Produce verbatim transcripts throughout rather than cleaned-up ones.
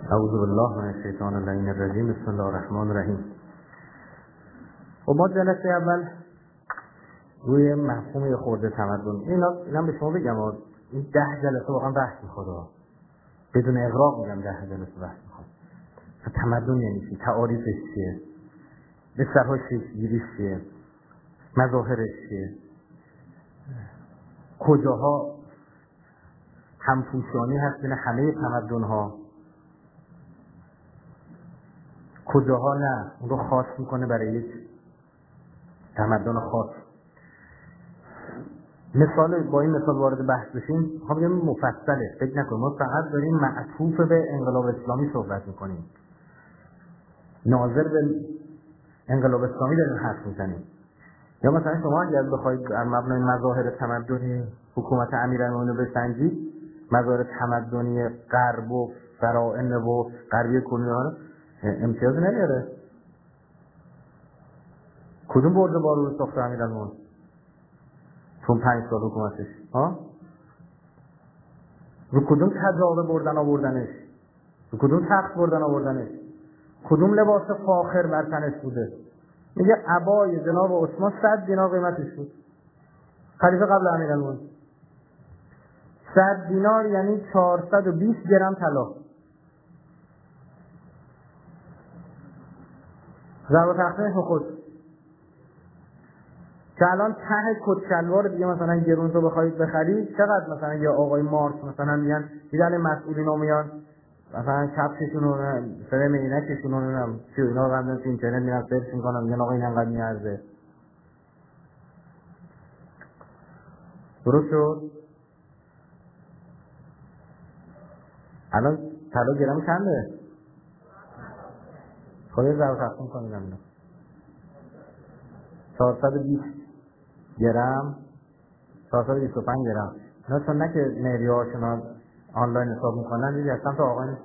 اعوذ بالله من الشیطان اللعین الرجیم. بسم الله الرحمن الرحیم. و ما جلسه اول روی مفهوم یه خورده تمدن اینا اینا به شما بگم این ده جلسه واقعا بحث می‌خواد. بدون اغراق میگم ده جلسه بحث می‌خواد. تمدن یعنی چی؟ تعاریفش چیه؟ بسترهای شکل‌گیریش چیه؟ مظاهرش چیه؟ کجاها همپوشانی هست بین همه تمدن‌ها؟ کجاها نه اون رو خاص میکنه برای یک تمدن خاص. مثال با این مثال وارد بحث بشیم میخوام بگم مفصله، فکر نکنیم ما فقط داریم معطوف به انقلاب اسلامی صحبت میکنیم، ناظر به انقلاب اسلامی داریم حرف میزنیم. یا مثلا شما اگر بخواید در مبنای مظاهر تمدنی حکومت امیرالمومنین رو بسنجید، مظاهر تمدنی غرب و فرائض و غربی کلونیال امتیاز نمیاره. کدوم برده بارو رو ساخته امیرالمومنین چون پنج سال حکومتش؟ ها؟ رو کدوم تجاوه بردن آوردنش؟ رو کدوم تخت بردن آوردنش؟ کدوم لباس فاخر بر تنش بوده؟ میگه عبای جناب عثمان صد دینار قیمتش بود، خلیفه قبل امیرالمومنین. صد دینار یعنی چهارصد و بیست گرم طلا. ضرب و تقسیمش خود که الان ته کت شلوار دیگه مثلا گرون تو بخواید بخری چقدر؟ مثلا یا آقای مارک مثلا میگن دیدن مسئولین ها میان مثلا کفششون رو فرم عینکشون رو نمیدونم چی اینا رو قبلا تو اینترنت میرن سرچ میکنن میگن آقا این انقدر میارزه. درست شد؟ الان طلا گرم چنده؟ خواهی ضرب تقسیم کنید همینو چهارصد و بیست گرم، چهارصد و بیست و پنج گرم. نه چون نه که مهریه هاشون آنلاین حساب میکنن دیدی اصلا تا آقای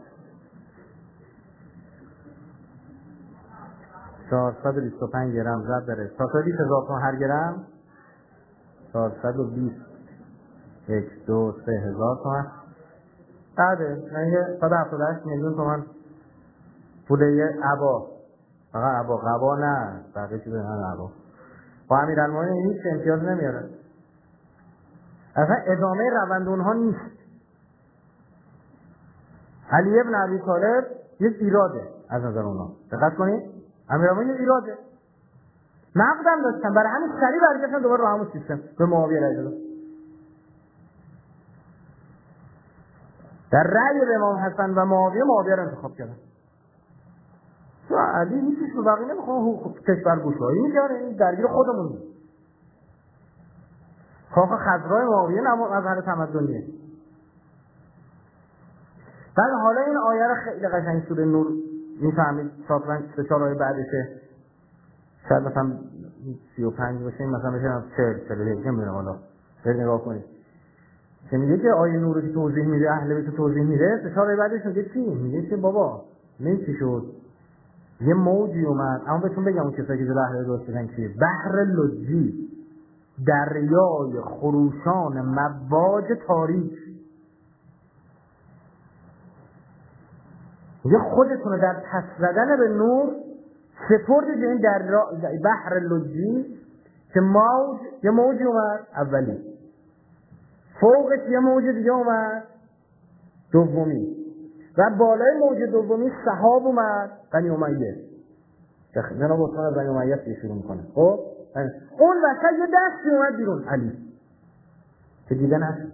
چهارصد و بیست و پنج گرم زد داره چهارصد و بیست هزار تومان هر گرم، چهارصد و بیست یک دو سه هزار تومان بعده یعنی صد و هفتاد و هشت میلیون تومان پوله یه عبا. فقط عبا قبا نه بقیه چیزه نه عبا. با امیرالمومنین هیچ امتیاز نمیاره، اصلا ادامه روند اونها نیست. علی ابن ابی طالب یک ایراده از نظر اونها، دقت کنید امیرالمومنین یک ایراده نقدم داشتن، برای همین سریع برگشتن دوباره رو همون سیستم به معاویه رای دادن. در رأی به امام حسن و معاویه معاویه رو انتخاب کردن. تو علی نیستش و بقیه نمیخواه کشورگشایی میگاره، این درگیر خودمون کاخ خضرای معاویه مظهر تمدنیه. بعد حالا این آیه رو خیلی قشنگ سوره نور میفهمید شاید سه چهار آیه بعدشه شاید مثلا سی و پنج باشه مثلا بشه چهل چهل و یک نمیدونم حالا برید نگاه کنید که میگه که آیه نور رو که توضیح میده اهل بیت توضیح میده سه چهار آیه بعدش میگه چی؟ میگه که بابا نمیشه شد یه موجی اومد. اما بهتون بگم اون کسایی که جلو اهل بیت بودن چیه؟ بحر لجی، دریای خروشان مواج تاریک. یه خودتونه در پس زدن به نور سپردید به این دریا بحر لجی که موج یه موجی اومد اولی، فوقش یه موج دیگه اومد دومی، و بالای موج دومی سحاب اومد بنی امیه که جناب عثمان از بنی امیه شروع میکنه. خب اون وسط یه دستی اومد بیرون علی که دیده نشد.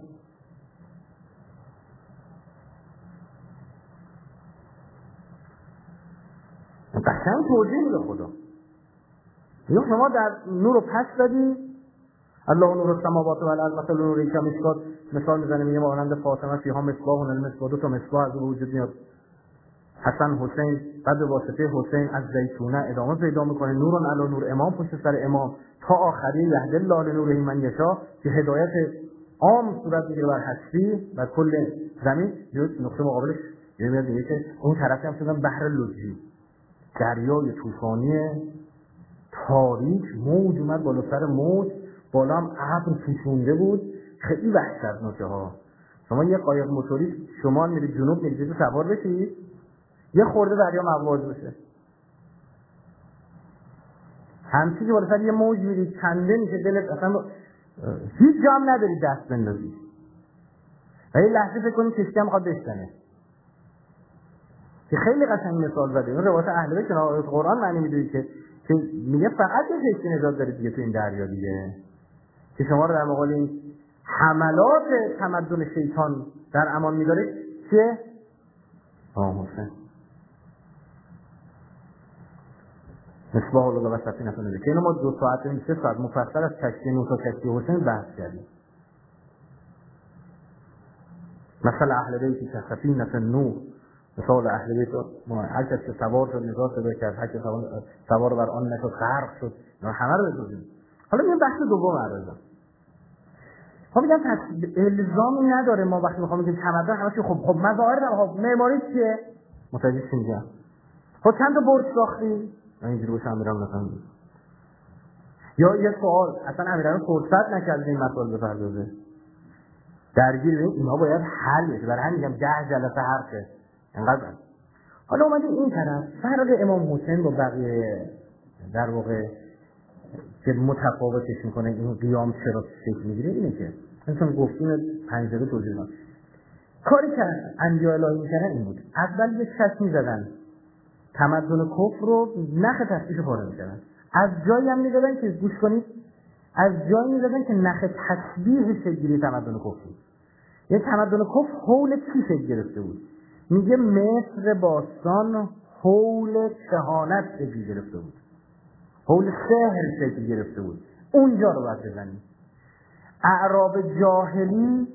قشنگ توضیح میده خدا. اینو شما در نور رو پس دادی، الله نور السماوات و الارض مثل نور کمشکات مثال میزنه میگه مانند فاطمه فیها مصباح و المصباح دو تا مصباح از وجود میاد، حسن حسین بعد به واسطه حسین از زیتونه ادامه پیدا میکنه، نورون علی نور، امام پشت سر امام تا آخری یهد الله لنوره من یشاء که هدایت عام صورت میگیره بر هستی و کل زمین. یه نقطه مقابلش یه میاد میگه که اون طرفی هم شدن بحر لجی، دریای طوفانی تاریک، موج اومد بالا سر موج، بالا هم ابر پوشونده بود، خیلی وحشتناکه ها. شما یه قایق موتوری شمال میرید جنوب میرید سوار بشید یه خورده دریا مواج بشه، همچی که بالا سر یه موج میری کنده میشه دلت، اصلا هیچ جا هم نداری دست بندازی و یه لحظه فکر کنی کشتی هم میخواد بشکنه. که خیلی قشنگ مثال زده. اون روایت اهل بیت از قرآن معنی میدونی که که میگه فقط یه کشتی نجات داره دیگه تو این دریا دیگه، که شما رو در مقابل این حملات تمدن شیطان در امان میداره. که آه حسین مصباح الله و سفینه نفسه که اینو ما دو ساعت و سه ساعت مفصل از کشتی نوح تا کشتی حسین بحث کردیم. مثلا اهل بیتی که سفینه نوح، مثال اهل بیت ما هر کس که سوار شد نجات پیدا کرد، هر کس سوار بر آن نشد غرق شد، اینا همه رو بگویم. حالا میگم بحث دوم عرضم. خب میگم الزامی نداره ما وقتی میخوام بگیم تمدن همش خب خب مظاهر داره، خب معماری چیه؟ متوجه میشین؟ خب چند تا برج ساختی؟ من اینجوری باشم میرم مثلا. یا یه سوال اصلا امیران فرصت نکرد این مسائل بپردازه. درگیر این اینا باید حل بشه. برای همین میگم ده جلسه حرفه. انقدر. حالا اومدیم این طرف فرق امام حسین با بقیه در واقع که متفاوتش میکنه این قیام چرا شکل میگیره اینه که مثلا گفتیم پنجره توضیح دادم. کاری که انبیاء الهی میکردن این بود. اول یک چشم میزدن تمدن کفر رو نخ تسبیح پاره میکردن. از جایی هم میزدن که گوش کنید از جایی میزدن که نخ تسبیح شکل گیری تمدن کفر. یه تمدن کفر حول چی شکل گرفته بود؟ میگه مصر باستان حول کهانت شکل گرفته بود، حول سحر شکل گرفته بود. اونجا رو باید بزنیم. اعراب جاهلی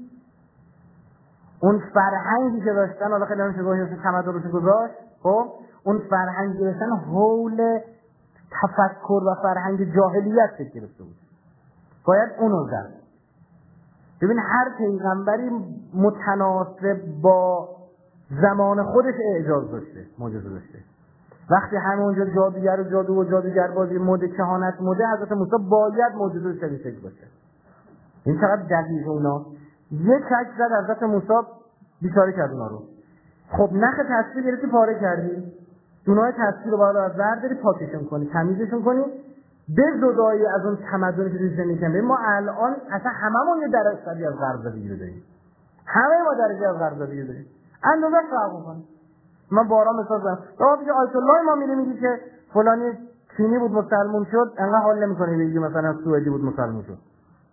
اون فرهنگی که داشتن، حالا خیلی همون شگاهی تمدن روش گذاشت، خب اون فرهنگی که داشتن حول تفکر و فرهنگ جاهلیت شکل گرفته بود. باید اونو زد. ببین هر پیغمبری متناسب با زمان خودش اعجاز داشته، معجزه داشته. وقتی همونجا جادوگر و جادو و جادوگر بازی مد کهانت مده، حضرت موسی باید معجزه شریک باشه. این چقدر دقیق اونا. یک چک زد حضرت موسی بیچاره کرد اونا رو. خب نخ تصویر گرفتی پاره کردی، دونای تصویر رو باید از برداری پاکشون کنی، تمیزشون کنی، به جدایی از اون تمدنی که توی زندگی کردیم. ما الان اصلا هممون یه درصدی از غرب زدگی داریم. همه ما درجه از غرب زدگی داریم. اندازه فرق می‌کنه. من بارا مثال زدم. تو میگه آیت الله ما میره میگه که فلانی چینی بود مسلمان شد، انقدر حال نمی‌کنه بگی مثلا سوئدی بود مسلمان شد.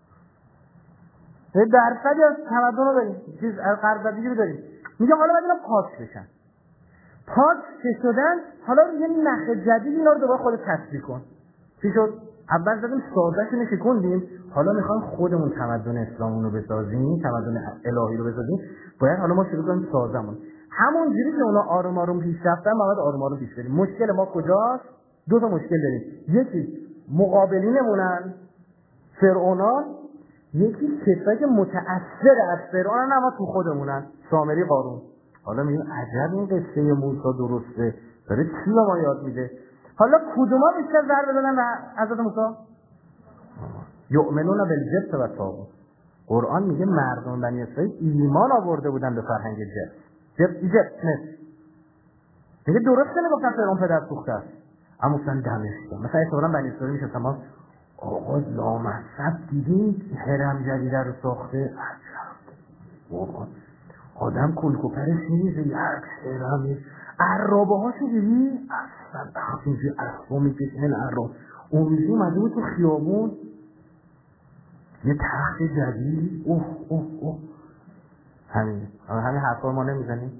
یه درصدی از تمدن رو داریم. چیز از غرب زدگی رو داریم. میگه حالا باید اینا پاک بشن. پاک شدن، حالا یه نخ جدید اینا رو دوباره خودت تصفیه کن. چی شد؟ اول زدیم سازشون رو شکوندیم، حالا میخوایم خودمون تمدن اسلامون رو بسازیم، تمدن الهی رو بسازیم. باید حالا ما شروع کنیم سازمون. همون جوری که اونا آروم آروم پیش رفتن، ما باید آروم آروم پیش بریم. مشکل ما کجاست؟ دو تا مشکل داریم. یکی مقابلینمونن فرعونان، یکی کسایی که متأثر از فرعونن اما تو خودمونن، سامری قارون. حالا میگیم عجب این قصه موسی درسته، داره چی به ما یاد میده؟ حالا کدوما بیشتر ضربه دادن به حضرت موسی؟ یؤمنون بالجبت و طاغوت. قرآن میگه مردم بنی اسرائیل ایمان آورده بودن به فرهنگ جبت. جبت جبت نه. میگه درسته نگفتن فرعون پدر سوخته است. اما مثلا دمشق. مثلا اصلا بنی اسرائیل میشه تمام آقا لامصب دیدید حرم جدید رو ساخته. عجب. آدم کلکوپرش میریزه یک حرمی. عرابه هاشو دیدی؟ اصلا اینجوری اصلا میکشن عراب. اون روزی اومده بود تو خیابون یه تخت جدید. اوه اوه اوه همین همین حرفا ما نمیزنیم.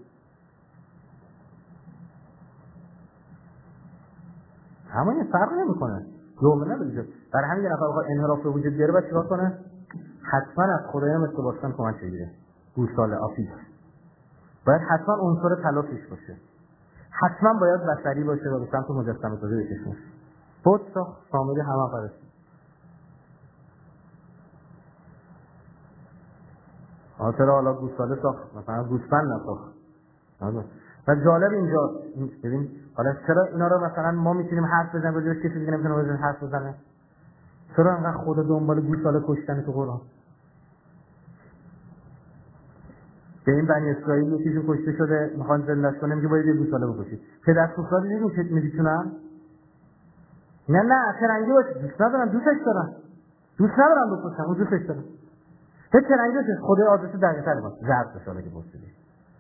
همه یه فرق نمیکنه. یومنه بلیجه برای همین یه نفر بخواد انحراف به وجود بیاره باید چیکار کنه؟ حتما از خدای مثل باستان کمک بگیره. گوساله آفیس باید حتما عنصر طلا پیش باشه، حتما باید بصری باشه و به سمت مجسمه سازی بکشه. بود ساخت سامری همه پرست. آترا حالا گوساله ساخت، مثلا گوسفند نساخت. و جالب اینجا ببین حالا چرا اینا رو مثلا ما میتونیم حرف بزنیم راجعش، کسی دیگه نمیتونه راجعش حرف بزنه؟ چرا انقدر خدا دنبال گوساله کشتن تو قرآن؟ به این بنی اسرائیل یکیشون کشته شده میخوان زندهش کنه میگه باید یه گوساله بکشید که در سوسا دیدین که میتونن نه نه ترنگی باشه دوست ندارم دوستش دارم دوست ندارم بکشم اون دوستش دارم هیچ ترنگی باشه خود آدرس دقیقه تر باشه ضرب بشه که بوسیدی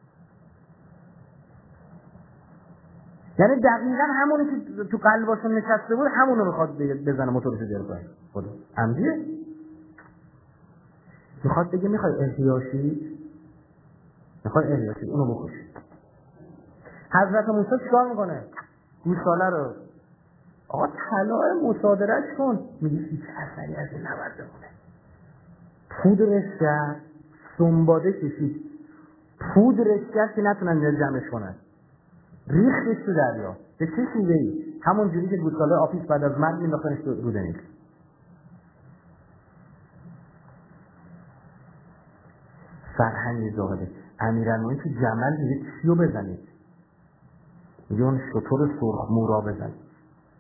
یعنی دقیقاً همونی که تو قلبشون نشسته بود همونو میخواد بزنه موتورشو بیاره پایین خدا عمدیه میخواد بگه میخوای احیاشی میخوای احیاشی اونو بکشی حضرت موسی چیکار میکنه گوساله رو آقا طلای مصادرهش کن میگه هیچ اثری از این نبرد بمونه پودرش کرد سنباده کشید پودرش کرد که نتونن جمعش کنن ریختش تو دریا به چه شیوه‌ای همون جوری که گوساله آفیس بعد از مرگ مینداختنش تو رودنیل فرهنگ زاهده امیرالمومنین تو جمل میگه چیو بزنید میگه اون شتر سرخ مو را بزنید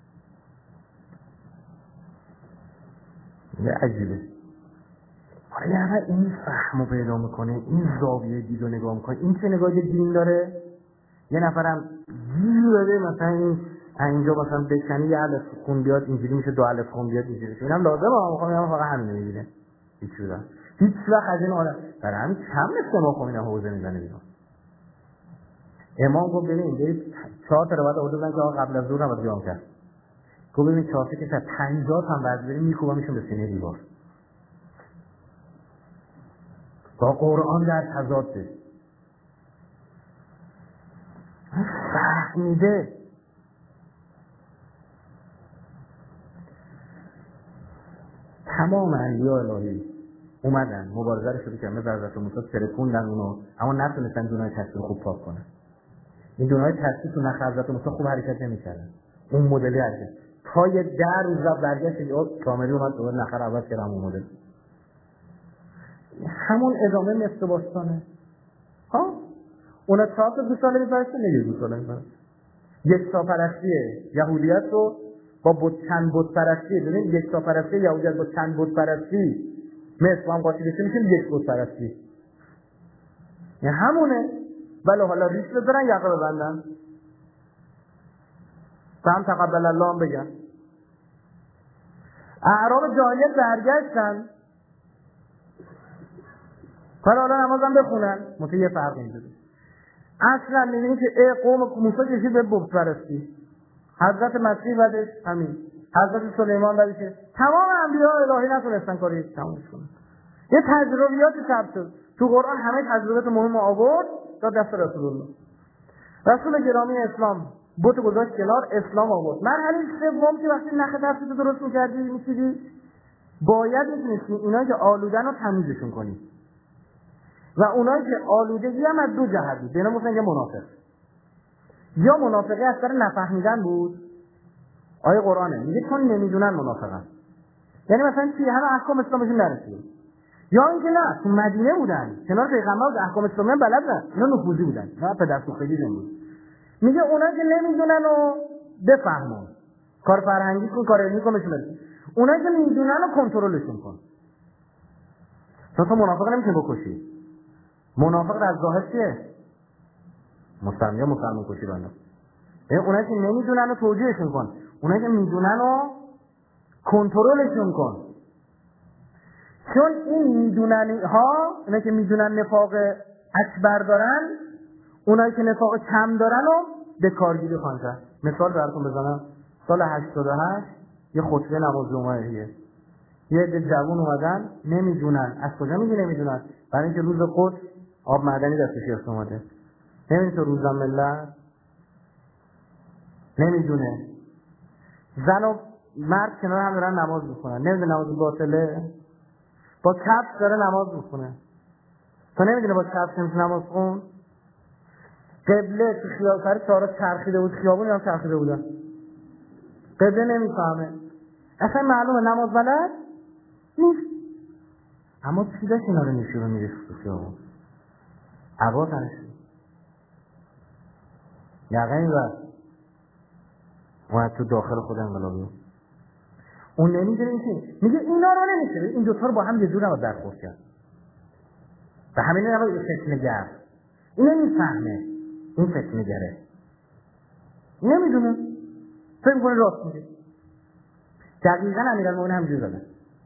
یه عجیبه آره یعنی این فهمو پیدا میکنه این زاویه دید و نگاه میکنه این چه نگاه دین داره یه نفرم گیر داده مثلا این اینجا مثلا بکنی یه الف خون بیاد اینجوری میشه دو الف خون بیاد اینجوری میشه اینم لازمه ما میخوام اینم فقط همین میبینه هیچ جوره هیچ وقت از این آدم برای همین کم مثل ما خب اینا حوزه میزنه بیرون امام گفت ببین برید چهار تا روایت آورده بودن که آقا قبل از ظهر نباید قیام کرد گفت ببین چهار تا که پنجاه تا هم بعد بریم میکوبمشون به سینه دیوار با قرآن در تضاده فهمیده تمام انبیاء الهی اومدن مبارزه رو شروع کردن مثل حضرت موسی ترکوندن اونو اما نتونستن دونای تصویر خوب پاک کنن این دونای تصویر تو نخ حضرت موسی خوب حرکت نمی‌کردن اون مدلی حرکت تا یه در روز رفت برگشت یا کاملی اومد دوباره نخر عوض کرد همون مدل همون ادامه مثل باستانه ها اونا چهار تا گوساله می‌پرستن نه یه گوساله می‌پرستن یکتا پرستی یهودیت رو با بت چند بت پرستی ببین یکتا پرستی یهودیت با چند بت پرستی مثل هم قاطی بشه میشه یک بت پرستی یعنی همونه ولی حالا ریش بذارن یقه ببندن فهم تقبل الله هم بگن اعراب جاهلیت برگشتن حالا حالا نمازم بخونن مطمئن یه فرق اینجا اصلا میبینی که ای قوم موسی کشید به بت پرستی حضرت مسیح بعدش همین حضرت سلیمان بعدش تمام انبیاء الهی نتونستن کاری تمومش کنن یه تجربیات ثبت شد تو قرآن همه تجربیات مهم آورد تا دست رسول الله رسول گرامی اسلام بت گذاشت کنار اسلام آورد مرحله سوم که وقتی نخ دستت درست می‌کردی می‌چیدی باید می‌تونستی اینا که آلودن رو تمیزشون کنی و اونایی که آلودگی هم از دو جهت بود اینا مثلا که منافق یا منافقی از سر نفهمیدن بود آیه قرآنه میگه چون نمیدونن منافقن یعنی مثلا چی همه احکام اسلامشون نرسید یا اینکه نه تو مدینه بودن کنار پیغمبر احکام اسلامی هم بلد نه اینا نفوذی بودن نه پدر سوختگی بود میگه اونایی که نمیدونن و بفهمون کار فرهنگی کن کار علمی کن بشه اونایی که میدونن و کنترلشون کن تو تو منافق نمیشه بکشی منافق در ظاهر چیه مسلمان یا مسلمان کشی بنده اونایی که نمیدونن و توجیهشون کن اونایی که میدونن و کنترلشون کن چون این میدونن ها اونایی که میدونن نفاق اکبر دارن اونایی که نفاق کم دارن و به کارگیری خواهند. مثال براتون بزنم سال هشتاد و هشت یه خطبه نماز جمعه یه عده جوون اومدن نمیدونن از کجا میگی نمیدونن برای اینکه روز قدس آب معدنی دستش گرفت اومده نمیدونه تو روزم ملت نمیدونه زن و مرد کنار هم دارن نماز میخونن نمیدونه نماز باطله با کفش داره نماز میخونه تو نمیدونه با کفش نمیتونه نماز خون قبله تو خیابون سر چهارا چرخیده بود خیابون هم چرخیده بودن قبله نمیفهمه اصلا معلومه نماز بلد نیست اما چی داشت اینا رو نشون رو میریخت تو خیابون عبا تنشون یقین بر اومد تو داخل خود انقلابی اون نمیدونه این چی میگه اینا رو نمیشه این دوتا رو با هم یه جور نباید برخورد کرد و همین نباید فتنه‌گر. این نمیفهمه، این فتنه‌گره، نمیدونه، فکر می‌کنه راست میگه. دقیقاً امیرالمومنین همینجوری زدن،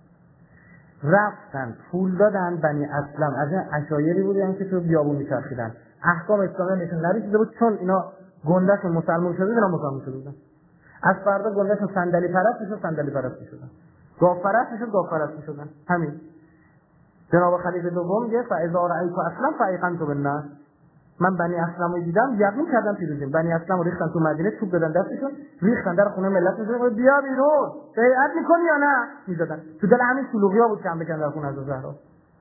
رفتن پول دادن بنی اسلم، از این عشایری بودن که تو بیابون میچرخیدن، احکام اسلامی نشون نرسیده بود، چون اینا گندهشون مسلمان شده بودن، مسلمان شده بودن، از فردا گندهشون صندلی پرست میشد، صندلی پرست میشدن، گاو پرست میشد، گاو پرست میشدن. همین جناب خلیفه دوم میگه فاذا رأیت اسلم فایقنت بالناس، من بنی اسلم رو دیدم یقین کردم پیروزیم. بنی اسلم رو ریختن تو مدینه، چوب دادن دستشون، ریختن در خونه ملت، میگه بیا بیرون، بیعت میکنی یا نه؟ میزدن تو دل همین شلوغیا بود، کم بکن در خونه از زهرا.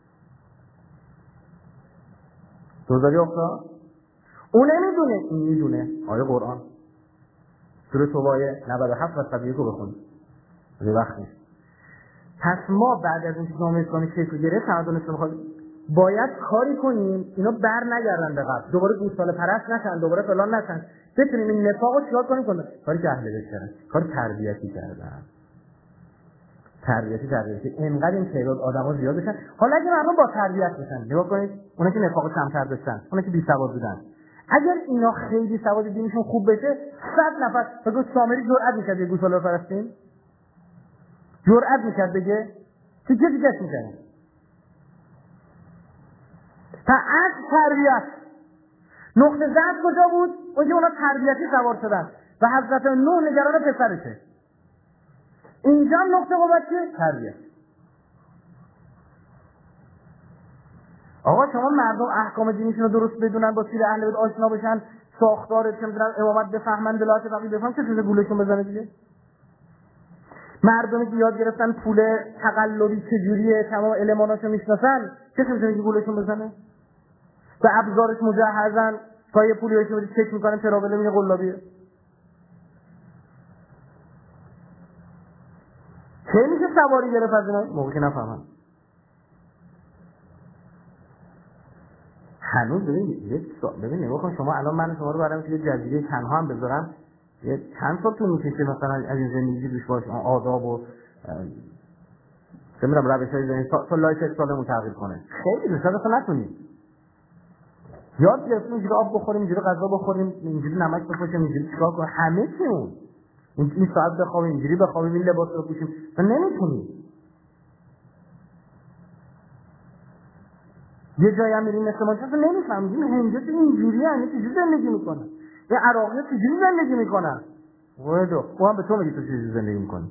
دوزاری افتاد، اون نمیدونه، این میدونه. آیه قرآن سوره توبه نود و هفت و صد و یک رو بخونید، یه وقت نیست. پس ما بعد از اینکه جامعه اسلامی شکل گرفت، تمدن اسلامی باید کاری کنیم اینا بر نگردن به قبل، دوباره گوساله پرست نشن، دوباره فلان نشن، بتونیم این نفاقو چیکار کنیم کنیم کاری که اهل بیت کردن، کار تربیتی کردن، تربیتی تربیتی اینقدر این تعداد آدما زیاد بشن. حالا اگه مردم با تربیت بشن، نگاه کنید اونا که نفاق کمتر داشتن، اونا که بی سواد بودن، اگر اینا خیلی سواد دینشون خوب بشه، صد نفر بگو سامری جرأت میکرد یه گوساله پرستین، جرأت میکرد بگه چه چه دیگه میکنه. تا از تربیت نقطه ضعف کجا بود؟ اونجا اونا تربیتی سوار شدن و حضرت نوح نگران پسرشه. اینجا نقطه قوت چیه؟ تربیت. آقا شما مردم احکام دینیشون رو درست بدونن، با سیر اهل بیت آشنا بشن، ساختار چه میدونن امامت بفهمن، دلالت فقیه بفهمن، چه چیز گولشون بزنه دیگه؟ مردمی که یاد گرفتن پول تقلبی چجوریه، تمام الماناشو میشناسن، چه چیزی که گولشون بزنه؟ به ابزارش مجهزن، تا یه پولی بهشون بدی چک میکنن، ترابله میگه قلابیه. چه میشه سواری گرفت از اینا؟ موقعی که نفهمن. هنوز ببین یک سال، ببین نگاه کن شما الان من شما رو برام توی جزیره تنها هم بذارم، یه چند سال طول میکشه مثلا از این زندگی دوش باش، آداب و نمیدونم روش‌های زندگی تا لایف استایلمون تغییر کنه. خیلی دوست دارم نتونید. یاد گرفتیم اینجوری آب بخوریم، اینجوری غذا بخوریم، اینجوری نمک بپاشیم، اینجوری چیکار کنیم، همه چی اون این ساعت بخوابیم، اینجوری بخوابیم، این لباس رو پوشیم، و نمیتونیم. یه جایی هم میریم مثل ما چطور نمیفهمیم هنجا چه اینجوری هست، چجوری زندگی میکنن، یه عراقی چجوری زندگی میکنن، وایدو او هم به تو میگی تو چجوری زندگی میکنی.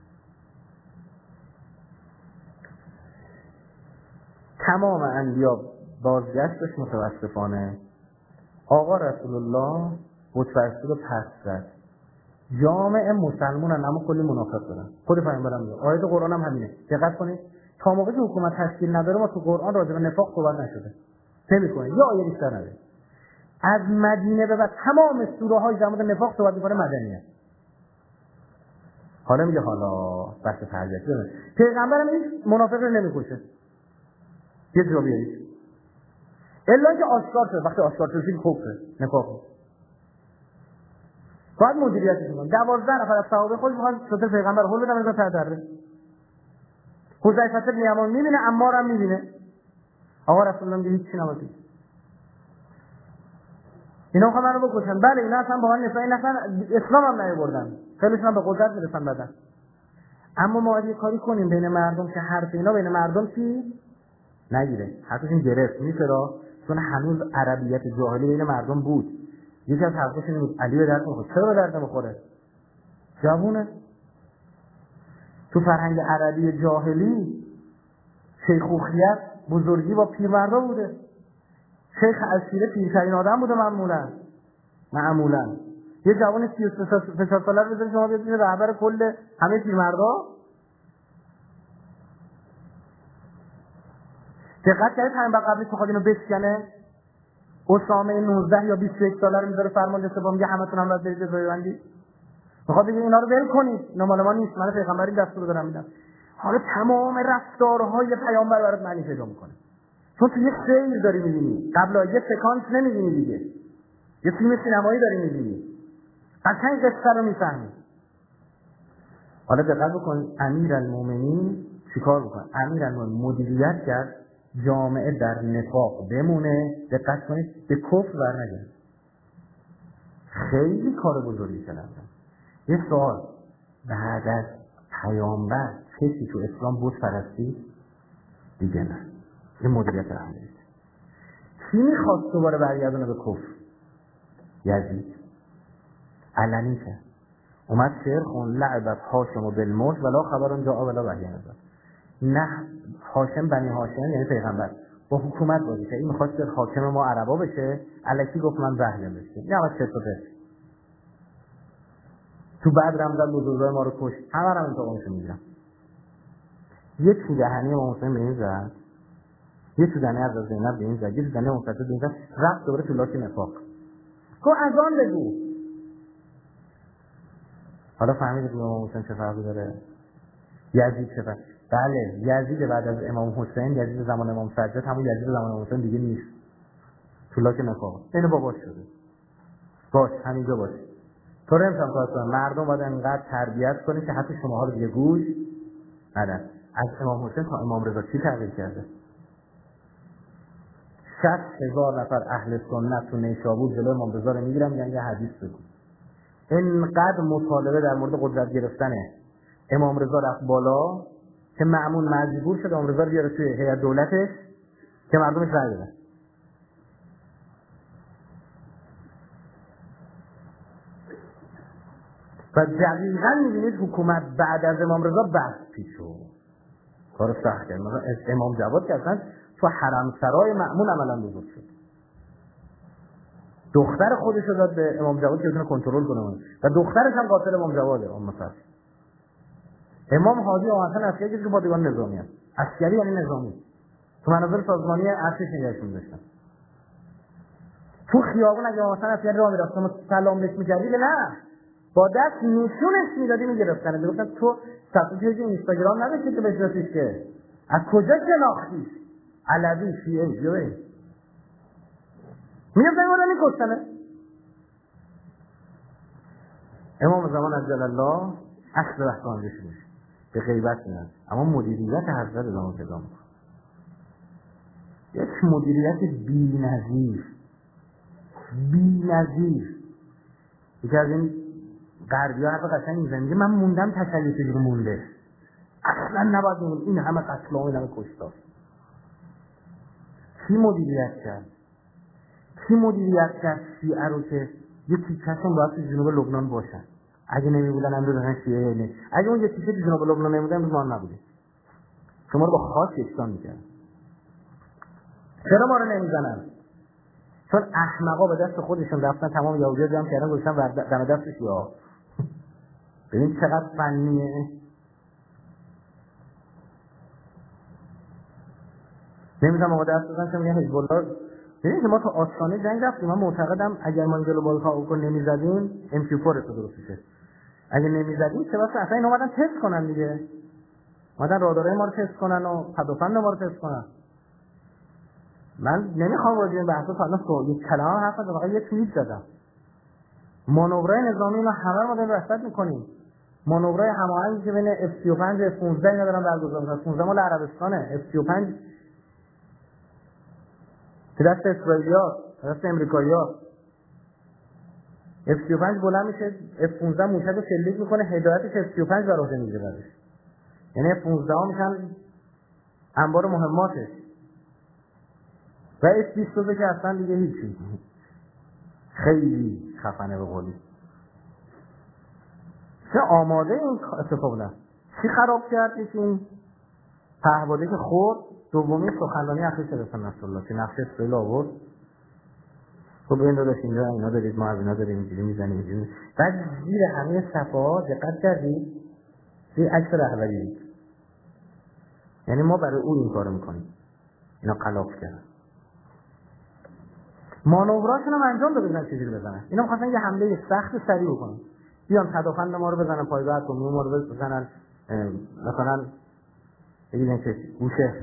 تمام انبیا بازگشتش متوسفانه. آقا رسول الله متوسط رو پس زد، جامعه مسلمانن اما کلی منافق دارن. خود پیامبرم میگه، آیات قرآن هم همینه، دقت کنید تا موقعی که حکومت تشکیل نداره ما تو قرآن راجع به نفاق صحبت نشده، نمی‌کنه یا آیه بیشتر نداره. از مدینه به بعد تمام سوره های در مورد نفاق صحبت می‌کنه مدنیه. حالا میگه حالا بحث تربیت داره، پیغمبرم این منافق رو نمی‌کشه، یه جا بیارید الا که آشکار شد، وقتی آشکار شد که کفر نفاق باید مدیریتش کنن. دوازده نفر از صحابه خود میخوان شده پیغمبر هول بدن از تردره. حذیفه بن یمان میبینه، عمار هم میبینه. آقا رسول الله میگه هیچ چی نباشه. اینا خب منو بکشن. بله اینا اصلا با من نفاق نفر اسلام هم نیاوردن. خیلیشون هم به قدرت میرسن بعدن. اما ما باید کاری کنیم بین مردم که حرف اینا بین مردم چی نگیره. حرفشون گرفت میفرا، چون هنوز عربیت جاهلی بین مردم بود. یکی از حرفاش اینه علی به درد نمیخوره. چرا به درد نمیخوره؟ جوونه. تو فرهنگ عربی جاهلی شیخوخیت بزرگی با پیرمردا بوده. شیخ عشیره پیرترین آدم بوده معمولا. معمولا یه جوان سی و سه ساله رو بذارید شما بیاد بشه رهبر کل همه پیرمردا. دقت کردید همین بعد قبلش میخواد اینو بشکنه. اسامه نوزده یا بیست و یک ساله رو میذاره فرمان استفاده میگه همتون هم باید برید جایبندی. میخواد بگه اینا رو ول کنید، اینا مال ما نیست، من پیغمبری دستور دارم میدم. حالا تمام رفتارهای پیامبر برات معنی پیدا میکنه، چون تو یه سیر داری میبینی، قبلا یه سکانس نمیبینی دیگه، یه فیلم سینمایی داری میبینی، قشنگ قصه رو میفهمی. حالا دقت بکن امیرالمومنین چیکار میکنه؟ امیرالمومنین مدیریت کرد جامعه در نفاق بمونه. دقت کنید به کفر برنگرد. خیلی کار بزرگی کردن. یه سوال، بعد از پیامبر کسی تو اسلام بت پرستی؟ دیگه نه. این مدیریت رحمت. کی میخواست دوباره برگردونه به کفر؟ یزید. علنی کرد. اومد شعر خون لعبت هاشم و بالملک ولا خبرون جا ولا وحی نزد. نه هاشم بنی هاشم یعنی پیغمبر با حکومت بازی کرد. این میخواست حاکم ما عربا بشه، الکی گفت من وحی بشه. نه واسه چطور تو بعد رمضان بزرگای ما رو کشت. همه رو انتقامش میگیرن. یه تو دهنی امام حسین به این زد، یه تو دهنی از زینب به این زد، یه تو دهنی امام حسین به این زد، رفت دوباره تو لاک نفاق. کو از آن بگو. حالا فهمیدید امام حسین چه فرقی داره؟ یزید چه فرقی؟ بله یزید بعد از امام حسین، یزید زمان امام سجاد همون یزید زمان امام حسین دیگه نیست. تو لاک نفاق. اینو باباش شده. باش همینجا باش. تو رو امتحان کار کنم. مردم باید انقدر تربیت کنید که حتی شماها رو دیگه گوش ندن. از امام حسین تا امام رضا چی تغییر کرده؟ شصت هزار نفر اهل سنت تو نیشابور جلوی امام رضا رو میگیرن میگن یه حدیث بگو. اینقدر مطالبه در مورد قدرت گرفتنه امام رضا رفت بالا که مأمون مجبور شد امام رضا رو بیاره توی هیئت دولتش که مردمش رأی بدن. و دقیقاً می‌بینید حکومت بعد از امام رضا بس پیشو کار سخت کرد. مثلا امام جواد که اصلا تو حرم سرای مأمون عملاً بزرگ شد. دختر خودش رو داد به امام جواد که بتونه کنترل کنه و دخترش هم قاتل امام جواده. اون مثلا امام هادی اصلا عسکری که پادگان نظامی است. عسکری یعنی نظامی. تو مناظر سازمانی ارتش نگهشون داشتن. تو خیابون اگه مثلا عسکری راه می‌رفت ما سلام بهش می‌کردی نه. با دست نشونش میدادی میگرفتن. میگفتن تو صفحه پیج اینستاگرام نداشتی که بشناسیش که از کجا شناختی؟ علوی شیعه جوی میگفتن اونا میکشتنه. امام زمان عجل الله اصل رحمانش میشه به غیبت میاد. اما مدیریت حضرت ادامه پیدا میکنه. یک مدیریت بی‌نظیر بی‌نظیر. یکی از این غربی‌ها حرف قشنگ میزنه میگه من موندم تشیع چجوری مونده. اصلا نباید میمون. این همه قتل و این همه کشتار. کی مدیریت کرد؟ کی مدیریت کرد شیعه رو که یه تیکه‌شون باید تو جنوب لبنان باشن؟ اگه نمیبودن امروز هم شیعه نه. اگه اون یه تیکه تو جنوب لبنان نمیبودن امروز ما نبودیم. شما رو با خاک یکسان می‌کردن. چرا ما رو نمیزنن؟ چون احمقا به دست خودشون رفتن تمام یهودی‌ها جمع کردن گذاشتن دم دست شیعه. ببین چقدر فنیه. نمیدونم آقا دست بزنن که میگن حزب الله. ببین ما تو آستانه جنگ رفتیم. من معتقدم اگر ما اینجا رو بالکا رو نمیزدیم ام کیو چهار تو درست میشه. اگه نمیزدیم چه واسه اصلا اینا اومدن تست کنن دیگه. اومدن رادارای ما رو تست کنن و پدافند ما رو تست کنن. من نمیخوام راجع به بحث فعلا تو یک کلمه حرف نزنم. فقط یه توییت زدم. مانورهای نظامی ما همه رو داریم رصد میکنیم. مانورهای هماهنگی که بین اف سی و پنج و اف پانزده اینا دارن برگزار میشن. پانزده مال عربستانه، اف سی و پنج که دست اسرائیلی‌ها، دست امریکایی‌ها. اف سی و پنج بلند میشه، اف پانزده موشک رو شلیک میکنه، هدایتش اف سی و پنج بر عهده میگیره بعدش. یعنی اف پانزده ها میشن انبار مهماتش. و اف بیست و دو که اصلا دیگه هیچی. خیلی خفنه به قولی. چه آماده این اتفاق نه. چی خراب کرد این پهبادی که خورد؟ دومی سخنرانی اخیر شده نصرالله که نقشه اسرائیل آورد. خب این داداش اینجا اینا دارید ما از اینا داریم اینجوری میزنیم اینجوری. بعد زیر همه صفحه‌ها دقت کردید؟ زیر عکس رهبری دید. یعنی ما برای اون این کارو میکنیم. اینا خلاف کردن. مانوراشون هم انجام دادن چجوری بزنن. اینا می‌خواستن یه حمله سخت سریع بکنن. بیان پدافند ما رو بزنن، پایگاه اتمی ما رو بزنن، مثلا بگیدن که گوشه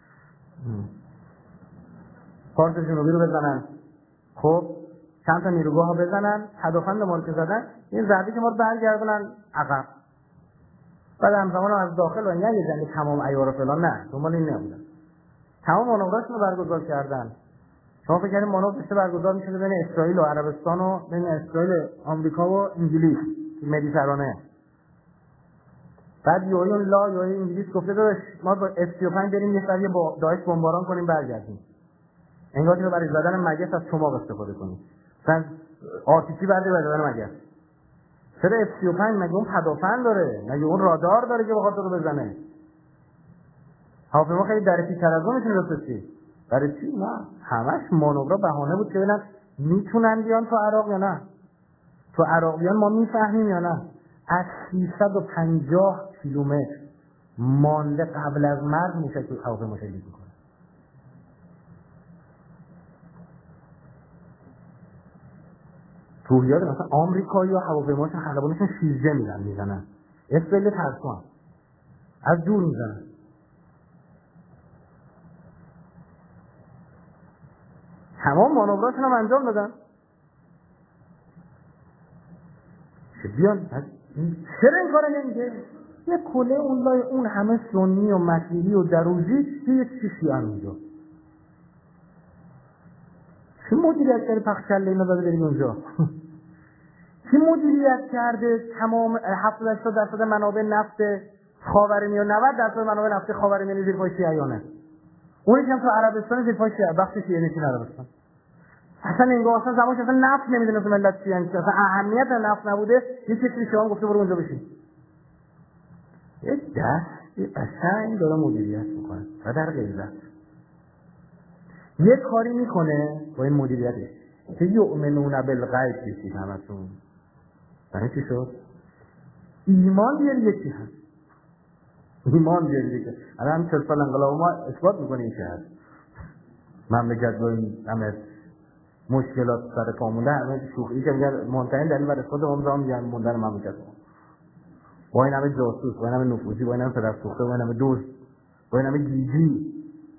پارت جنوبی رو بزنن. خب چند تا نیروگاه ها بزنن، پدافند ما رو که زدن این ضربه که ما رو برگردونن عقب. بعد همزمان از داخل و اینا یه جنگ تمام عیار و فلان نه دنبال این نبودن. تمام مانوراشون رو برگزار کردن. شما فکر کنید مانور داشته برگزار میشه بین اسرائیل و عربستان و بین اسرائیل آمریکا و انگلیس مدیترانه. بعد یویون لا یوی انگلیس گفته داشت ما با اف سی و پنج بریم یه سری با داعش بمباران کنیم برگردیم. انگار که برای زدن مگس از چماق استفاده کنیم. مثلا آتیشی برای زدن مگس. چرا اف سی و پنج مگه اون پدافند داره؟ مگه اون رادار داره که بخواد رو بزنه؟ هواپیما خیلی در پیچ از اون میتونه بفرستی. برای چی؟ نه. همش مانورا بهانه بود که ببینن میتونن بیان تو عراق یا نه. تو عراق بیان ما میفهمیم یا نه. از سیصد و پنجاه کیلومتر مانده قبل از مرز میشه که هواپیما شلیک میکنه. روحیات مثلا آمریکایی ها هواپیماشون خلبانشون شیرجه میرن میزنن. اسرائیل ترسوان از دور میزنن. تمام مانوراشون هم انجام دادن. چه بیان چرا این کارو نمیگه؟ یه کله اون لای اون همه سنی و مسیحی و دروزی یه چیزی هم اونجا. چه مدیریت کرده پخش کله اینا داده بریم اونجا؟ چه مدیریت کرده تمام هفتاد هشتاد درصد منابع نفت خاورمیانه نود درصد منابع نفت خاورمیانه زیر پای شیعیانه. اونی که هم تو عربستان زیر پای شیعه بخش شیعه نشین عربستان. اصلا انگار اصلا زمانش اصلا نفت نمیدونه که ملت چی هستن. اصلا اهمیت نفت نبوده. یه کسی شما گفته برو اونجا بشین. یه دست قشنگ داره مدیریت میکنه و در غیرت یه کاری میکنه با این مدیریتش که یؤمنون بالغیب کشید همتون. برای چی شد؟ ایمان بیاری یکی هست. ایمان بیاری یکی هست. الان هم چل سال انقلاب ما اثبات میکنه این که هست. مملکت با این همه مشکلات سر پامونده همه شوخی که میگن منتهی دلیل بر اثبات امضا میگن موندن مملکت ما. با این همه جاسوس، با این همه نفوذی، با این همه پدرسوخته، با این همه دوز، با این همه گیجی.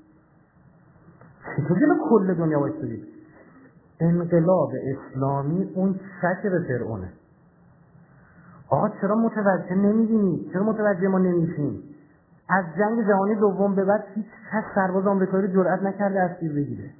چطوری به کل دنیا وایستادید؟ انقلاب اسلامی اون شک به فرعونه. آقا چرا متوجه نمی‌بینی؟ چرا متوجه ما نمیشیم؟ از جنگ جهانی دوم به بعد هیچ کس سرباز آمریکایی رو جرئت نکرده اسیر بگیره.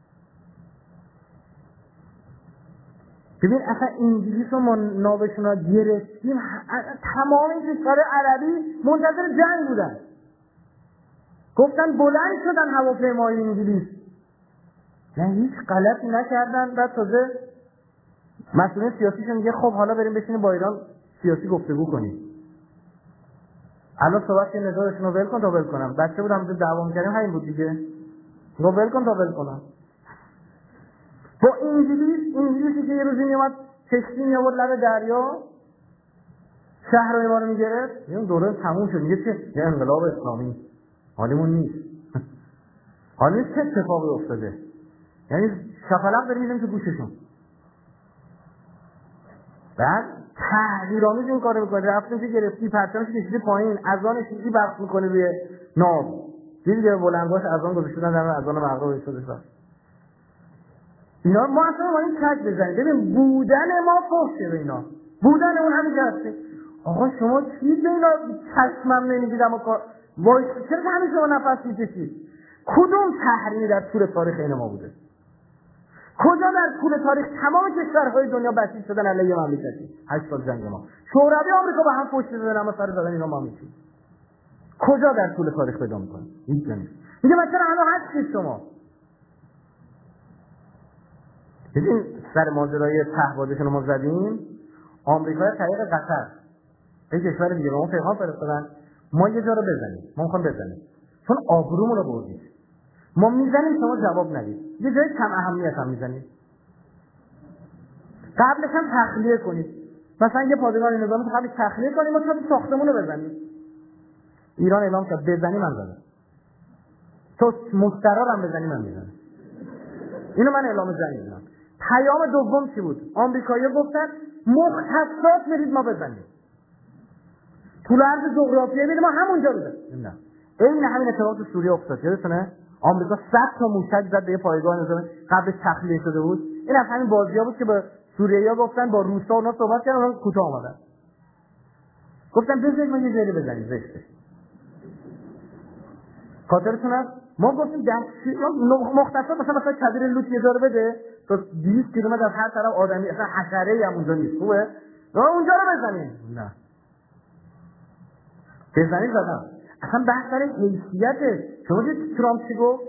ببین اصلا انگلیس رو ما نابشونا گرفتیم، تمام این کشور عربی منتظر جنگ بودن. گفتن بلند شدن هواپیمای انگلیس. نه هیچ غلطی نکردن. بعد تازه مسئول سیاسیشون میگه خب حالا بریم بشینیم با ایران سیاسی گفتگو کنیم. الان صحبت که نظارشون رو ول کن تا ول کنم. بچه بودم تو دعوا می‌کردیم همین بود دیگه. رو ول کن تا ول کنم. با انگلیس انگلیسی که یه روزی میومد کشتی میآورد لب دریا شهرهای ما رو میگرفت. اون دوره تموم شد. میگه چه؟ یه انقلاب اسلامی. حالیمون نیست. حالی چه اتفاقی افتاده؟ یعنی شفلق داریم میزنیم تو گوششون. بعد تحقیرآمیز این کارو میکنه. رفتیم که گرفتی پرچمش کشیدی پایین، اذانش چیزی بخش میکنه روی ناو. دیدی که بلندگاهش اذان گذاشتن در اذان مغرب شده. اینا ما اصلا ما این تک بزنیم. ببین بودن ما فحشه به اینا. بودن اون همین هسته. آقا شما چی به اینا چشمم نمیدید اما کار وای چرا همین شما نفس میکشید؟ کدوم تحریمی در طول تاریخ این ما بوده؟ کجا در طول تاریخ تمام کشورهای دنیا بسیج شدن علیه مملکتی؟ هشت سال جنگ ما. شوروی آمریکا با هم پشت دادن اما سر زدن اینا ما میشیم. کجا در طول تاریخ پیدا میکنه؟ هیچ جایی. میگه مثلا الان هستید شما. ببین سر ماجرای پهپادشون ما زدیم. آمریکا از طریق قطر به کشور دیگه ما پیغام فرستادن ما یه جا رو بزنیم. ما میخوایم بزنیم. چون آبرومون رو بردید. ما میزنیم شما جواب ندید. یه جای کم اهمیت هم میزنیم. قبلش هم تخلیه کنید. مثلا یه پادگان نظامی قبلش تخلیه کنیم ما چون ساختمون رو بزنیم. ایران اعلام کرد بزنیم من زدم. تو مستقرم بزنیم من میزنم. اینو من اعلام جنگ میکنم. پیام دوم چی بود؟ آمریکایی‌ها گفتن مختصات برید ما بزنیم. طول عرض جغرافیایی برید ما همونجا رو بزنیم. نه. این همین اتفاق تو سوریه افتاد. یادتونه؟ آمریکا صد تا موشک زد به یه پایگاه نظامی قبلش تخلیه شده بود. این از همین بازی‌ها بود که به سوریه‌ها گفتن با روس‌ها اونا صحبت کردن اونها کوتاه اومدن. گفتن بزنید ما یه جایی بزنیم زشته. خاطرتون هست؟ ما گفتیم دستشویی مختصر مثلا مثلا کبیر لوت یه جا بده تا دویست کیلومتر از هر طرف آدمی اصلا حشره‌ای هم اونجا نیست. خوبه راه اونجا رو بزنیم. نه بزنید زدم. اصلا بحث برای حیثیته. شما دیدید ترامپ چی گفت؟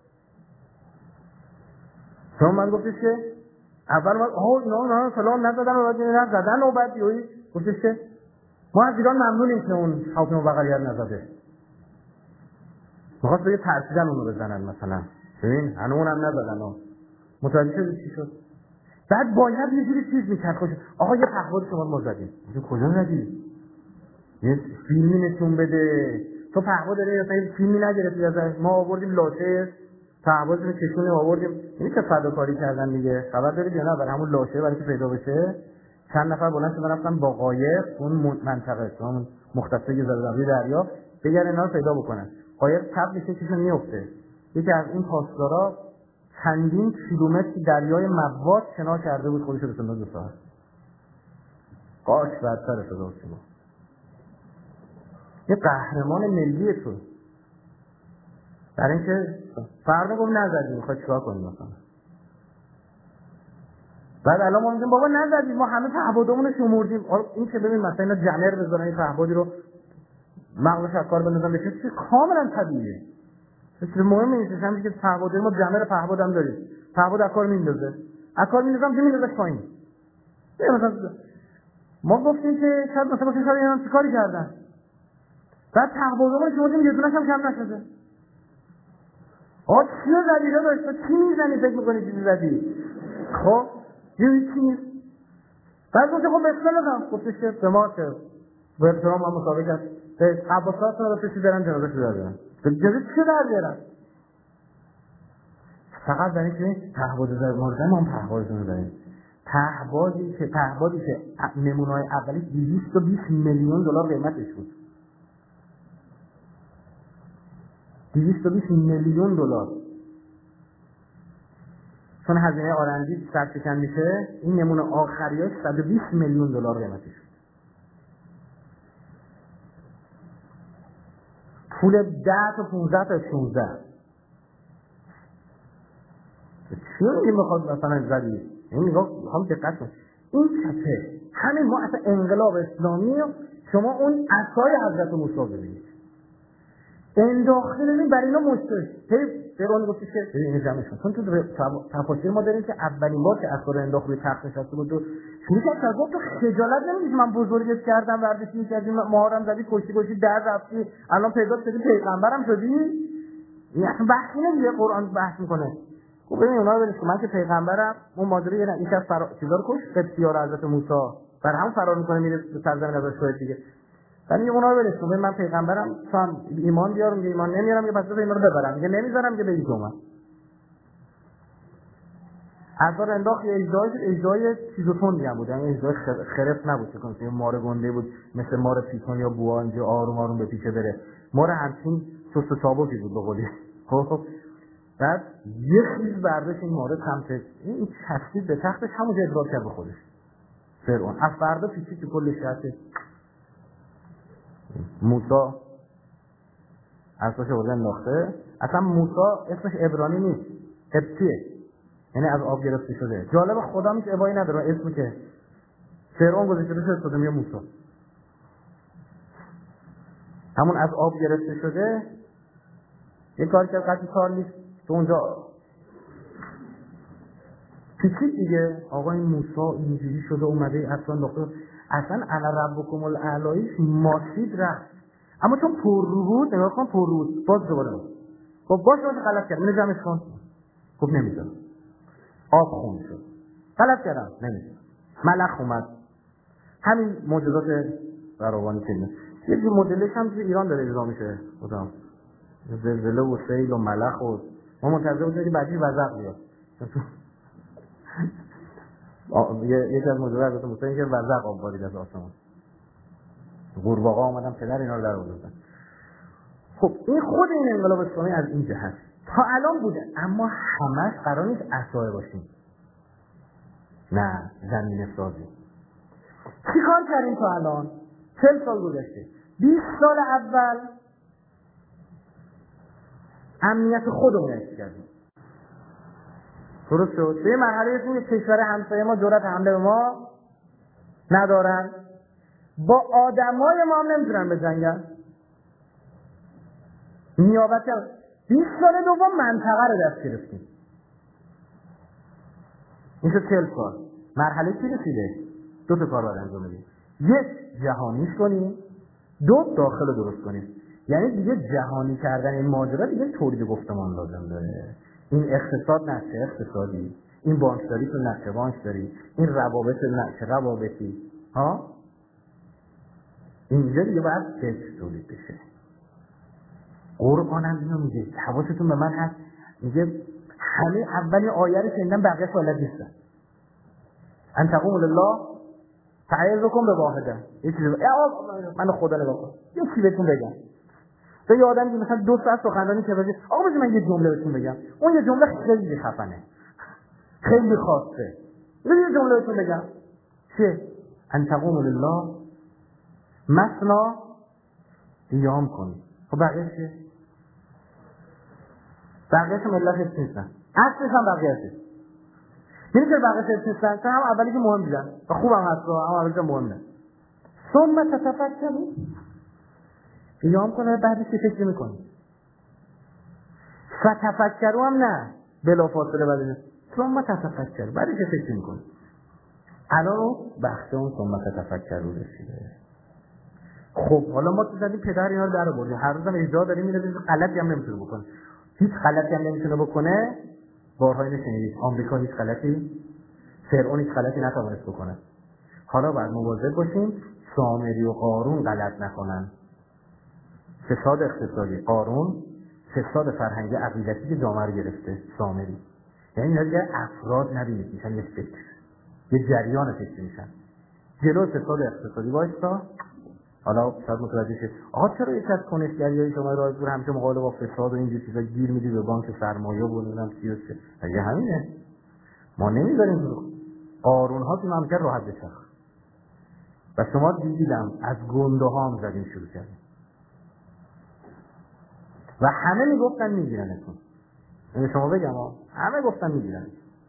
شما من گفتش که اول ما آه اینا نه فلان نزدن و بعد نه زدن و بعد یهو گفتش که ما از ایران ممنونیم که اون حاکم بغلیت نزده. می‌خواست بگه ترسیدن اونو بزنن مثلا. ببین هنوز اونم نزدن ها. متوجه شدید چی شد؟ بعد باید یه جوری چیز می‌کرد خوش. آقا یه پهپاد شما ما زدیم. میگه کجا زدی؟ یه فیلمی نشون بده. تو پهپاد داری مثلا یه فیلمی نگرفتی ازش. ما آوردیم لاشه پهپاد رو کشون آوردیم. این چه فداکاری کردن دیگه. خبر دارید یا نه؟ برای همون لاشه برای که پیدا بشه چند نفر بلند شدن رفتن با قایق اون منطقه اون مختصه زلزله دریا بگن اینا رو پیدا بکنن. قایق چپ میشه چیزی میفته. یکی از این پاسدارا چندین کیلومتر دریای مواد شنا کرده بود خودش رو رسونده دو ساعت. قاش بدتر شده بود. یه قهرمان ملی تو. برای اینکه فردا گفت نزدیم میخواد چیکار کنیم مثلا. بعد الان ما میگیم بابا نزدیم ما همه پهپادمون رو شمردیم. این که ببین مثلا اینا جمر بذارن این پهپادی رو مغزش از کار بندازن بشه چه کاملا طبیعیه. چیز مهمی نیست. همین که پهپاد ما جمر پهپاد هم داریم. پهپاد از کار میندازه. از کار میندازم که میندازش پایین. مثلا ما گفتیم که شاید مثلا مثلا شاید اینا چیکاری کردن. بعد پهپادمون رو شمردیم یه دونه‌ش هم کم نشده. آ چیو زدی داشت تو چی میزنی فکر می‌کنی چیزی زدی؟ خب یه چیز بعد گفت خب بسم الله گفتش که به ما که به احترام هم مسابقه کرد به عباسات رو پیش برن جنازه شو دادن جنازه چی در بیارن فقط برای که پهپاد زد مردن ما هم پهپادشون داریم پهپادی که پهپادی که نمونه‌های اولی دویست و بیست میلیون دلار قیمتش بود دویست و بیست میلیون دلار چون هزینه آرندی سرشکن میشه این نمونه آخریاش صد و بیست میلیون دلار قیمتش پول ده تا پانزده تا شانزده چی رو میگه میخواد مثلا زدی این نگاه هم دقت کن این چپه همین ما اصلا انقلاب اسلامی شما اون عصای حضرت موسی ببینید انداخته ببین برای اینا مشکل هی فرعون گفتش که ببین این جمعش کن چون تو تفاسیر ما داریم که اولین بار که عصا رو انداخت روی تخت نشسته بود و شروع کرد گفت تو خجالت نمی‌کشی من بزرگت کردم ورزشی کردیم مهارم زدی کشتی کشتی در رفتی الان پیدا شدی پیغمبرم شدی این اصلا بحث نمیشه قرآن بحث میکنه خب ببین اونا رو ببین من که پیغمبرم اون ماجرا یه این از فرا چیزا رو کش قبطی‌ها حضرت موسی بر هم فرار میکنه میره به سرزمین ازش شوید دیگه ولی اونا رو برسون ببین من پیغمبرم تو ایمان بیارم میگه ایمان نمیارم که پس تو اینا رو ببرم میگه نمیذارم که بگی تو من اثر انداخت یه اجزای اجزای چیزوتون دیگه بود یعنی اجزای خرف نبود که کنه مار گنده بود مثل مار پیتون یا بوها اینجا آروم آروم به پیچه بره مار همچین سوس و چابکی بود به قولی خب بعد یه خیز برداشت این ماره سمت این چسبید به تختش همونجا ادراک کرد به خودش فرعون از فردا پیچید تو کل شهر موسی اسمش رو انداخته اصلا موسی اسمش عبرانی نیست قبطیه یعنی از آب گرفته شده جالب خدا میشه ابایی نداره اسمی که فرعون گذاشته شده شده میگه موسی همون از آب گرفته شده یه کار که قطعی کار نیست تو اونجا پیچید دیگه آقا این موسی اینجوری شده اومده اصلا انداخته اصلا انا ربکم الاعلی ماسید رفت اما چون پر رو بود نگاه کن پر رو بود باز دوباره بود خب باز باز غلط کردم اینو جمعش کن خب نمیذارم آب خون شد غلط کردم نمیذارم ملخ اومد همین معجزات فراوانی که یه جور مدلش هم توی ایران داره اجرا میشه خودم زلزله و سیل و ملخ و ما منتظر بودیم که بعدی وزق بیاد یکی از موجودات حضرت موسی اینکه وزق آب بارید از آسمان قورباغه‌ها اومدن پدر اینا رو در آوردن خب این خود این انقلاب اسلامی از این جهت تا الان بوده اما همش قرار نیست عصای باشیم نه زمین سازی چی کار کردیم تا الان چهل سال گذشته بیست سال اول امنیت خودمون حفظ کردیم. درست شد؟ به مرحله توی کشور همسایه ما جرأت حمله به ما ندارن، با آدمای ما هم نمیتونن بجنگن. نیابت بیست سال دوم منطقه رو دست گرفتیم. این شد چهل سال. مرحله چی رسیده؟ دو تا کار باید انجام بدیم. یک، جهانیش کنیم. دو، داخل رو درست کنیم. یعنی دیگه جهانی کردن این ماجرا دیگه تولید گفتمان لازم داره. این اقتصاد نشه اقتصادی، این بانکداری تو نشه بانکداری، این روابط نشه روابطی. ها؟ اینجا دیگه باید فکر تولید بشه. قرآن هم اینو میگه، حواستون به من هست، میگه همه اولی آیه رو شنیدن بقیه بلد نیستن. ان تقوموا لله تعظکم به واحده. یه چیزی من خدا نگاه کن. یه چیزی بهتون بگم. تو یه آدمی مثلا دو ساعت سخنرانی که بگه آقا بذار من یه جمله بهتون بگم. اون یه جمله خیلی خفنه. خیلی خاصه. یه جمله بهتون بگم. چه؟ ان تقوموا لله مثنا قیام کنید. خب بقیه چیه؟ بقیه‌ش ملت حفظ نیستن. اصلش هم بقیه هست. یعنی که بقیه حفظ نیستن که هم اولی که مهم دیدن و خوبم هست و هم اولی که مهمه. ثم تتفکروا قیام کنه بعدش که فکر میکنی. فتفکروا هم نه بلا فاصله بعدش ثم تتفکروا بعدش که فکر میکنی. الان بحث اون ثم تتفکروا رسیده. خب حالا ما تو زدیم پدر اینا رو در آوردیم. هر روزم اجازه داریم میره غلطی هم نمیتونه بکنه. هیچ غلطی هم نمیتونه بکنه. بارها اینو شنیدید. آمریکا هیچ غلطی، فرعون هیچ غلطی نتوانست بکنه. حالا باید مواظب باشیم سامری و قارون غلط نکنن. فساد اقتصادی قارون، فساد فرهنگی عقیدتی که جامعه رو گرفته سامری. یعنی اینا دیگه افراد نبینید میشن یه فکر، یه جریان فکر میشن. جلو فساد اقتصادی وایستا. حالا شاید متوجه شید آقا چرا یک از کنشگریای شما راه دور همیشه مقابل با فساد و اینجور چیزا گیر میدید به بانک سرمایه و نمیدونم چی و چه. اگه همینه ما نمیذاریم قارون ها که ممکن راحت بشه. و شما دیدیدم از گنده ها هم زدیم شروع کردیم و همه میگفتن میگیرنتون. این شما بگم ها همه گفتن میگیرن.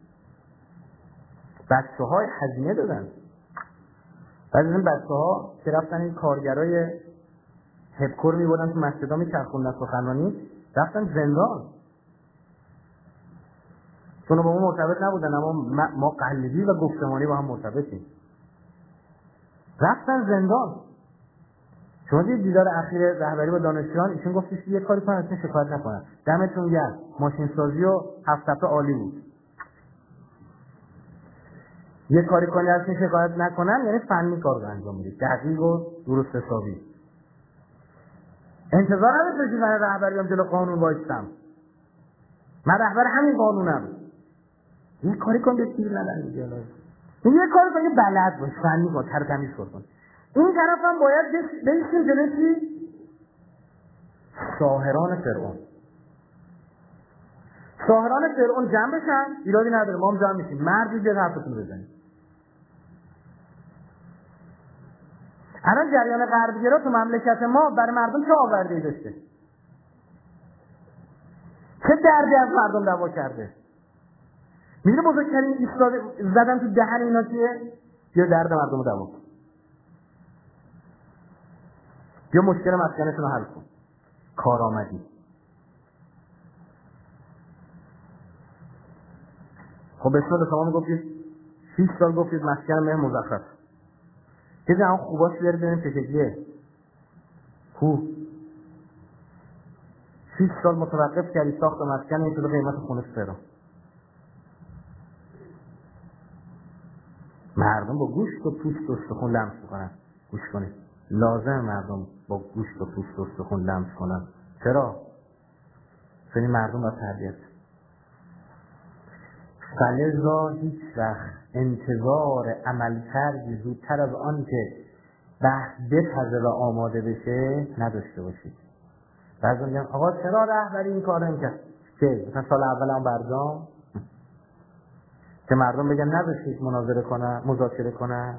بچه های هزینه دادن. بعد از این بچه ها که رفتن این کارگرای هپکور میبودن تو مسجدها میچرخوندن سخنرانی رفتن زندان. چون با ما مرتبط نبودن اما ما قلبی و گفتمانی با هم مرتبطیم. رفتن زندان. شما دید دیدار اخیر رهبری با دانشجویان ایشون گفتش یه کاری کنن اصلا شکایت نکنن. دمتون گرم. ماشین سازی و هفت صفحه عالی بود. یه کاری کنی اصلا شکایت نکنن یعنی فنی کار رو انجام میدید. دقیق و درست حسابی. انتظار نداشته که من رهبری هم جلو قانون وایستم. من رهبر همین قانونم. یه کاری کن به تیر ندن دیگه. یه کاری کن یه بلد باش فنی کن تر تمیز کن. این طرف هم باید بیشتیم جلوی چی؟ ساحران فرعون. ساحران فرعون جمع بشن ایرادی نداره ما هم جمع میشیم. مردی بیاد حرفتون بزنیم. الان جریان غربگرا تو مملکت ما برای مردم چه آورده‌ای داشته؟ چه دردی از مردم دوا کرده؟ میره بزرگترین ایستاده زدن تو دهن اینا چیه؟ یا درد مردم رو دوا کن. یا مشکل مسکنشون رو حل کن. کارآمدی. خب بسیار شما میگفتید شش سال گفتید مسکن مه مزخرف. چیزی هم خوباش بیارید ببینیم چه شکلیه. کو شش سال متوقف کردی ساخت مسکن این شده قیمت خونه سرا. مردم با گوشت و پوست و استخون لمس میکنن. گوش کنید. لازم مردم با گوشت و پوست و استخون لمس کنن. چرا؟ چون مردم با تربیت. فلذا هیچ وقت انتظار عمل کردی زودتر از آن که بحث بپزه و آماده بشه نداشته باشید. بعضی میگن آقا چرا رهبری این کارو نمی‌کنه؟ که مثلا سال اول هم برجام که مردم بگن نذاشتید مناظره کنن، مذاکره کنن.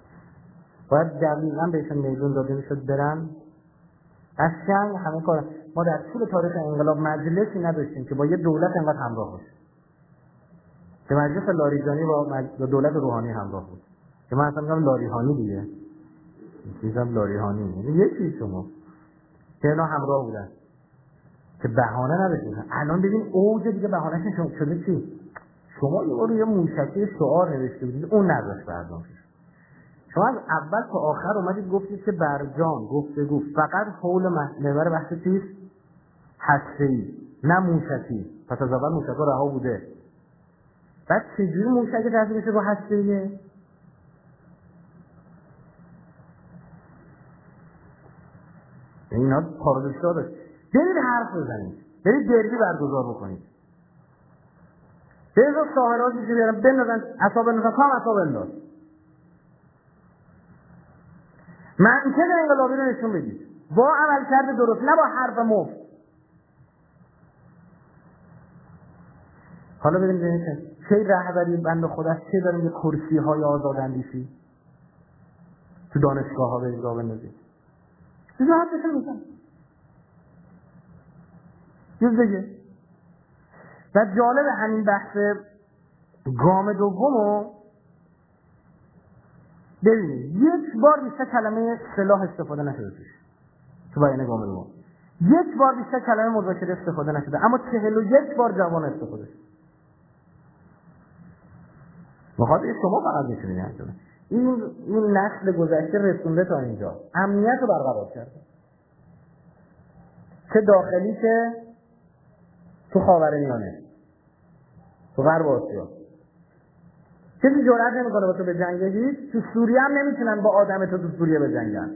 باید دقیقاً بهشون میدون داده میشد برن. قشنگ همه کار ما در طول تاریخ انقلاب مجلسی نداشتیم که با یه دولت انقدر همراه باشه، که مجلس لاریجانی با مج... دولت روحانی همراه بود، که من اصلا میگم لاریحانی دیگه، چیزم لاریحانی یکی شما که اینا همراه بودن که بهانه نداشتن. الان ببین اوج دیگه بهانه‌اش شده چی؟ شما یه بار یه موشکی شعار نوشته بودید اون نذاش برداشت. شما از اول تا آخر اومدید گفتید که برجام گفتگو فقط حول محور بحث چیست؟ هسته‌ای، نه موشکی. پس از اول موشک‌ها رها بوده. بعد چجوری موشک تبدیل میشه با هسته‌ایه؟ اینا پارادوکس‌ها داشت. برید حرف بزنید، برید دربی برگزار بکنید، برید ساحرات چیزی بیارن بندازن اعصاب بندازن تا اعصاب بنداز. منطق انقلابی رو نشون بدید با عملکرد درست، نه با حرف مفت. حالا ببینید ببینید چه رهبری بنده خدا چه داریم یه کرسی های آزاداندیشی تو دانشگاه ها برید راه بندازید. چیزا حرفشون میزن جز دیگه. و جالب همین بحث گام دومو ببینید، یک بار بیشتر کلمه سلاح استفاده نشده توش تو بیان گام دوم، یک بار بیشتر کلمه مذاکره استفاده نشده، اما چهل و یک بار جوان استفاده شده. مخاطب شما فقط میتونید انجام این این نسل گذشته رسونده تا اینجا، امنیت رو برقرار کرده، چه داخلی که تو خاورمیانه، تو غرب آسیا. کسی جرئت نمیکنه با تو به جنگ هیچ. تو سوریه هم نمیتونن با آدم تو تو سوریه بجنگن،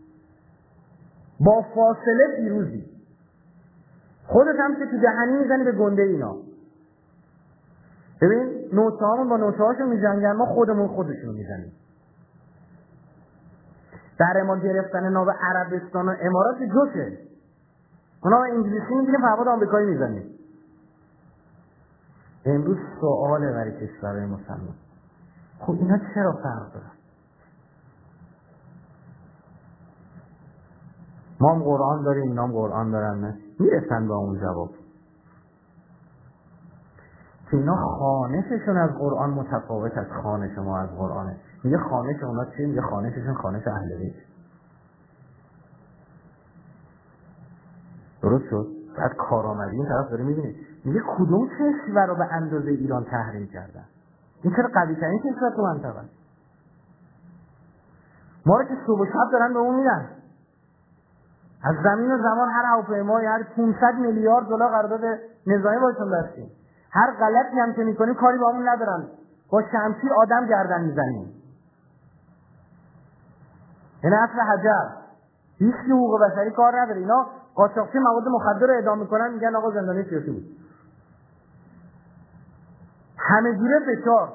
با فاصله پیروزی. خودت هم که تو دهنی میزنی به گنده اینا. ببین نوچه همون با نوچه هاشون میجنگن، ما خودمون خودشون میزنیم. در ما گرفتن ناو عربستان و امارات جوشه، اونا انگلیسی میگیریم فقط آمریکایی میزنیم. امروز سواله برای کشورهای مسلمان، خب اینا چرا فرق دارن؟ ما هم قرآن داریم، اینا هم قرآن دارن، نه میرسن با اون جواب که اینا خوانششون از قرآن متفاوت از خوانش ما از قرآنه. میگه خوانش اونا چیه؟ میگه خوانششون خوانش اهل بیت. درست شد؟ بعد کارآمدی این طرف داره میبینه، میگه کدوم کشور رو به اندازه ایران تحریم کردن؟ این چرا قوی ترین کشور تو منطقه؟ ما رو که صبح و شب دارن به اون میدن. از زمین و زمان هر هواپیمایی هر پانصد میلیارد دلار قرارداد نظامی باشون داشتیم. هر غلطی هم که میکنیم کاری با همون ندارن، با شمشیر آدم گردن میزنیم. این اصل حجر. هیچ حقوق بشری کار نداره. اینا قاچاقچی مواد مخدر رو اعدام میکنن، میگن آقا زندانی سیاسی بود. همه جوره فشار.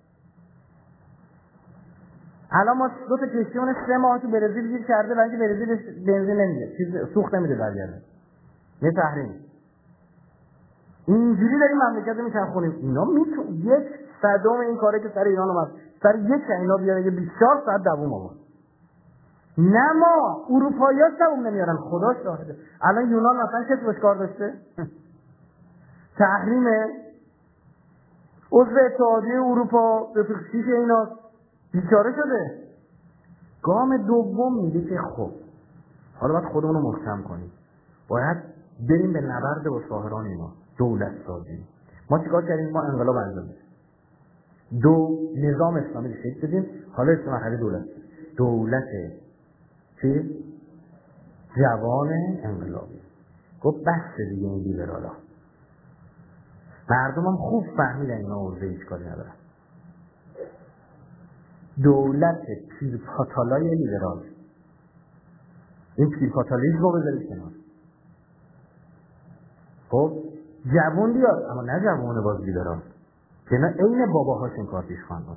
الان ما دو تا کشتیون سه ماه تو برزیل گیر کرده، ولی برزیل بنزین نمیده، چیز سوخت نمیده برگرده. یه تحریم. اینجوری داریم مملکت رو میچرخونیم. اینا میتون یک صدام این کاره که سر ایران اومد، سر یک اینا بیاره بیست و چهار ساعت دووم آورد. نه ما اروپایی‌ها دووم نمیارن، خدا شاهده. الان یونان مثلا چه توش کار داشته؟ تحریم عضو اتحادیه اروپا به فکشیش اینا بیچاره شده. گام دوم میگه که خب حالا باید خودمون رو محکم کنیم، باید بریم به نبرد با شاهران اینا، دولت سازی. ما چیکار کردیم؟ ما انقلاب انجام دادیم، دو نظام اسلامی رو شکل دادیم. حالا اسم مرحله دولت دولت چی؟ جوان انقلابی. گفت بس دیگه این لیبرالا. مردم هم خوب فهمیدن اینا عرضه هیچ کاری ندارن. دولت پیرپاتالای لیبرال، این پیرپاتالیزم رو بذارید کنار. خب جوان بیاد، اما نه جوان باز لیبرال که نه عین باباهاشون کار پیش خواندن،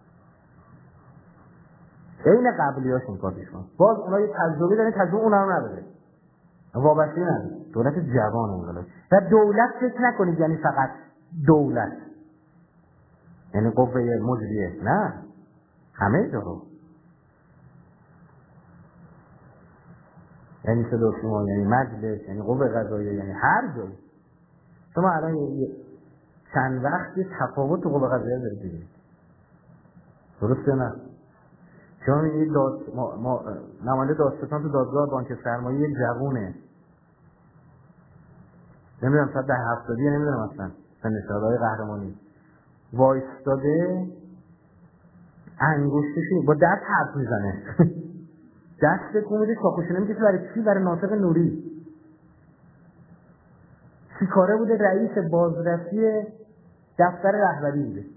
عین قبلیاشون کار پیش خواندن. باز اونا یه تجربه دارن، تجربه اونا رو نداره، وابسته نداره. دولت جوان انقلاب. و دولت فکر نکنید یعنی فقط دولت، یعنی قوه مجریه، نه، همه جا رو. یعنی صدا و سیما، یعنی مجلس، یعنی قوه قضاییه، یعنی هر جایی. شما الان چند وقتی تفاوت تو قوه قضاییه دارید دیدید، درسته نه؟ شما می‌بینید داد ما, ما نماینده دادستان تو دادگاه بانک سرمایه یک جوونه، نمیدونم صد ده هفتادیه، نمیدونم اصلا سنشادهای قهرمانی وایستاده، انگشتشو با دست حرف میزنه دست کومیده چاکوشونه میگه برای چی؟ برای ناطق نوری. چی کاره بوده؟ رئیس بازرسی دفتر رهبری بوده.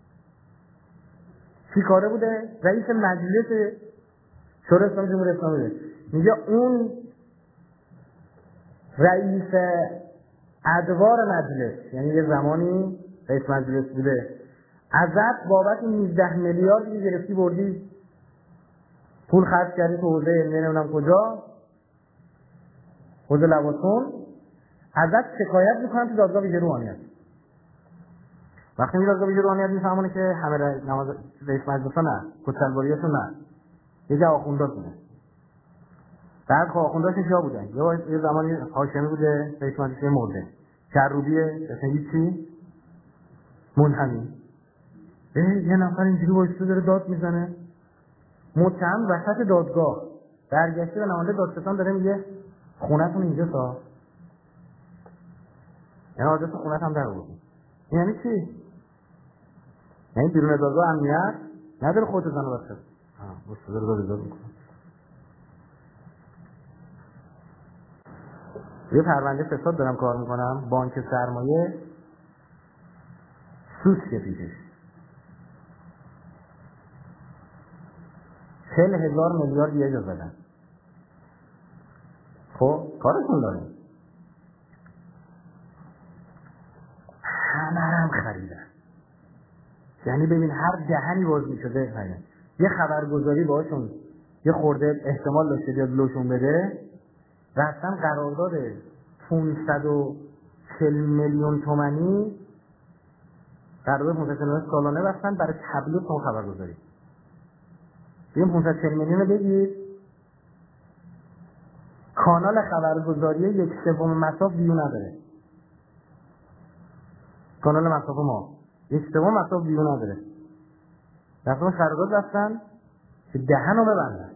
چی کاره بوده؟ رئیس مجلس شورای اسلامی جمهوری اسلامی بوده. میگه اون رئیس ادوار مجلس، یعنی یه زمانی رئیس مجلس بوده، ازت بابت نوزده میلیاردی گرفتی بردی پول خرج کردی تو حوزه نمیدونم کجا، حوزه لواسون، ازت شکایت میکنن تو دادگاه ویژه روحانیت. وقتی می دادگاه ویژه روحانیت میفهمونه که همه نماز رئیس مجلس نه، کچلواریاشون نه، یه جا آخونداشونه. بعد خب آخونداشون کیا بودن؟ یه زمانی هاشمی بوده رئیس مجلس مرده، کروبیه اصلا هیچی، منحنی. یه نفر اینجوری وایسته داره داد میزنه، متهم وسط دادگاه برگشته به نماینده دادستان داره میگه خونتون اینجا سا، یعنی آدرس خونت هم در بود. یعنی چی؟ یعنی بیرون دادگاه امنیت نداره خودت زنو بسته ها بسته داره داد داد میکنه. یه پرونده فساد دارم کار میکنم، بانک سرمایه سود کشیدش چهل هزار میلیارد یه جا زدن. خب کارشون داریم، همه هم خریدن. یعنی ببین هر دهنی باز میشده خریدن. یه خبرگزاری باشون یه خورده احتمال داشته بیاد لوشون بده، رفتن قرارداد پانصد و چهل میلیون تومانی قرارداد پانصد و چهل میلیون سالانه بستن برای تبلیغ اون خبرگزاری. این پانصد و چهل میلیون رو بگید، کانال خبرگزاری یک سوم مصاف ویو نداره. کانال مصاف ما یک سوم مصاف ویو نداره. رفتن قرارداد بستن که دهن رو ببندن.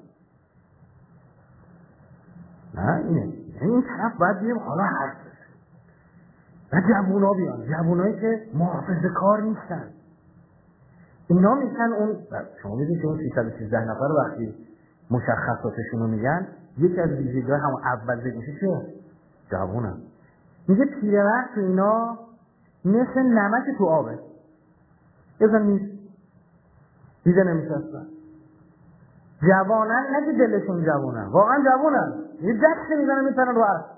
نه اینه، این طرف باید بیم حالا حرف بزن و جوونا بیان، جوونایی که محافظه کار نیستن، اینا میشن اون. شما میدونید که اون سیصد و سیزده نفر وقتی مشخصاتشون رو میگن، یکی از ویژگی‌های همون اول بگوشه چیه؟ جوونن. میگه پیرمرد تو اینا مثل نمک تو آبه، یه نیست دیده نمیشستن. جوانن نه که دلشون جوونن، واقعا جوونن، یه دست میزنن میتونن رو عرض.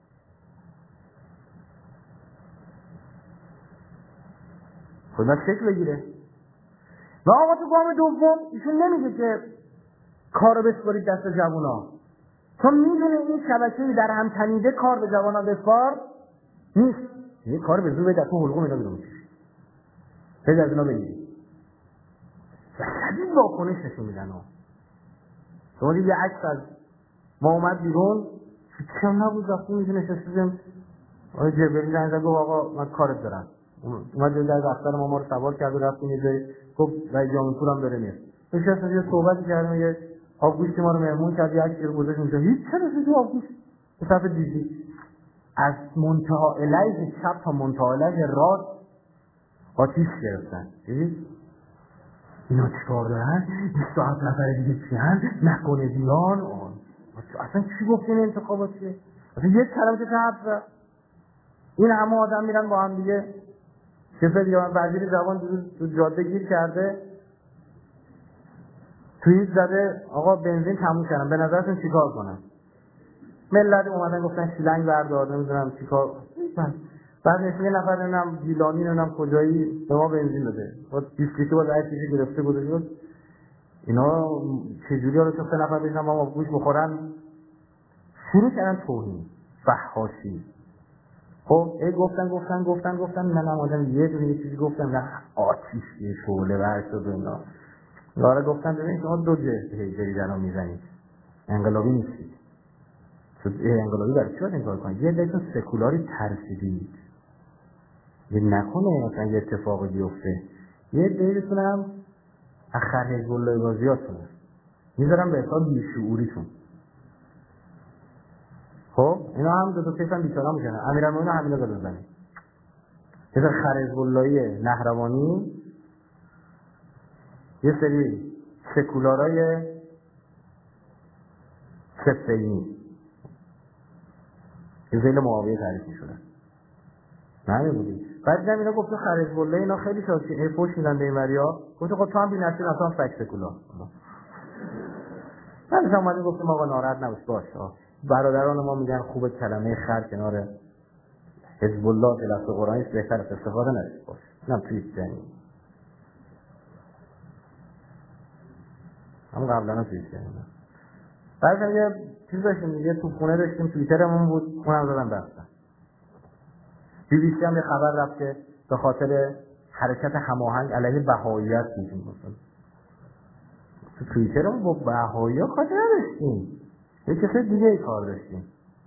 خودت شکل بگیره. و آقا تو گام دوم ایشون نمیگه که کارو بسپارید دست جوونا، چون میدونه این شبکه‌ای در هم تنیده کار به جوانا بسپار نیست. یه کار به زور به دست و حلقوم اینا بیرون میکشه، خیلی از اینا بگیرید و شدید واکنش نشون میدن. شما دید یه عکس از ما اومد بیرون، چم نبود وقتی میدونه شستیم آقای جبری زنگ زد گفت آقا من کارت دارم. اومد جایی در دفتر ما ما رو سوار کرد و رفتیم یه جایی، گفت رای جامعه پولم داره میاد. نشستیم یه صحبتی کردیم، یه آبگوشتی ما رو مهمون کرد، یه عکسی رو گذاشت اونجا. هیچ چه رسید آبگوشت به طرف دیدی از منتها علیه چپ تا منتها علیه راست آتیش گرفتن. دیدید اینا چیکار دارن؟ بیست و هفت نفر دیگه چیان؟ نکنه بیان آن اصلا چی گفتین انتخابات چیه؟ اصلا یک کلمه که حرف این همه آدم میرن با هم دیگه. کسی دیگه من وزیر جوان تو جاده گیر کرده، توییت زده آقا بنزین تموم کردم، به نظرتون چیکار کنم؟ ملت اومدن گفتن شیلنگ بردار، نمیدونم چیکار. بعد نشون یه نفر نمیدونم گیلانی نمیدونم کجایی به ما بنزین بده، با بیست لیتر باز هر چیزی گرفته گذاشت. اینا چجوری حالا چون سه نفر بشنن با ما گوش بخورن؟ شروع کردن توهین، فحاشی. خب ای گفتن گفتن گفتن گفتن من اومدم یه دونه یه چیزی گفتم، نه آتیش یه شعله ور شد و اینا. لاره گفتن ببین شما دو جه هیجری دارو میزنید، انقلابی نیستید. تو انقلابی برای چی باید این کار کنید؟ یه دیتون سکولاری ترسیدید یه نکنه مثلا یه اتفاقی بیفته، یه دیتون هم اخر حزب الله بازیاتونه میذارم به حساب بیشعوریتون. خب اینا هم دو تا کیسن بیچاره میکنن. امیرالمومنین همینا رو بزنید مثل حزب اللهی نهروانی، یه سری سکولارای سفینی که زیل معاویه تعریف میشونن نه بودی. بعد دیدم اینا گفت حزب الله اینا خیلی شاکی فوش میدن به این وریا، گفت خب تو هم بی‌نصیب اصلا فک سکولار. من زمانی گفتم آقا ناراحت نباش باشه، برادران ما میگن خوب کلمه خر کنار حزب الله که لفظ قرآنی است بهتر استفاده نشه باشه، نه توی جنگی هم قبلا توی جنگی. بعد یه چیز داشتیم دیگه تو خونه داشتیم، توییترمون بود اونم زدم رفتم. بی بی سی هم یه خبر رفت که به خاطر حرکت هماهنگ علیه بهائیت میشیم گفتم تو توییترمون با بهائی‌ها کاری نداشتیم، یه کسی دیگه ای کار داشتیم.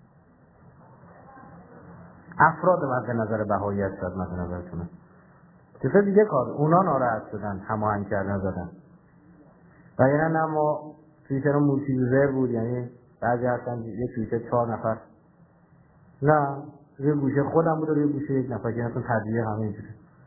افراد مد نظر بهائیت شد مد نظرتونه کسی دیگه کار، اونا ناراحت شدن هماهنگ کردن زدن. و یعنی نه ما توییترمون مولتی یوزر بود، یعنی بعضی هستن یه توییتر چهار نفر، نه روی گوشه خودم بود و روی گوشه یک نفر که اصلا تدریه همه اینجوری.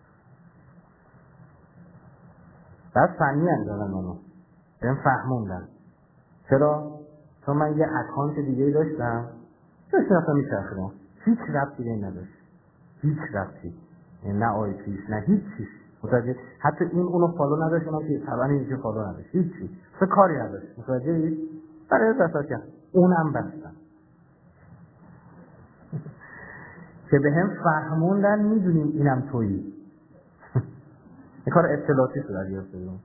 بعد فنی هم دادن منو بهم فهموندن. چرا؟ چون من یه اکانت دیگه داشتم داشتم اصلا میچرخیدم، هیچ ربطی به این نداشت، هیچ ربطی، نه آی پیش نه هیچ چیز متوجه. حتی این اونو فالو نداشت، اونم که طبعا اینجا فالو نداشت، هیچ چیز اصلا کاری نداشت متوجه. برای دستات کرد اونم بستم که به هم فهموندن میدونیم اینم تویی. این کار اطلاعاتی شد از یاد بگیرم.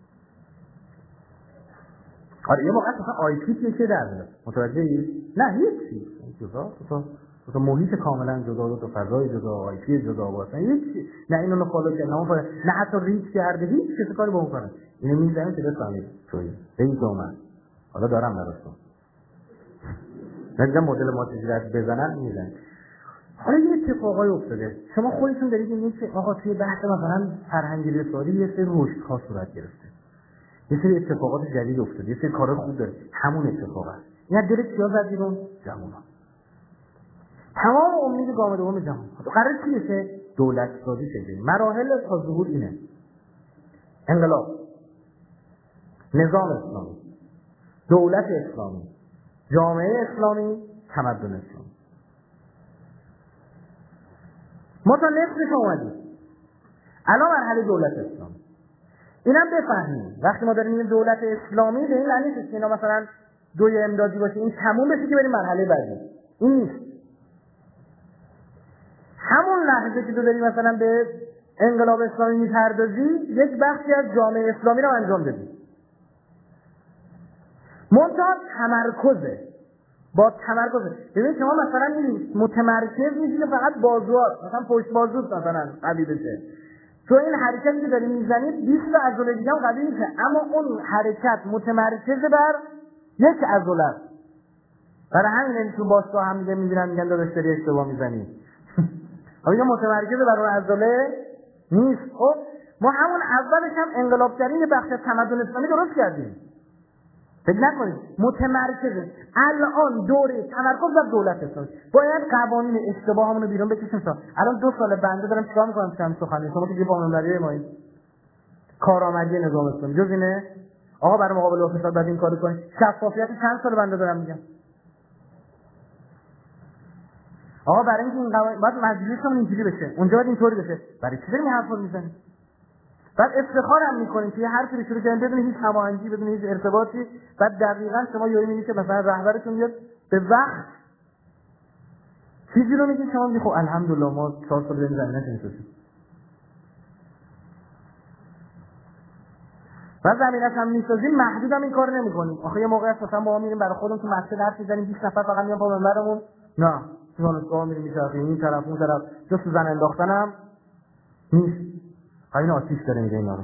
آره یه موقع اصلا آی پی چه در میاد متوجهی؟ نه هیچی جدا، تو تو محیط کاملا جدا، تو فضای جدا، آی پی جدا واسه هیچی. نه اینو رو فالو کرد نه فالو، نه حتی ریچ کرده، هیچ چیز کاری با اون کنه. اینو میزنه که بفهمید تویی. این تو من حالا دارم براستون نمیدونم مدل ما تجربه بزنن میزنن. حالا یه اتفاقای افتاده، شما خودتون دارید میگید که آقا توی بحث مثلا فرهنگی رسالی یه سری رشدها صورت گرفته، یه سری اتفاقات جدید افتاده، یه سری کارهای خوب داره، همون اتفاق است. اینا دل کیا زد بیرون؟ جوونا. تمام امید گام دوم جهان قرار چی بشه؟ دولت سازی شه. مراحل تا ظهور اینه: انقلاب، نظام اسلامی، دولت اسلامی، جامعه اسلامی، تمدن اسلامی. ما تا نصفش اومدیم. الان مرحله دولت اسلامی. اینم بفهمیم وقتی ما داریم میگیم دولت اسلامی به این معنی نیست که اینا مثلا دوی امدادی باشه این تموم بشه که بریم مرحله بعدی. این نیست. همون لحظه که تو داری مثلا به انقلاب اسلامی میپردازی یک بخشی از جامعه اسلامی رو انجام بدی. منتها تمرکزه. با تمرکزه. ببین شما مثلا میبینید متمرکز میشی که فقط بازوات مثلا پشت بازوت مثلا قوی بشه. تو این حرکتی که داری میزنید بیست تا عضله دیگه هم قوی میشه، اما اون حرکت متمرکز بر یک عضله است. برای همین این تو باشگاه هم دیگه میبینن میگن داداش داری اشتباه میزنی. آیا متمرکز بر اون عضله نیست؟ خب ما همون اولش هم انقلابگری بخش تمدن اسلامی درست کردیم. فکر نکنید متمرکز الان دوره تمرکز بر دولت اسلامی. باید قوانین اشتباهامون رو بیرون بکشیم. تا الان دو سال بنده دارم چیکار میکنم تو همین سخنرانی شما که دیگه قانون‌داری ما این کارآمدی نظام اسلامی جز اینه آقا برای مقابله با فساد بعد این کارو کنید. شفافیت چند سال بنده دارم میگم آقا برای اینکه این قوانین باید مجلسمون اینجوری بشه اونجا باید اینطوری بشه. برای چی داریم این حرفا رو میزنیم؟ بعد افتخارم میکنیم که یه حرفی رو شروع کردیم بدون هیچ هماهنگی بدون هیچ ارتباطی. بعد دقیقاً شما یهو میبینید که مثلا رهبرتون میاد به وقت چیزی رو میگه شما میگید خب الحمدلله ما چهار سال داریم زمینه نشستیم. بعد زمینه هم میسازیم محدود هم این کار نمیکنیم. آخه یه موقع است مثلا ما میریم برای خودمون تو مسجد حرف میزنیم بیست نفر فقط میان پا منبرمون نه تو دانشگاه میریم میچرخیم این طرف اون طرف جز تو زن انداختنم نیست. این آتیش داره میگه اینا رو.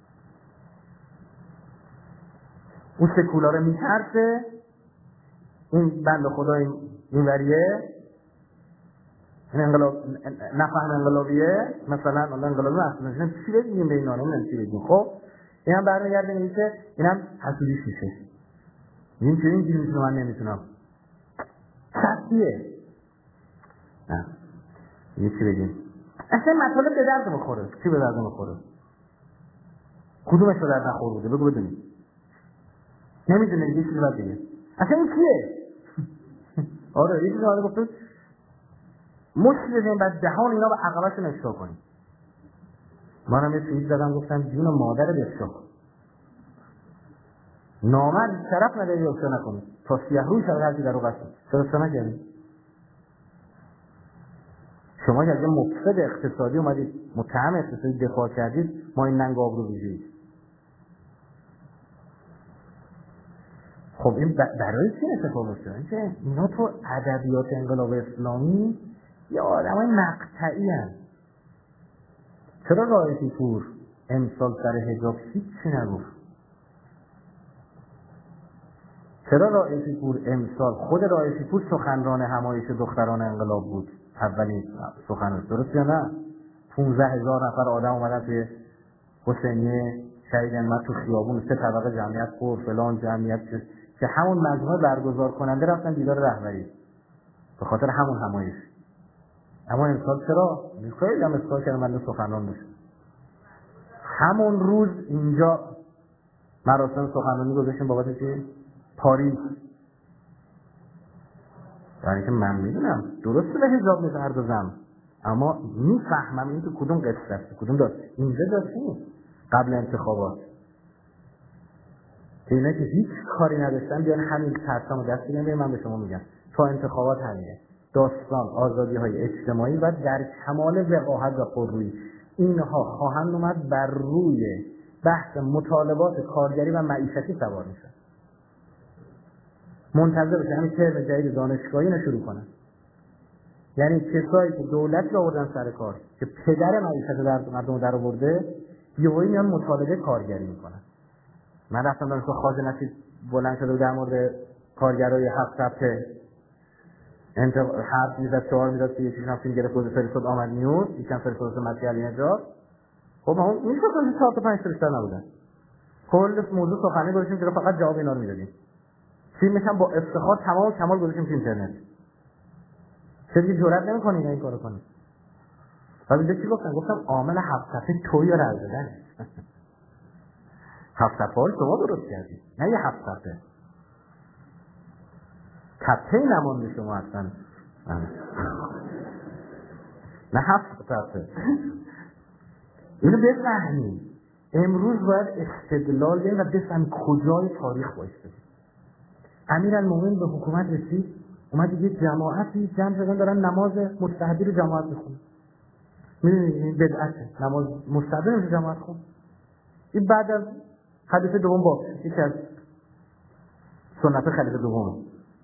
اون سکولاره میترسه، این بند خدا این وریه این انقلاب نفهم انقلابیه مثلا الان انقلابی اصلا چی بگیم به اینا نمیدونم چی بگیم. خب این هم برمیگرده میگه اینم حسودی میشه. این چه اینجوری میتونم من نمیتونم سختیه. نه یه چی بگیم اصلا مطالب به درد میخوره. چی به درد میخوره؟ کدومش به درد نخور بوده بگو بدونی. نمیدونه یه چیزی باید بگه اصلا این کیه؟ آره یه چیزی آره گفتم مشت بزنیم بعد دهان اینا به عقبشون افشا کنیم. منم یه توییت زدم گفتم جون مادر بفشا نامرد طرف نداری افشا نکنی تا سیه روی شد هرچی در رو قصد چرا افشا نکردی؟ شما که از یه مفسد اقتصادی اومدید متهم اقتصادی دفاع کردید ما این ننگ آب رو بجوید. خب این برای چی اتفاق افتاد؟ اینکه اینا تو ادبیات انقلاب اسلامی یه آدمای مقطعی هستند. چرا رائفی پور امسال سر حجاب هیچی نگفت؟ چرا رائفی پور امسال خود رائفی پور سخنران همایش دختران انقلاب بود اولین سخنران درست یا نه؟ پونزده هزار نفر آدم اومدن توی حسینیه شهید انمد تو خیابون سه طبقه جمعیت پر فلان جمعیت که همون مجموعه برگزار کننده رفتن دیدار رهبری به خاطر همون همایش. اما امسال چرا؟ خیلی هم اصلاح کردن من سخنران بشه. همون روز اینجا مراسم سخنرانی گذاشتیم بابت چی؟ پاریس. یعنی که من میدونم درسته به حجاب نیست هر دو زن اما میفهمم این تو کدوم قصه است کدوم داد اینجا داشتیم قبل انتخابات که اینا که هیچ کاری نداشتن بیان همین ترسام و دست بگیرن. من به شما میگم تا انتخابات همینه داستان آزادی های اجتماعی و در کمال وقاحت و پررویی اینها خواهند اومد بر روی بحث مطالبات کارگری و معیشتی سوار میشن. منتظر بشه همین ترم جدید دانشگاهی رو شروع کنن. یعنی کسایی که دولت رو آوردن سر کار که پدر معیشت در مردم در آورده یهویی میان مطالبه کارگری میکنن. من رفتم دانشگاه خواجه نصیر بلند شده در مورد کارگرای هفت هفته انت حرف میزد چهار میزد که یکیش هم فیلم گرفت فرستاد آمد نیوز یکم فرستاد مسیح علی نجات. خب اون میشه که چهار تا پنج تا بیشتر نبودن. کل موضوع سخنرانی گذاشتیم که فقط جواب اینا رو میدادیم. فیلمش هم با افتخار تمام کمال گذاشتیم تو اینترنت. چه جرئت نمی‌کنی این کارو کنی؟ بعد چی گفتن؟ گفتم عامل هفت صفحه توی رو رد دادن. هفت صفحه رو شما درست کردید نه یه هفت صفحه کپی نمانده شما اصلا نه هفت صفحه. اینو بفهمید امروز باید استدلال داریم و بفهمیم کجای تاریخ بایسته. امیرالمومنین به حکومت رسید اومد یه جماعتی جمع شدن دارن نماز مستحبی رو جماعت میخونن. میدونید این بدعته نماز مستحبی رو جماعت خون. این بعد از خلیفه دوم با یکی از سنت خلیفه دومه.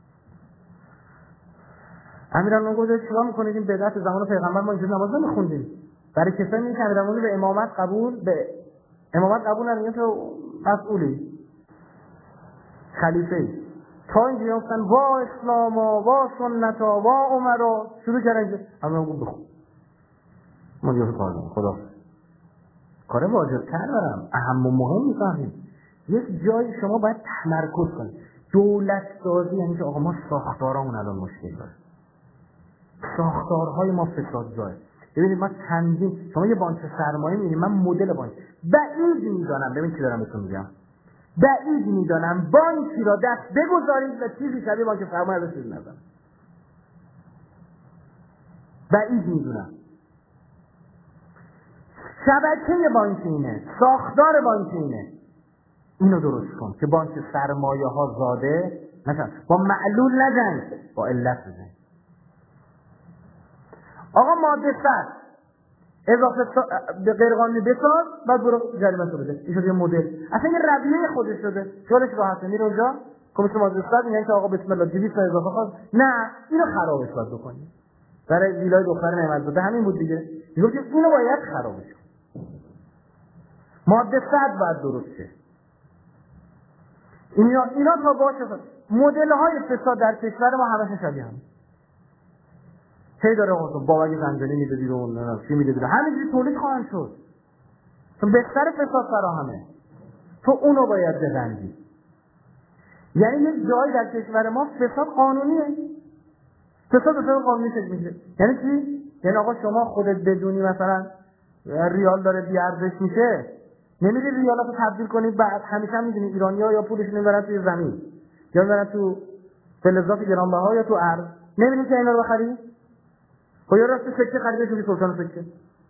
امیرالمومنین گفت چیکار میکنید این بدعت زمان پیغمبر ما اینجوری نماز نمیخوندیم. برای کسایی میگه امیرالمومنین به امامت قبول به امامت قبول نمیگه تو مسئولی خلیفه تا اینجا گفتن وا اسلام وا سنت وا عمر شروع کردن همه گفت بخون ما دیگه کار دارم خدا کار واجب تر دارم اهم و مهم میفهمیم. یک جایی شما باید تمرکز کنید. دولت سازی یعنی که آقا ما ساختارامون الان مشکل داره. ساختارهای ما فساد جای. ببینید ما چندین شما یه بانک سرمایه می‌بینید من مدل بانک بعید می‌دونم ببین چی دارم بهتون میگم. بعید می‌دونم بانکی را دست بگذارید و چیزی شبیه بانک سرمایه رو چیز نذارید. بعید می‌دونم. شبکه بانکی اینه، ساختار بانکی اینه. اینو درست کن که بانک سرمایه ها زاده نشن. با معلول نزن، با علت بزن. آقا ماده صد اضافه به غیر قانونی بساز بعد برو جریمه بده. این شده یه مدل. اصلا یه رویه خودش شده. خودش راحته میره اونجا کمیسیون ماده صد میگن که آقا بسم الله دویست تا اضافه خواست. نه، اینو خرابش باید بکنی. برای ویلای دختر نعمت‌زاده همین بود دیگه. میگفت اینو باید خرابش کن. ماده صد باید درست شه. اینا اینا تا باشه مدل های فساد در کشور ما همش شبیه هم. هی داره آقا بابک زنجانی میده بیرون، چی میده بیرون، همینجوری تولید خواهند شد. چون بستر فساد فراهمه. تو اونو باید ببندی. یعنی یک جایی در کشور ما فساد قانونیه. فساد فساد قانونی شکل میشه. یعنی چی؟ یعنی آقا شما خودت بدونی مثلا ریال داره بی ارزش میشه، نمیری ریالاتو تبدیل کنی، بعد همیشه هم میدونی ایرانی‌ها یا پولشون میبرن توی زمین یا میبرن تو فلزات گرانبها یا تو ارز، نمیری که اینا رو بخری؟ خب یا راست سکه خریدش میگی سلطان سکه.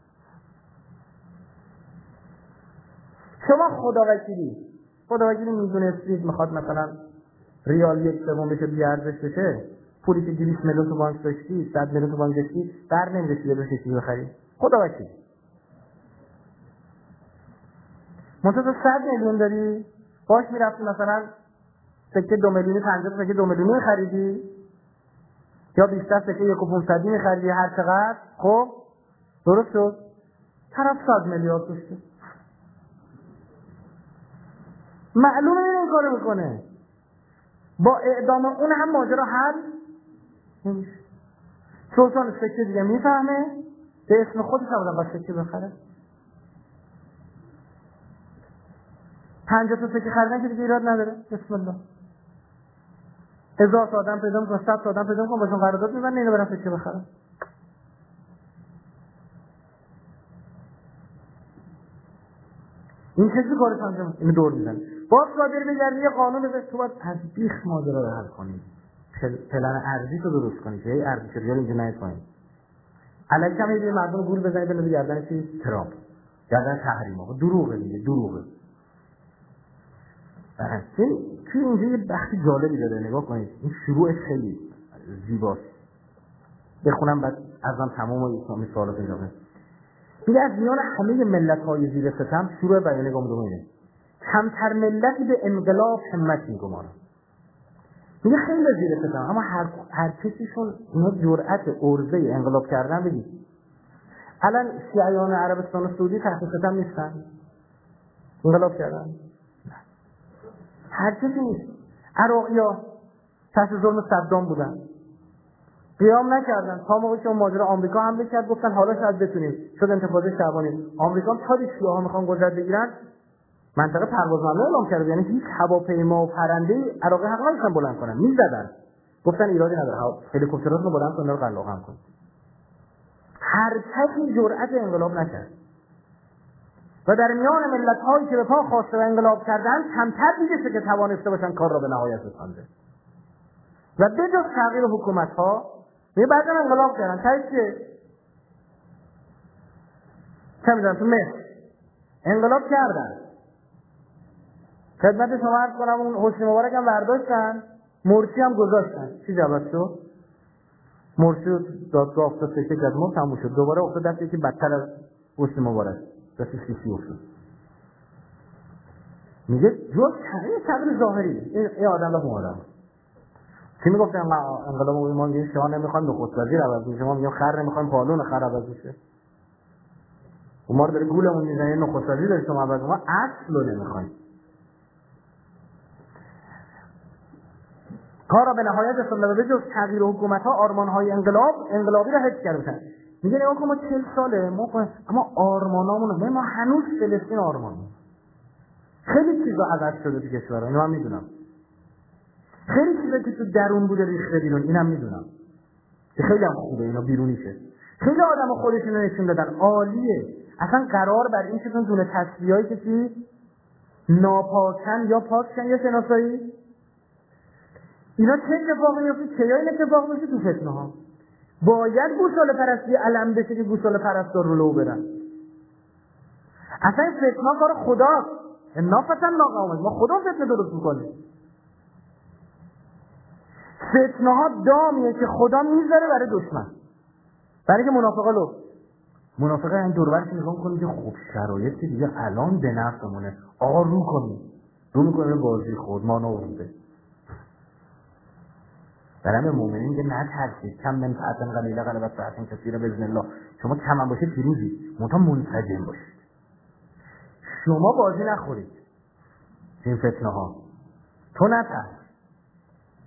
شما خدا وکیلی خدا وکیلی میدونستید میخواد مثلا ریال یک سوم بشه بی ارزش بشه، پولی که دویست میلیون تو بانک داشتی، صد میلیون تو بانک داشتی، در نمیرسید بشه چیزی بخری. خدا وکیلی منتها صد میلیون داری، باش میرفتی مثلا سکه دو میلیونی پنجاه سکه دو میلیونی خریدی یا بیست سکه یک و پونصدی میخریدی هر چقدر، خب درست شد، طرف صد میلیارد داشته. معلومه این کارو میکنه. با اعدام اون هم ماجرا حل نمیشه. سلطان سکه دیگه میفهمه به اسم خودش هم با سکه بخره. پنجاه تا سکه خریدن که دیگه ایراد نداره. بسم الله. هزار تا آدم پیدا میکنه، صد تا آدم پیدا میکنه، باشون قرارداد میبندن اینو برن سکه بخرن. این چیزی کارش انجام اینو دور میزنه. باز صادر میگردی یه قانون بذار تو باید از بیخ ماجرا رو حل کنی. پلن ارضی تو درست کنی که ارضی شد یا اینجا نهید کنی. الکی هم یه مردم گول بزنید به گردن چی؟ ترامپ. گردن تحریما. دروغه دیگه، دروغه. این که اینجا یه بخشی جالبی داره، نگاه کنید. این شروعش خیلی زیباست. بخونم بعد ازم تمام این سوالات اینجا میاد. میگه از میان همه ملت‌های زیر ستم شروع بیان نگاه می‌کنه. کمتر ملتی به انقلاب همت می‌گماره. میگه خیلی زیر ستم، اما هر هر کسیشون اینا جرأت ارزه انقلاب کردن بگید. الان شیعیان عربستان و سعودی تحت ستم نیستن. انقلاب کردن. هر کسی نیست. عراقی‌ها تحت ظلم صدام بودن. قیام نکردن تا موقعی که اون ماجرا آمریکا حمله کرد گفتن حالا شاید بتونیم، شد انتفاضه شعبانی. آمریکا تا شیعه‌ها میخوان قدرت بگیرن منطقه پرواز ممنوع اعلام کرد، یعنی هیچ هواپیما و پرنده عراقی حق نداشتن بلند کنن، میزدن، گفتن ایرادی نداره هلیکوپتراتون رو بلند کنن رو قلاقم کن. هر کسی جرأت انقلاب نکرد و در میان ملت‌هایی که به پا خواسته و انقلاب کردن کمتر میشه که توانسته باشن کار را به نهایت رسانده. و بجز تغییر حکومت‌ها یه بعدن انقلاب کردن. تایید که چه میدونم تو مصر انقلاب کردن، خدمت شما عرض کنم اون حسنی مبارک هم برداشتن، مرسی هم گذاشتن. چی جواب شد؟ مرسی دادگاه افتاد سکه کرد، ما تموم شد، دوباره افتاد دست یکی بدتر از حسنی مبارک، دست سیسی افتاد. میگه جز تغییر صدر ظاهری این آدم و اون آدم چی میگفت انقلاب ما میگه شما نمیخوایم نخست وزیر عوض بشه، ما میگیم خر نمیخوایم پالون خر عوض بشه. و ما رو داره گولمون میزنه نخست وزیر داره شما عوض، ما اصل رو نمیخوایم. کار را به نهایت رسانده و به جز تغییر حکومت‌ها آرمان‌های انقلاب انقلابی را حفظ کردن. میگه نگاه کن ما چهل ساله ما کن اما آرمانامون ما هنوز فلسطین آرمانیم. خیلی چیزا عوض شده تو کشورها، اینو من میدونم. خیلی چیزا که تو درون بوده ریخته بیرون، اینم میدونم. که خیلی هم خوبه اینا بیرونیشه. خیلی آدم خودشون رو نشون دادن عالیه. اصلا قرار بر این شدن دونه تصفیه‌ای که چی ناپاکن یا پاکن یا شناسایی. اینا چه اتفاقی میفته؟ چه یا این اتفاق میفته تو فتنه ها. باید گوساله پرستی علم بشه که گوساله پرستار رو لو برن. اصلا این فتنه کار خداست. نافتن ناقامت ما خدا فتنه درست میکنه. فتنه ها دامیه که خدا میذاره برای دشمن، برای که منافقا لو منافقه این دوربرش نگاه کنید که خب شرایطی دیگه الان به نفعمونه، آقا رو کنید رو میکنه بازی خود ما نورده. برای مؤمنین که نترسید، کم من فعتن قلیله غلبت فعتن کثیره بزن الله. شما کم هم باشه پیروزی، منتها منسجم باشید. شما بازی نخورید این فتنه ها، تو نترس،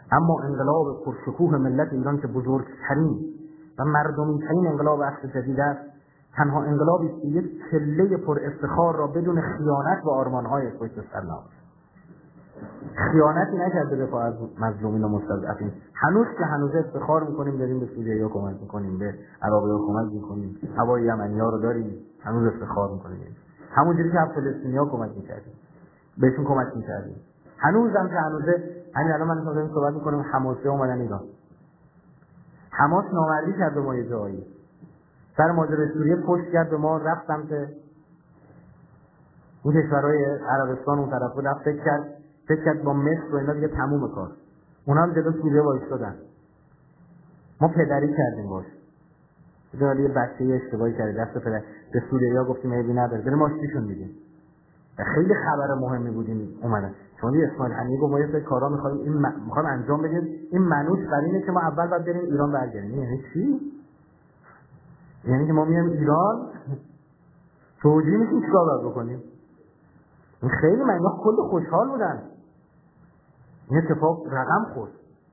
اما انقلاب پرشکوه ملت ایران که بزرگترین و مردمی‌ترین انقلاب عصر جدید است، تنها انقلابی است که یک چله پر افتخار را بدون خیانت به آرمان‌های پشت سر نهاد. خیانتی نکرده دفاع از مظلومین و مستضعفین. هنوز که هنوز افتخار میکنیم داریم به سوریه‌ها کمک میکنیم، به عراقی‌ها کمک میکنیم، هوای یمنی‌ها رو داریم، هنوز افتخار میکنیم. همونجوری که فلسطینی‌ها کمک میکردیم، بهشون کمک میکردیم. هنوز هم که هنوزه، همین الان من دارم صحبت میکنم، حماسه اومدن ایران. حماس نامردی کرد به ما یه جایی. سر ماجرای سوریه پشت کرد به ما، رفت سمت اون کشورهای عربستان اون طرف رفت، فکر کرد فکر کرد با مصر و اینا دیگه تموم کار. اونا هم جلو سوریه وایسادن. ما پدری کردیم باش. جالی یه بچه اشتباهی کرد، دست پدر به سوریه‌ها گفتیم ایبی نداره، بریم آشتیشون میدیم. خیلی خبر مهمی بودیم اومدن. چون اسماعیل حنیفی گفت ما یه سری کارا می‌خوایم این م... می‌خوایم انجام بدیم، این منوط بر اینه که ما اول باید بریم ایران برگردیم. یعنی چی؟ یعنی که ما میایم ایران توجیه میشیم چیکار باید بکنیم؟ این خیلی من اینا کل خوشحال بودن. این اتفاق رقم خورد.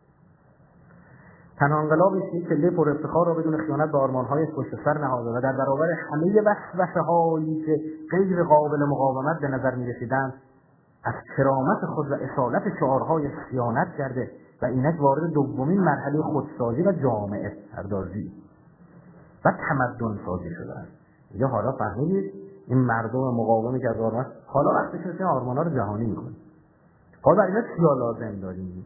تنها انقلابی است که پر افتخار را بدون خیانت به آرمان‌های پشت سر نهاده و در برابر همه وسوسه‌هایی که غیر قابل مقاومت به نظر می‌رسیدند از کرامت خود و اصالت شعارهای خیانت کرده و اینک وارد دومین مرحله خودسازی و جامعه پردازی و تمدن سازی شده است. دیگه حالا فهمیدید این مردم مقاومی که از آرمان، حالا وقتی که این آرمان‌ها رو جهانی می‌کنیم. حالا برای اینا چیا لازم داریم؟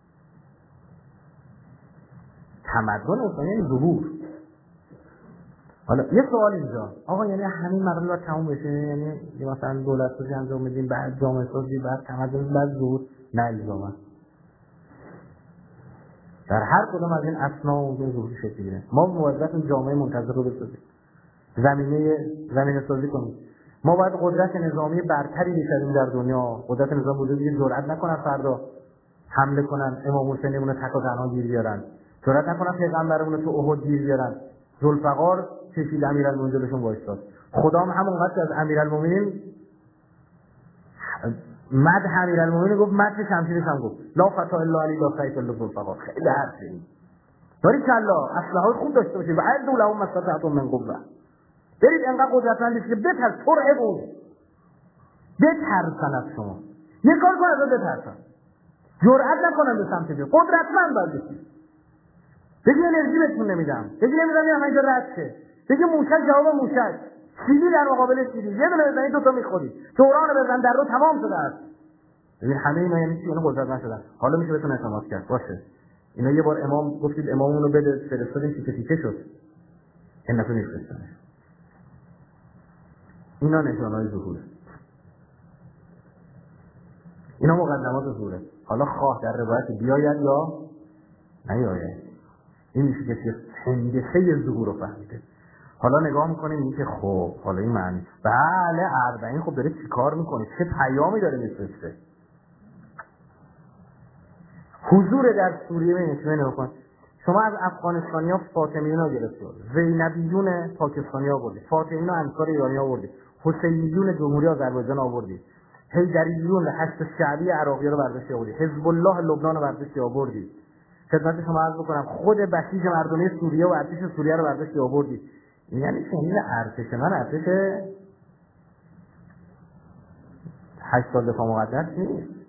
تمدن اصلا یعنی ظهور. حالا یه سوال اینجا، آقا یعنی همین مرحله رو تموم بشه، یعنی مثلا دولت سازی انجام بدیم، بعد جامعه سازی، بعد تمدن، بعد ظهور؟ نه الزاما. در هر کدوم از این اسنا و ظهور شکل می‌گیره. ما موظفیم جامعه منتظر رو بسازیم، زمینه زمینه سازی کنیم. ما باید قدرت نظامی برتری بشیم در دنیا. قدرت نظامی بوده دیگه جرئت نکنن فردا حمله کنن، امام حسینمون رو تک و تنها گیر بیارن، جرئت نکنن پیغمبرمون رو تو احد گیر بیارن. ذوالفقار کشید امیرالمومنین جلوشون وایساد. خدا هم همونقدر که از امیرالمومنین مدح امیرالمومنین گفت، مدح شمشیرش هم گفت لا فتا الا علی لا سیف الا ذوالفقار. خیلی حرفی داری که الله اسلحه خوب داشته باشید و عدوا لهم ما استطعتم من قوه. برید انقدر قدرتمند بشید که بترس ترعبون، بترسن از شما. یه کار کن از بترسن، جرئت نکنن به سمت بید، قدرتمند باید بشید. بگی انرژی بهتون نمیدم، بگی نمیدم یه همینجا رد شه، بگی موشک جواب موشک، سیلی در مقابل سیلی، یه دونه بزنید دوتا میخوری، دوران بزن در رو تمام شده است. ببین همه اینا یعنی چی؟ اینا قدرتمند شدن. حالا میشه بهتون اعتماد کرد. باشه اینا یه بار امام گفتید امامون رو بده، فرستادیم تیکه تیکه شد، این نفر نیستنش. اینا نشانه‌های ظهوره، اینا مقدمات ظهوره. حالا خواه در روایت بیاید یا نیاید، این میشه که هندسه ظهور رو فهمیده. حالا نگاه میکنیم این که خب حالا این معنی بله اربعین خب داره چی کار میکنه، چه پیامی داره میفرسته. حضور در سوریه ببینید نگاه کن، شما از افغانستانیا فاطمیون ها گرفتید، زینبیون پاکستانی ها آوردید، فاطمیون انصار ایرانی ها آوردید، حسینیون جمهوری آذربایجان آوردید، حیدریون حشد شعبی عراقی رو برداشتی آوردید، حزب الله لبنان رو برداشتی آوردید. خدمت شما عرض بکنم خود بسیج مردمی سوریه و ارتش سوریه رو برداشتی آوردید. این یعنی چنین ارتش من ارتش هشت سال دفاع مقدس نیست.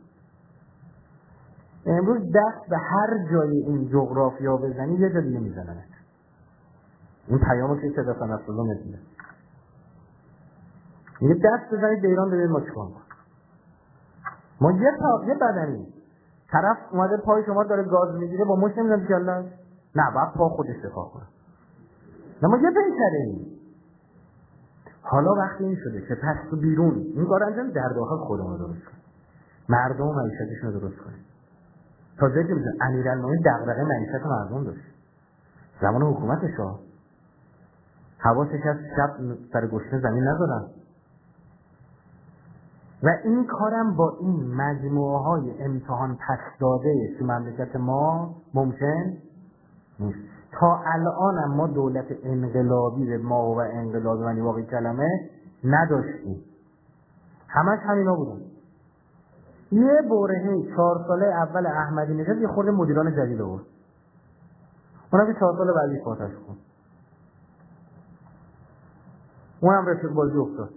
امروز دست به هر جای این جغرافیا بزنی یه جا دیگه میزننت. این پیامو که صدا نفس‌الله میدونه. میگه دست بزنید به ایران ببینید ما چیکار می‌کنیم. ما یه تا یه بدنی طرف اومده پای شما داره گاز میگیره با مش نمیدونم که الله نه بعد پا خودش دفاع کنه. نه ما یه پیکره ایم. حالا وقتی این شده که پس تو بیرون این کار انجام در داخل خودمون رو درست کنیم. مردم و معیشتشون رو درست کنیم. تا جایی که میشه امیرالمومنین دغدغه معیشت مردم داشت. زمان حکومتش ها حواسش از شب سر گشنه زمین نذارن. و این کارم با این مجموعه های امتحان پس داده تو مملکت ما ممکن نیست. تا الان ما دولت انقلابی به ما و انقلابی و واقعی کلمه نداشتیم. همش همینا بودن. یه برهه چهار ساله اول احمدی نژاد یه خورده مدیران جدید آورد. اونم که چهار سال بعدی فاتحش کن. اونم رفیق بازی افتاد.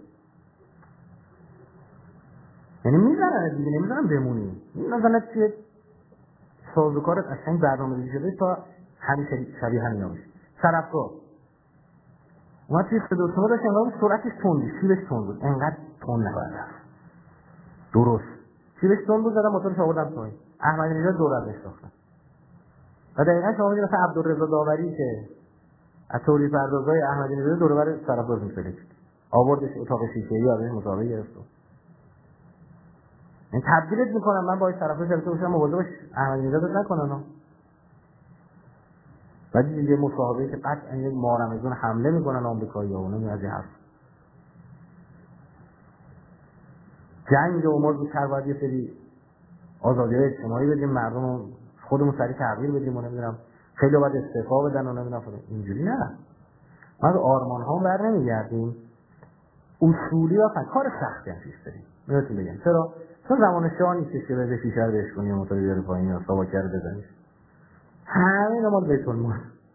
یعنی میزنن دیگه، نمیزنن بمونی. میزنن توی سازوکار قشنگ برنامه‌ریزی شده تا همیشه شبیه همین باشه. طرفدار اومد توی صدا و سیما داشت، انگار سرعتش تندی، شیبش تند بود، انقدر تند نباید رفت. درست شیبش تند بود، زدن موتورش آوردن پایین. احمدی نژاد دور ازش ساختن. و دقیقاً شما می‌بینید مثلا عبدالرضا داوری که از تولید پردازهای احمدی نژاد دور و بر طرفدار می‌سازه. آوردش اتاق شیشه‌ای ازش مسابقه گرفت. این تبدیلت میکنم من باید طرفدار شرکت باشم، مواظب باش احمدی نژاد نکنن. بعد دیگه مصاحبه‌ای که قطعا یک مارمزون حمله میکنن آمریکایی‌ها، اونم از این حرف. جنگ عمر بیشتر باید یه سری آزادی‌های اجتماعی بدیم، مردم خودمون سریع تغییر بدیم و نمیدونم خیلی باید استعفا بدن و نمیدونم اینجوری نه. ما از آرمان‌ها بر نمیگردیم، اصولی و کار سختی هم پیش بریم. میتونم بگم چرا؟ چون زمان شاه نیست که به فیشر بهش کنی موتور بیاره پایین یا ساواکر بزنی. همین ما بیت المال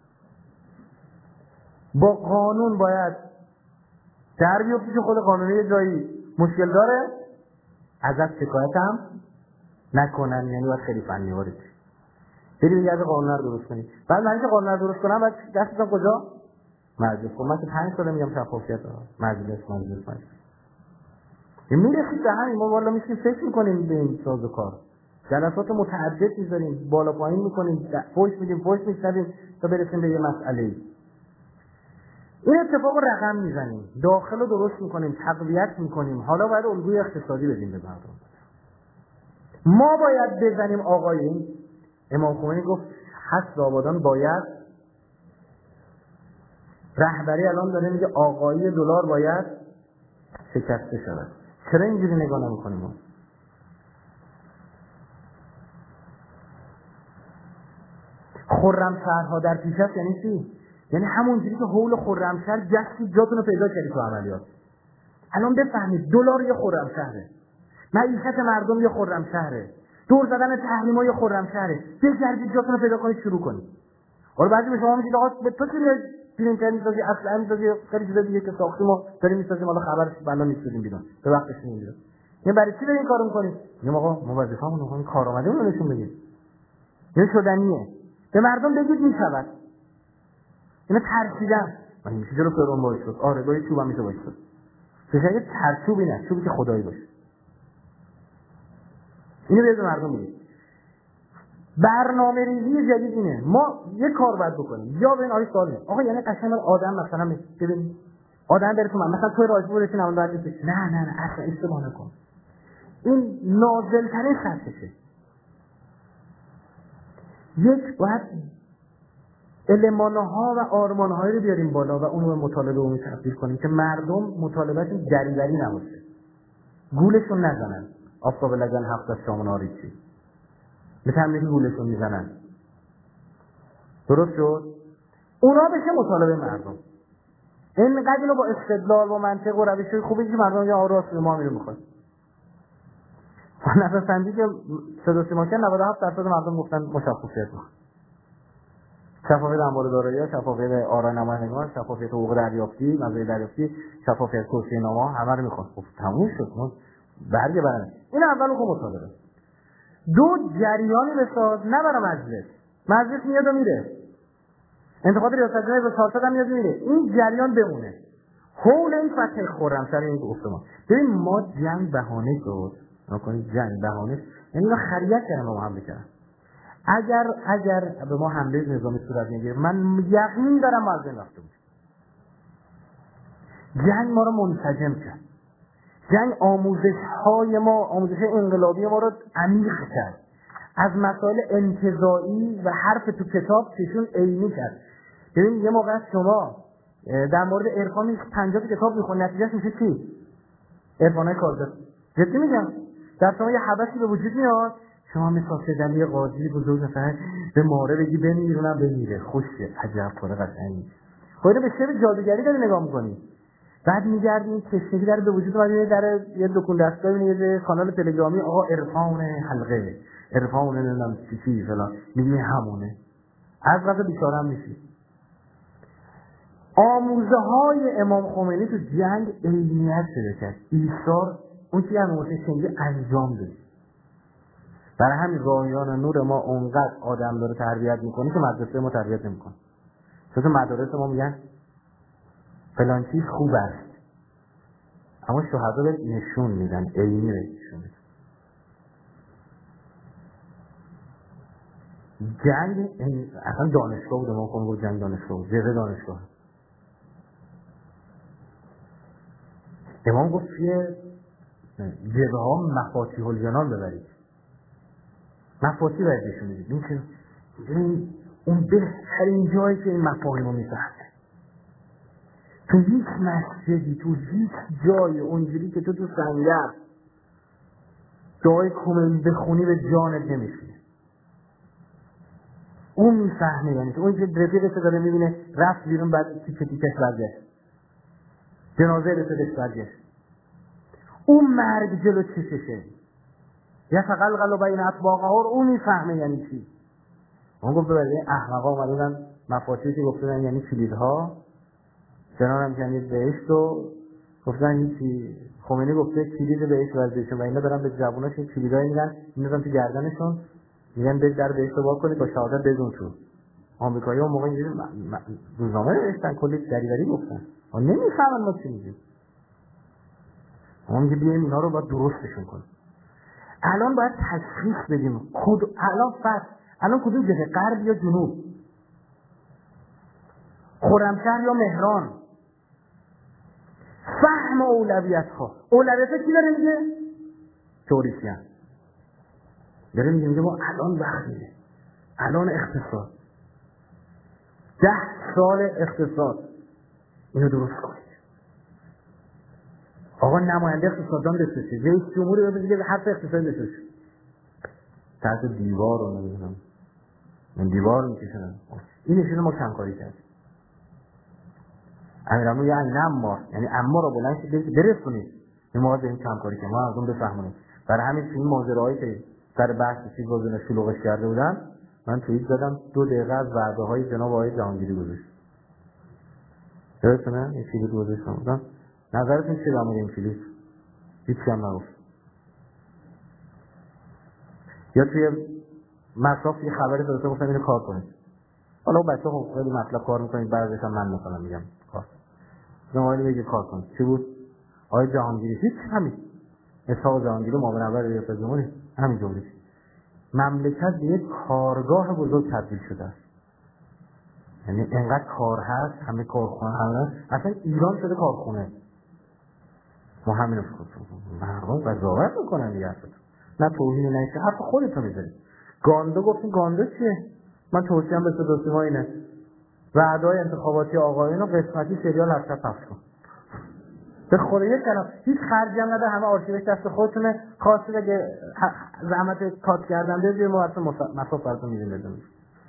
با قانون باید در بیفتی که خود قانونی یه جایی مشکل داره ازت شکایت هم نکنن، یعنی باید خیلی فنی وارد بریم یه از قانون رو درست کنی. بعد من اینکه قانون رو درست کنم بعد دستم کجا؟ مجلس. خب من که پنج ساله میگم شفافیت مجلس مجلس مجلس میرسید به همین. ما والا میشیم فکر میکنیم به این ساز و کار، جلسات متعدد میذاریم، بالا پایین میکنیم، فوش میدیم، فوش میشنویم تا برسیم به یه مسئله ای. این اتفاق رو رقم میزنیم، داخل رو درست میکنیم، تقویت میکنیم. حالا باید الگوی اقتصادی بدیم به مردم. ما باید بزنیم آقایون. امام خمینی گفت حسب آبادان باید رهبری الان داره میگه آقایی دلار باید شکسته شود. چرا اینجوری نگاه نمی‌کنیم ما؟ خرمشهرها در پیش است یعنی چی؟ یعنی همونجوری که حول خرمشهر جستی جاتون رو پیدا کردی تو عملیات. الان بفهمید دلار یه خرمشهره، معیشت مردم یه خرمشهره، دور زدن تحریما یه خرمشهره. بگردید جاتون رو پیدا کنید، شروع کنید. حالا بعضی به شما میگید آقا به تو چه بیرون کردی سازی اصلا میسازی خیلی چیزا دیگه که ساختیم و داریم میسازیم، حالا خبرش بالا میسازیم بیرون به وقتش نمیاد. یعنی برای چی این کارو میکنید؟ میگم آقا موظفمون میخوام کارآمدمون رو نشون بدیم. این شدنیه. به مردم بگید میشود. اینا ترسیدن. من میشه جلو فرعون وایساد. آره با یه چوبم میشه وایساد. چه شاید ترچوبی نه، چوبی که خدایی باشه. اینو به مردم بگید. برنامه ریزی جدید اینه. ما یه کار باید بکنیم. یا ببین آره سواله. آقا یعنی قشنگ آدم مثلا ببین آدم بره تو من مثلا توی راجبو رسید نمون باید بشه. نه نه نه اصلا اشتباه نکن. این نازل ترین سطحشه. یک باید المانها و آرمانهایی رو بیاریم بالا و اونو به مطالبه عمومی تبدیل کنیم که مردم مطالبهشون دریوری نباشه. گولشون نزنن. آفتاب لگن هفت از شام ناریچی. مثلا میگه گولشون میزنن. درست شد؟ اونا بشه مطالبه مردم. اینقدر اینو با استدلال و منطق و روش‌های خوبی که مردم یا آراست ما میرو میخواد. نظر سنجی که صدا سیما کرد نود و هفت درصد مردم گفتن مشخصیت میخواد. شفافیت انبار دارایی، شفافیت آرای نمایندگان، شفافیت حقوق دریافتی، مزایای دریافتی، شفافیت توصیه نامه همه رو میخواد. خب تموم شد. ما برگ برنده. این اول خوب مطالبه. دو جریانی بساز نه برای مجلس. مجلس میاد و میره. انتخابات ریاست جمهوری با چهارصد هم میاد میره. این جریان بمونه. حول این فتح خرمشهر این گفته ما. ببین ما جنگ بهانه شد. نکنید جنگ بهانه. یعنی ما خریت کردن ما حمله کردن. اگر اگر به ما حمله نظامی صورت میگیره من یقین دارم ما از این رفته بود. جنگ ما رو منسجم کرد. جنگ آموزش های ما، آموزش انقلابی ما رو عمیق کرد. از مسائل انتزاعی و حرف تو کتاب چشون عینی کرد. ببین یه موقع شما در مورد عرفان پنجاه کتاب میخونی نتیجهش میشه چی؟ عرفانای کاذب. جدی میگم. در شما یه حبسی به وجود میاد، شما مثل سیدعلی قاضی بزرگ مثلا به ماره بگی بمیرونم بمیره. خوشه. عجب کار قشنگی. خودت به شب جادوگری داری نگاه میکنی. بعد میگردیم تشنگی در به وجود اومد، در یه دکون دستگاه میبینید یه کانال تلگرامی آقا عرفان حلقه، عرفان نمیدونم چی چی فلان، میبینی همونه. از قضا بیچاره هم میشی. آموزه های امام خمینی تو جنگ عینیت شده کرد، ایثار اون چیزی هم موسی شنگی انجام داد. برای همین راهیان نور ما اونقدر آدم داره تربیت میکنه که مدرسه ما تربیت نمیکنه. چون مدرسه ما میگن فلان چیز خوب است، اما شهدا به نشون میدن، عینی به نشون میدن. جنگ اصلا دانشگاه بود، ما کنم جنگ دانشگاه بود، زیره دانشگاه. امام گفت که جبه ها مفاتیح الجنان ببرید، مفاتیح بردشون میدید. این که این اون بهترین جایی که این مفاهیم رو میفهمه. تو هیچ مسجدی، تو هیچ جای اونجوری که تو تو سنگر دعای کمل بخونی به جانت نمیشه. اون میفهمه، یعنی اون که رفیقش داره میبینه رفت بیرون بعد تیکه تیکش برگشت، جنازه رسیدش برگشت، اون مرگ جلو چششه، یا فقلقلو بین اطباقه ها، اون میفهمه یعنی چی. اون گفت ببرید احمقا اومدن مفاتیحی که گفتن یعنی کلیدها، جنان هم کنید بهشت و گفتن هیچی. خمینی گفته کلید بهشت ورزشون و اینا دارن به جواناش این کلیدایی میدن، میندازن تو گردنشون، میگن برید در بهشت رو وا کنید با شهادت بزن تو. آمریکایی‌ها اون موقع اینجوری روزنامه نوشتن، کلی دریوری گفتن. ما نمیفهمن ما چی میگیم. ما میگیم بیایم اینا رو باید درستشون کنیم. الان باید تشخیص بدیم کد الان فرض الان کدوم جهه، غرب یا جنوب، خرمشهر یا مهران. فهم اولویت ها. اولویت ها کی داره میگه؟ توریسیان داره میگه میگه ما الان وقتیه، الان اقتصاد، ده سال اقتصاد، اینو درست کنید. آقا نماینده اقتصاددان بسیشه، رئیس جمهوری رو بگه حرف اقتصادی بسیشه، تحت دیوار رو نمیدونم من دیوار میکشنم. این نشونه ما کمکاری کرد. امیرامو یعنی نمار، یعنی اما رو بلند شد برسونید این موقع به این کمکاری که ما از اون بفهمونیم. برای همین توی این ماجراهایی که سر بحث چیز بازونه شلوغش کرده بودن، من توییت زدم دو دقیقه از وعده های جناب آقای جهانگیری گذاشت. درستونه؟ این کلیت گذاشتم بودم. نظرتون چی در مورد این کلیت؟ هیچی هم نگفت. یا توی مصاف یه خبری داشته گفتم اینو کار کنید. حالا بچه‌ها خب خیلی مطلب کار می‌کنید، بعضیش هم من مثلا میگم کار. زمانی میگه کار کنید. چی بود؟ آقای جهانگیری هیچ همین. اسحاق جهانگیری معاون اول ریاست جمهوری همین جوری. مملکت به یک کارگاه بزرگ تبدیل شده است. یعنی انقدر کار هست، همه کارخونه هست، اصلا ایران شده کارخونه. ما همین رو مردم قضاوت میکنن دیگه اصلا. نه توهین نشه، حرف خودتون میذارید. گاندو گفتین گاندو چیه؟ من توصیه‌ام به صدا اینه. وعده‌های انتخاباتی آقایون رو قسمتی سریال هفت پخش کن. به خدا یک کلام هیچ خرجی هم نده، همه آرشیوش دست خودتونه. خاصی اگه زحمت کات کردن بده ما اصلا مصرف براتون میدیم بدونید.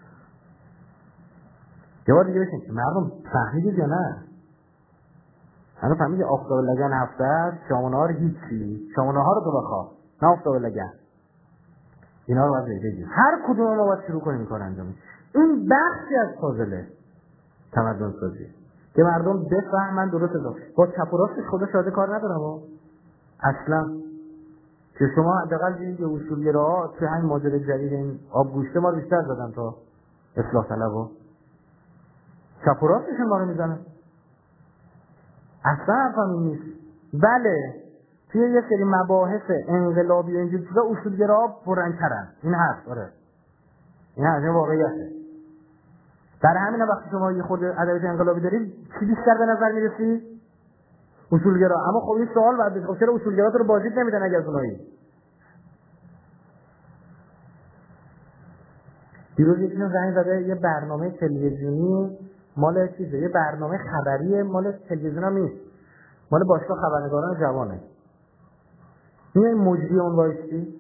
یه بار دیگه بشین مردم فهمیدید یا نه؟ انا فهمیدی آفتاب لگن هفته است، شام و نهار هیچی. شام و نهار رو تو بخواه، نه آفتاب لگن. اینا رو باید بگید. هر کدوم ما باید شروع کنیم کار انجام. این بخشی از پازله تمدن سازی که مردم بفهمن درست است. با چپ و راستش خدا شاده کار ندارم ها. اصلا که شما حداقل دیدید اصولگراها توی همین ماجرای جدید این آبگوشته ما رو بیشتر زدن تا اصلاح طلبا. چپ و راستش ما رو میزنن. اصلا حرفم این نیست. بله توی یه سری مباحث انقلابی و اینجور چیزا اصولگراها پررنگ‌ترن. این هست. آره این هست، این واقعیته. برای همین وقتی شما یه خود ادبیات انقلابی دارید چی بیشتر به نظر میرسی؟ اصولگرا. اما خب این سوال بعد بشه چرا اصولگرا رو بازدید نمیدن اگه از اونایی؟ دیروز یکی زنگ زده یه برنامه تلویزیونی مال چیزه، یه برنامه خبری مال تلویزیون هم نیست، مال باشگاه خبرنگاران جوانه. میای مجری اون وایسی؟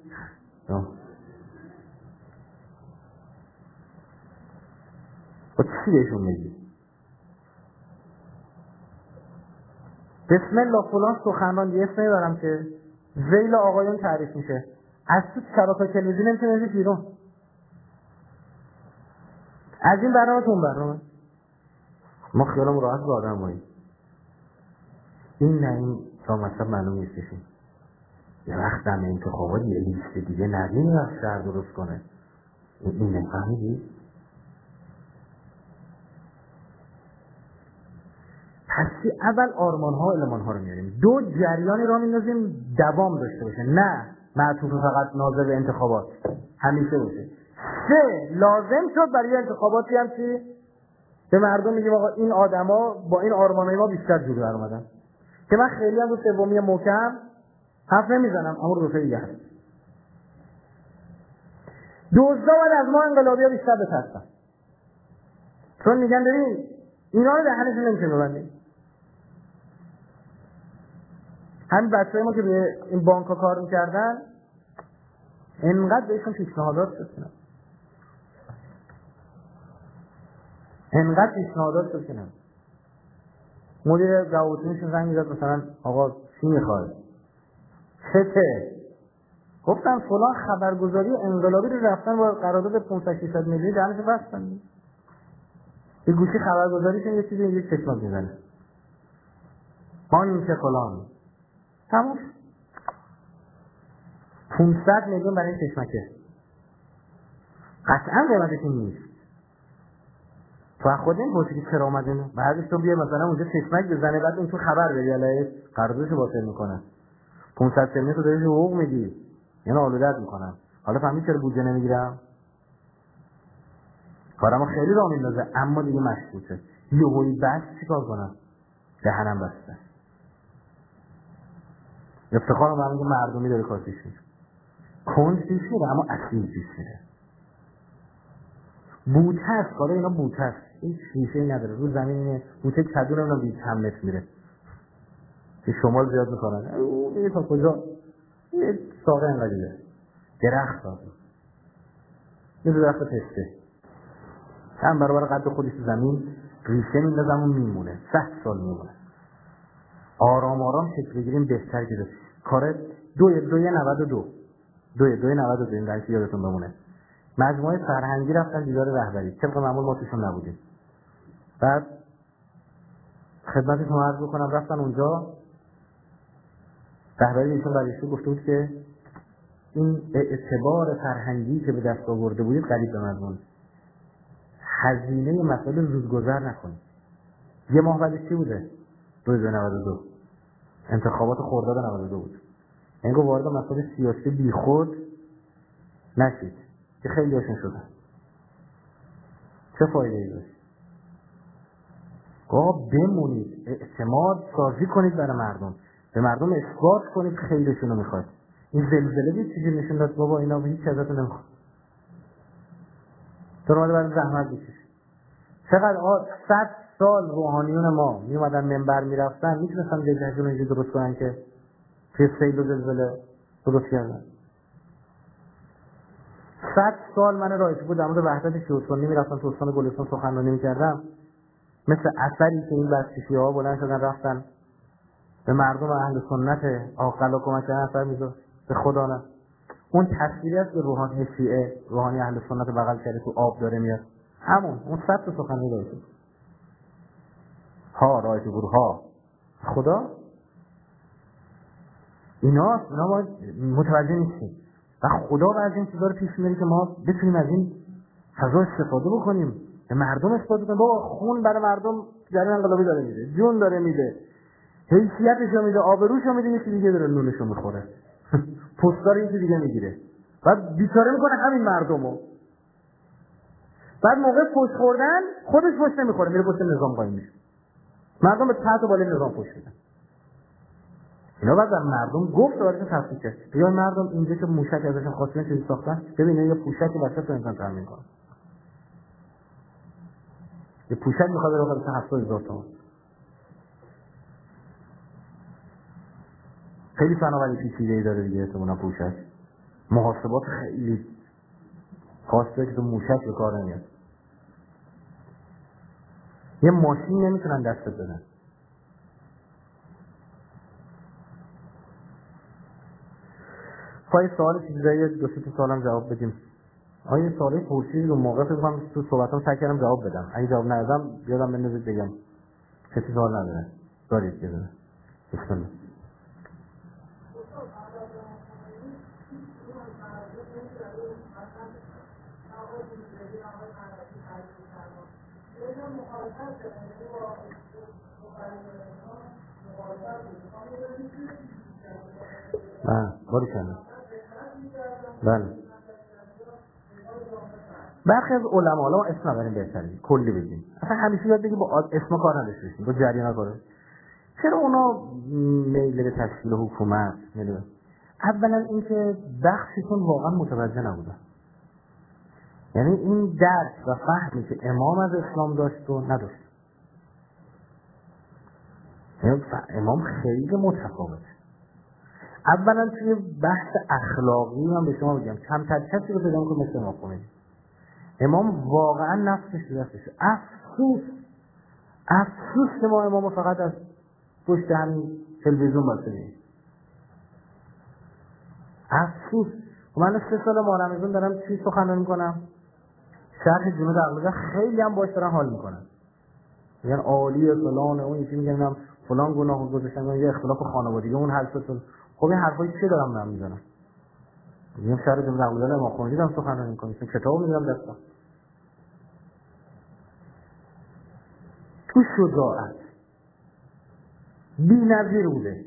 با چی بهشون میگی؟ بسم الله فلان سخنران، یه اسمی دارم که ذیل آقایون تعریف میشه، از تو شبکه تلویزیون نمیتونه بزنی بیرون. از این برنامه تو اون برنامه ما خیالمون راحت به آدم باییم. این نه این تا مثلا معلوم نیستشیم یه وقت دم انتخابات یه لیست دیگه ندیم و شهر درست کنه. این نفهمیدی؟ پسی اول آرمان ها و المان ها رو میاریم، دو جریانی را میندازیم دوام داشته باشه، نه معطوف فقط ناظر به انتخابات همیشه باشه. سه لازم شد برای انتخاباتی هم که به مردم میگیم آقا این آدما با این آرمانای ما بیشتر جور در اومدن، که من خیلی هم رو سومی محکم حرف نمیزنم، اما رو دیگه هست. دوزده بعد از ما انقلابی ها بیشتر بترسن، چون میگن ببین اینا رو دهنشون نمیشه ببندیم. همین بچه‌های ما که به این بانک ها کار میکردن انقدر بهشون پیشنهادات شد کنم انقدر پیشنهادات شد کنم مدیر روابطیشون زنگ میزد مثلا آقا چی میخوای؟ چته؟ گفتم فلان خبرگزاری انقلابی رو رفتن با قرارداد پانصد ششصد میلیونی دهنشو بستن. یه گوشی خبرگزاریشون یه چیزی اینجوری چشمک میزنه ما این چه فلان تموم پانصد میلیون برای این چشمکه قطعا قیمتش نیست. تو خود این پرسی که چرا اومدین بعدش تو بیا مثلا اونجا چشمک بزنه بعد اون تو خبر بری علیه قراردادشو باطل میکنه. پانصد میلیون تو داری حقوق میدی یعنی آلودت میکنن. حالا فهمید چرا بودجه نمیگیرم؟ کارمو خیلی راه میندازه اما دیگه مشکوکه. یهویی بس چیکار کنم؟ دهنم بسته. افتخارم برای اینکه مردمی داره کار پیش میره. کند پیش میره اما اصیل پیش میره. بوته است، کاره اینا بوته است. این شیشه ای نداره. رو زمین بوته کدون اونا بیش هم متر میره. که شمال زیاد میکنن. او میگه تا کجا؟ یه ساقه اینقدر دیگه. درخت ساقه. یه درخت پسته. هم برابر قد خودش زمین ریشه میندازم و میمونه. صد سال میمونه. آرام آرام شکل بگیریم بهتر گیره. کار دوی دوی نود و دو. دوی دوی نود و دو این درکی یادتون بمونه. مجموعه فرهنگی رفتن دیدار رهبری. طبق معمول ما توشون نبودیم. بعد خدمتشون عرض بکنم رفتن اونجا رهبری ایشون برایشون گفته بود که این اعتبار فرهنگی که به دست آورده بودید قریب به مضمون. هزینه مسائل زودگذر نکنید. یه ماه بعدش چی بوده؟ دو هزار و نود و دو انتخابات خرداد نود و دو بود. این گفت وارد مسائل سیاسی بیخود نشید که خیلی هاشون شدن. چه فایده ای داشت؟ گفت بمونید اعتماد سازی کنید برای مردم، به مردم اثبات کنید خیلیشون رو میخواید. این زلزله دید چیزی نشون داد بابا اینا به هیچ ازتون نمیخواد. تو رو برای زحمت بکش. چقدر صد سال روحانیون ما میومدن منبر میرفتن میتونستن جلجهشون رو اینجوری درست کنن که توی سیل و زلزله درست کردن. صد سال من رایت بود در مورد وحدت شیوع‌سنی میرفتم تو استان گلستان سخنرانی میکردم، مثل اثری که این بسیجی ها بلند شدن رفتن به مردم اهل سنت عاقل کمک کردن اثر میذاشت. به خدا نه اون تصویری است که روحانی شیعه روحانی اهل سنت بغل کرده تو آب داره میاد، همون اون صد تا سخنرانی داشت ها رایت گروه ها خدا اینا اینا ما متوجه نیستیم و خدا از این چیزا رو پیش میاره که ما بتونیم از این فضا استفاده بکنیم، به مردم استفاده کنیم. بابا خون برای مردم جریان انقلابی داره میده، جون داره میده، حیثیتش رو میده، آبروش رو میده، یکی دیگه داره نونش رو میخوره پستار یکی دیگه میگیره بعد بیچاره میکنه همین مردمو. بعد موقع پشت خوردن خودش پشت نمیخوره میره پشت نظام قایم میشه، مردم به تحت و بالای نظام پشت میدن. اینا بعد در مردم گفت داره تفکیک کرد. یا مردم اینجا که موشک ازشون خواستن چیزی ساختن ببینه یه پوشک وسط انسان تامین کنه، یه پوشک میخواد بره واسه هفتاد هزار تومان. خیلی فناوری پیچیده‌ای داره دیگه احتمالاً پوشک محاسبات خیلی خواسته که تو موشک به کار نمیاد. یه ماشین نمیتونن دستت بدن. پای سوال چیزایی دو سه تا سوالم جواب بدیم. آیا سوالی پرسید رو موقع فکر کنم تو صحبتام سعی کردم جواب بدم. اگه جواب ندادم یادم بندازید بگم. کسی سوال نداره. دارید که بده. بسم الله. بله باری کنه. بله برخی از علما حالا اسم نبریم بهتره کلی بگیم اصلا همیشه یاد بگی با اسم کار نداشته باشیم با جریان کار. چرا اونا میل به تشکیل حکومت میدونن؟ اولا اینکه بخششون واقعا متوجه نبودن، یعنی این درک و فهمی که امام از اسلام داشت و نداشت. یعنی امام خیلی متفاوته. اولا توی بحث اخلاقی من به شما بگم کمتر کسی رو پیدا می‌کنه مثل امام خمینی. امام واقعا نفسش دستش. افسوس افسوس که ما امامو فقط از پشت همین تلویزیون باشیم. افسوس. من سه سال ماه دارم چی سخنرانی می‌کنم؟ شرح جنود عقیده خیلی هم باش دارن حال میکنن. میگن عالیه فلان اون یکی میگن فلان گناه گذاشتن یه اختلاف خانوادگی اون حل شد. خب این حرفایی چه دارم من میزنم؟ میگم شرح جنود عقیده ما خونی دارم سخنرانی میکنم. کتاب میگم دستم. تو شجاعت بی‌نظیر بوده.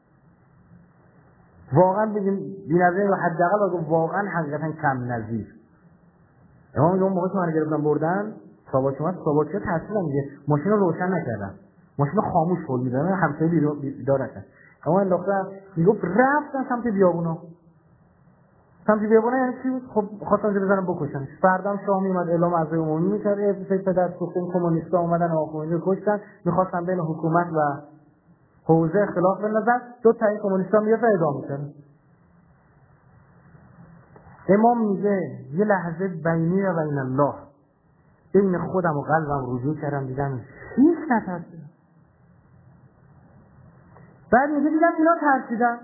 واقعا بگیم بی‌نظیر و حداقل واقعا حقیقتا کم نظیر. امام میگه اون موقع که من گرفتم بردن ساواک اومد ساواک تاثیر میگه ماشین رو روشن نکردن ماشین رو خاموش کردن میدونن همسایه بیدار نشن. اما این دختر میگفت رفتن سمت بیابونا سمت بیابونا یعنی چی؟ خب خواستن زیر بزنن بکشن. فردام شاه میومد اعلام عزای عمومی میکرد افسای پدر سوخون کمونیستا اومدن آخوندی رو کشتن میخواستن بین حکومت و حوزه اختلاف بندازن دو تا این کمونیستا میاد اعدام میکردن. امام میگه یه لحظه بینی و بین الله بین خودم و قلبم رجوع کردم دیدم هیچ نترسیدم. بعد میگه دیدم اینا ترسیدن.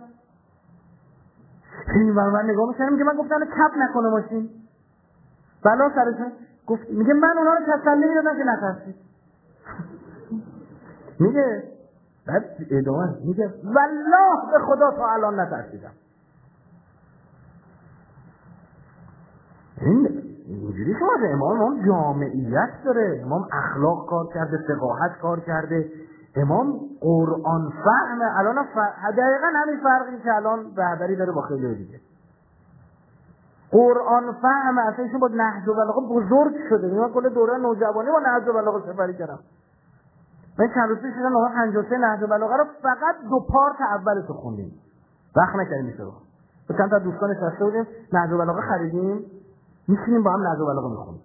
این من من نگاه میکنم میگه من گفتم کپ نکنه ماشین بلا سرشون گفت میگه من اونا رو تسلی میدادم که نترسید. میگه بعد ادامه میگه والله به خدا تا الان نترسیدم. این اینجوری شده. امام امام جامعیت داره، امام اخلاق کار کرده، فقاهت کار کرده، امام قرآن فهمه. الان ف... دقیقا همین فرقی که الان رهبری داره با خیلی دیگه. قرآن فهمه. اصلا ایشون با نهج البلاغه بزرگ شده. من کل دوره نوجوانی با نهج البلاغه سفری کردم. من چند روز پیش دیدم ما پنجاه و سه نهج البلاغه رو فقط دو پارت اولش رو خوندیم. وقت نکردیم میشه رو. با چند تا دوستان نشسته بودیم نهج البلاغه خریدیم. میشینیم با هم نهج البلاغه میخونیم.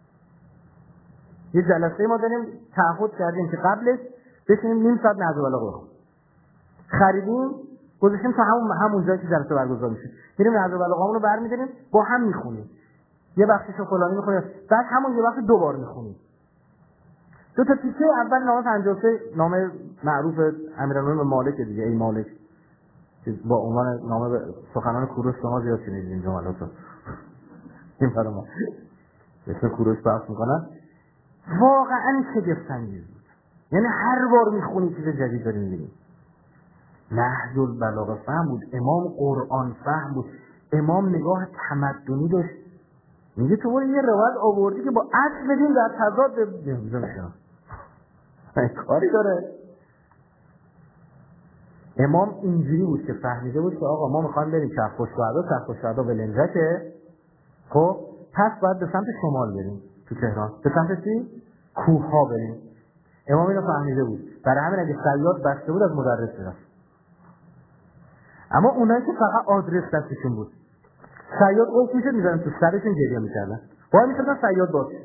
یه جلسه ما داریم تعهد کردیم که قبلش بشینیم نیم ساعت نهج البلاغه بخونیم. خریدیم گذاشتیم تا همون همون جایی که جلسه برگزار میشه. میریم نهج البلاغه رو برمی‌داریم با هم میخونیم. یه بخششو فلانی میخونیم بعد همون یه بخش دوبار میخونیم. دو تا تیکه اول نامه پنجاه و سه نامه معروف امیرالمومنین مالک دیگه ای مالک با عنوان نامه سخنان کوروش شما زیاد شنیدید این جملاتو. این فرما اسم کوروش بحث میکنن. واقعا شگفت‌انگیز بود. یعنی هر بار میخونی چیز جدید داری میبینی. نهج البلاغه فهم بود. امام قرآن فهم بود. امام نگاه تمدنی داشت. میگه تو یه روایت آوردی که با اصل دین در تضاد نمیشه. کاری داره. امام اینجوری بود که فهمیده بود که آقا ما میخوایم بریم چرخ و شهدا چرخ و شهدا ولنجکه. خب پس باید به سمت شمال بریم تو تهران. به سمت چی؟ کوه ها بریم. امام اینو فهمیده بود. برای همین اگه صیاد بسته بود از مدرس میرفت. اما اونایی که فقط آدرس دستشون بود صیاد اوف میشد میزنن تو سرشون گریه میکردن. وای میشدن صیاد باشه.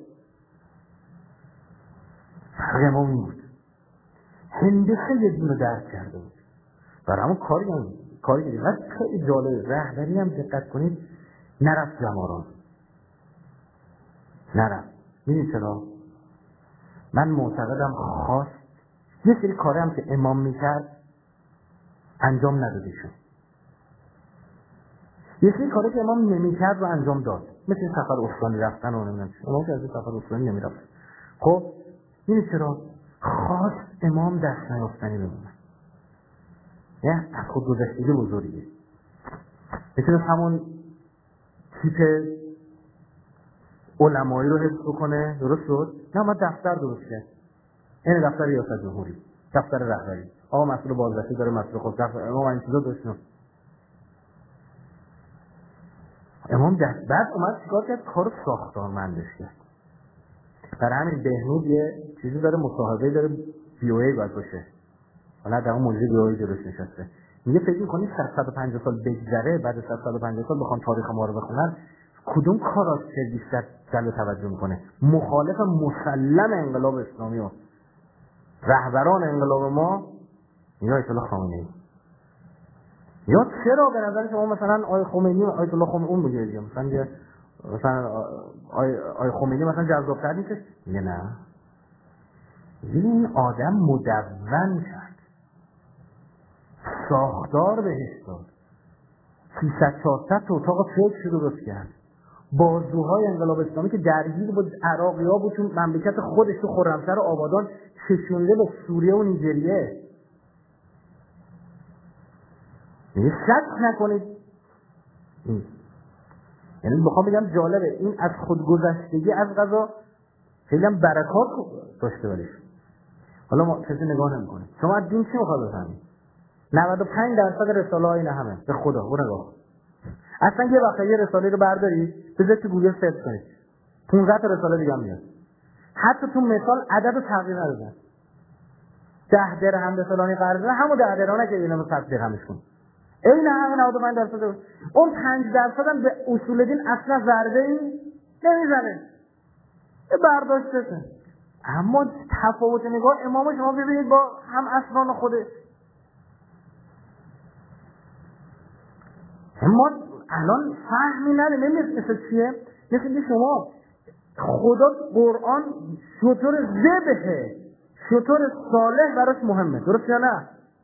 فرق امام این بود. هندسه یه دینو درک کرده بود. برای همون کاری هم کاری که دیگه خیلی جالبه. رهبری هم دقت کنید نرفت جماران. نرفت. میدید چرا؟ من معتقدم خواست یه سری کاره هم که امام میکرد انجام نداده شد. یه سری کاری که امام نمی‌کرد رو انجام داد، مثل سفر استانی رفتن و نمیدونم چی. امام که از سفر استانی نمی‌رفت. خب این چرا خاص امام دست نیافتنی بمونه؟ نه از خود گذشتگی بزرگیه. میتونه همون تیپ علمایی رو حفظ بکنه، درست شد؟ نه ما دفتر درست کرد. این دفتر ریاست جمهوری، دفتر رهبری، آقا مسئول بازرسی داره، مسئول خود دفتر امام این چیزا داشتن. امام دست بعد اومد چیکار کرد؟ کار ساختارمندش کرد. برای همین بهنود یه چیزی داره، مصاحبه داره، وی او ای باید باشه. حالا در اون موضوع وی او ای جلوش نشسته. میگه فکر می‌کنی صد و پنجاه سال بگذره، بعد از صد و پنجاه سال بخوان تاریخ ما رو بخونن، کدوم کاراست که بیشتر جلب توجه میکنه؟ مخالف مسلم انقلاب اسلامی و رهبران انقلاب ما یا آیت الله خامنه‌ای. یا چرا به نظر شما مثلا آیت خمینی و آیت الله خمینی اون میگه دیگه، مثلا یه مثلا آیت خمینی مثلا جذاب‌تر نیست؟ میگه نه. این آدم مدون کرد، ساختار بهش داد، سیصد چهارصد تا اتاق فکر رو درست کرد. بازوهای انقلاب اسلامی که درگیر بود عراقی‌ها بود، چون مملکت خودش تو خرمشهر و آبادان کشونده به سوریه و نیجریه. یعنی شک نکنید، یعنی بخوام بگم جالبه این از خودگذشتگی از قضا خیلی هم برکات داشته باشه. حالا ما کسی نگاه نمی‌کنه. شما از دین چی می‌خواد بفهمید؟ نود و پنج درصد رساله ها اینا همه به خدا برو نگاه. اصلا یه وقت یه رساله رو برداری بذار تو گوگل سرچ کنید، پانزده تا رساله دیگه هم میاد. حتی تو مثال عدد رو تغییر ندادن. ده درهم به فلانی قرض دادن، همون ده درهمه که اینا رو صد درهمش کن. این همه نود و پنج درصد اون پنج درصد هم به اصول دین اصلا ضربه‌ای نمیزنه. به برداشتشه. اما تفاوت نگاه امام شما ببینید با هم اصلان خودش. اما الان فهمی نداره، نمیشه مثل چیه؟ مثل شما خدا قرآن شطور ذبحه، شطور صالح براش مهمه، درست یا نه؟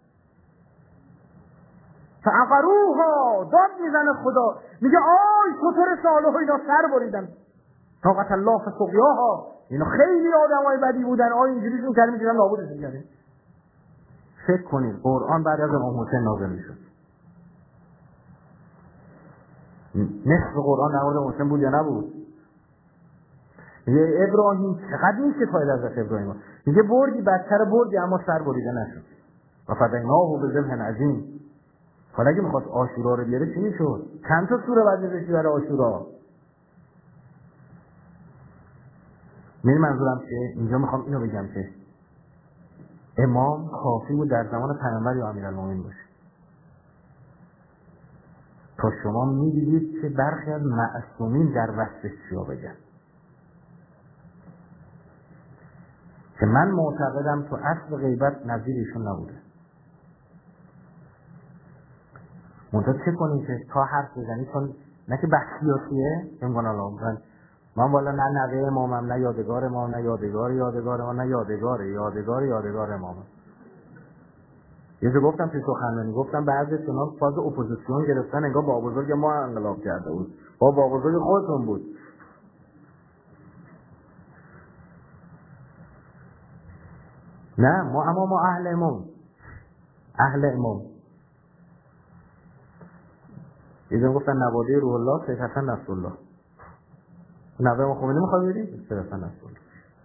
فعقروها داد میزنه خدا، میگه آی شطور صالح اینا سر بریدن، طاقت الله فسقیاها، اینا خیلی آدمای بدی بودن، آی اینجوریشون کردن میگن نابودشون کردن. فکر کنید قرآن بعد از امام حسین نازل میشد، نصف قرآن در مورد مسلم بود یا نبود؟ میگه ابراهیم چقدر میشه فایده از ابراهیم، میگه بردی بدتر بردی اما سر بریده نشد و فدیناه بذبح عظیم. حالا اگه میخواست عاشورا رو بیاره چی میشد؟ چند تا سوره بعد نوشتی برای عاشورا؟ من منظورم چیه؟ اینجا میخوام اینو بگم که امام کافی بود در زمان پیامبر یا امیرالمومنین باشه تا شما میدیدید که برخی از معصومین در وصفش چیا بگن. که من معتقدم تو اصل غیبت نظیر ایشون نبوده. منتها چه کنیم که تا حرف بزنی، چون نه که بحث سیاسیه امکان الله من والا نه نوه امامم، نه یادگار امام، نه یادگار یادگار امام، نه یادگار یادگار یادگار امام. یه جا گفتم توی سخنرانی، گفتم بعضی شما فاز اپوزیسیون گرفتن انگار با بزرگ ما انقلاب کرده بود، با با بزرگ خودتون بود. نه ما اما ما اهل امام، اهل امام. یه جا گفتن نواده روح الله سید حسن نصرالله، نوه امام خمینی میخواد ببینید سید حسن نصرالله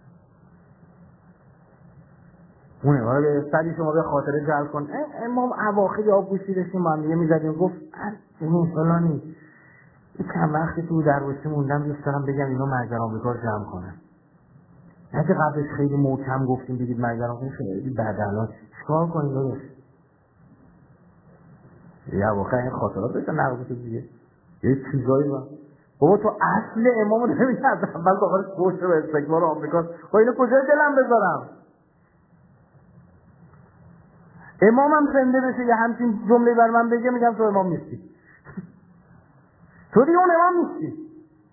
اونه وارد سری شما به خاطره جلب کن. امام اواخر آبگوشی داشتیم با هم دیگه میزدیم، گفت این فلانی چند وقتی تو دروسی موندم دوست دارم بگم اینا مرگر آمریکا رو جمع کنن. نه که قبلش خیلی محکم گفتیم بگید مرگر آمریکا خیلی بعد الان چیکار کنیم داداش؟ یا واقعا این خاطرات بهتر نقض تو دیگه یه چیزایی با بابا تو اصل امامو نمیگه از اول داخل گوش و استکبار آمریکا. با اینو کجای دلم بذارم؟ امامم زنده بشه یه همچین جمله بر من بگه، میگم تو امام نیستی، تو دیگه اون امام نیستی.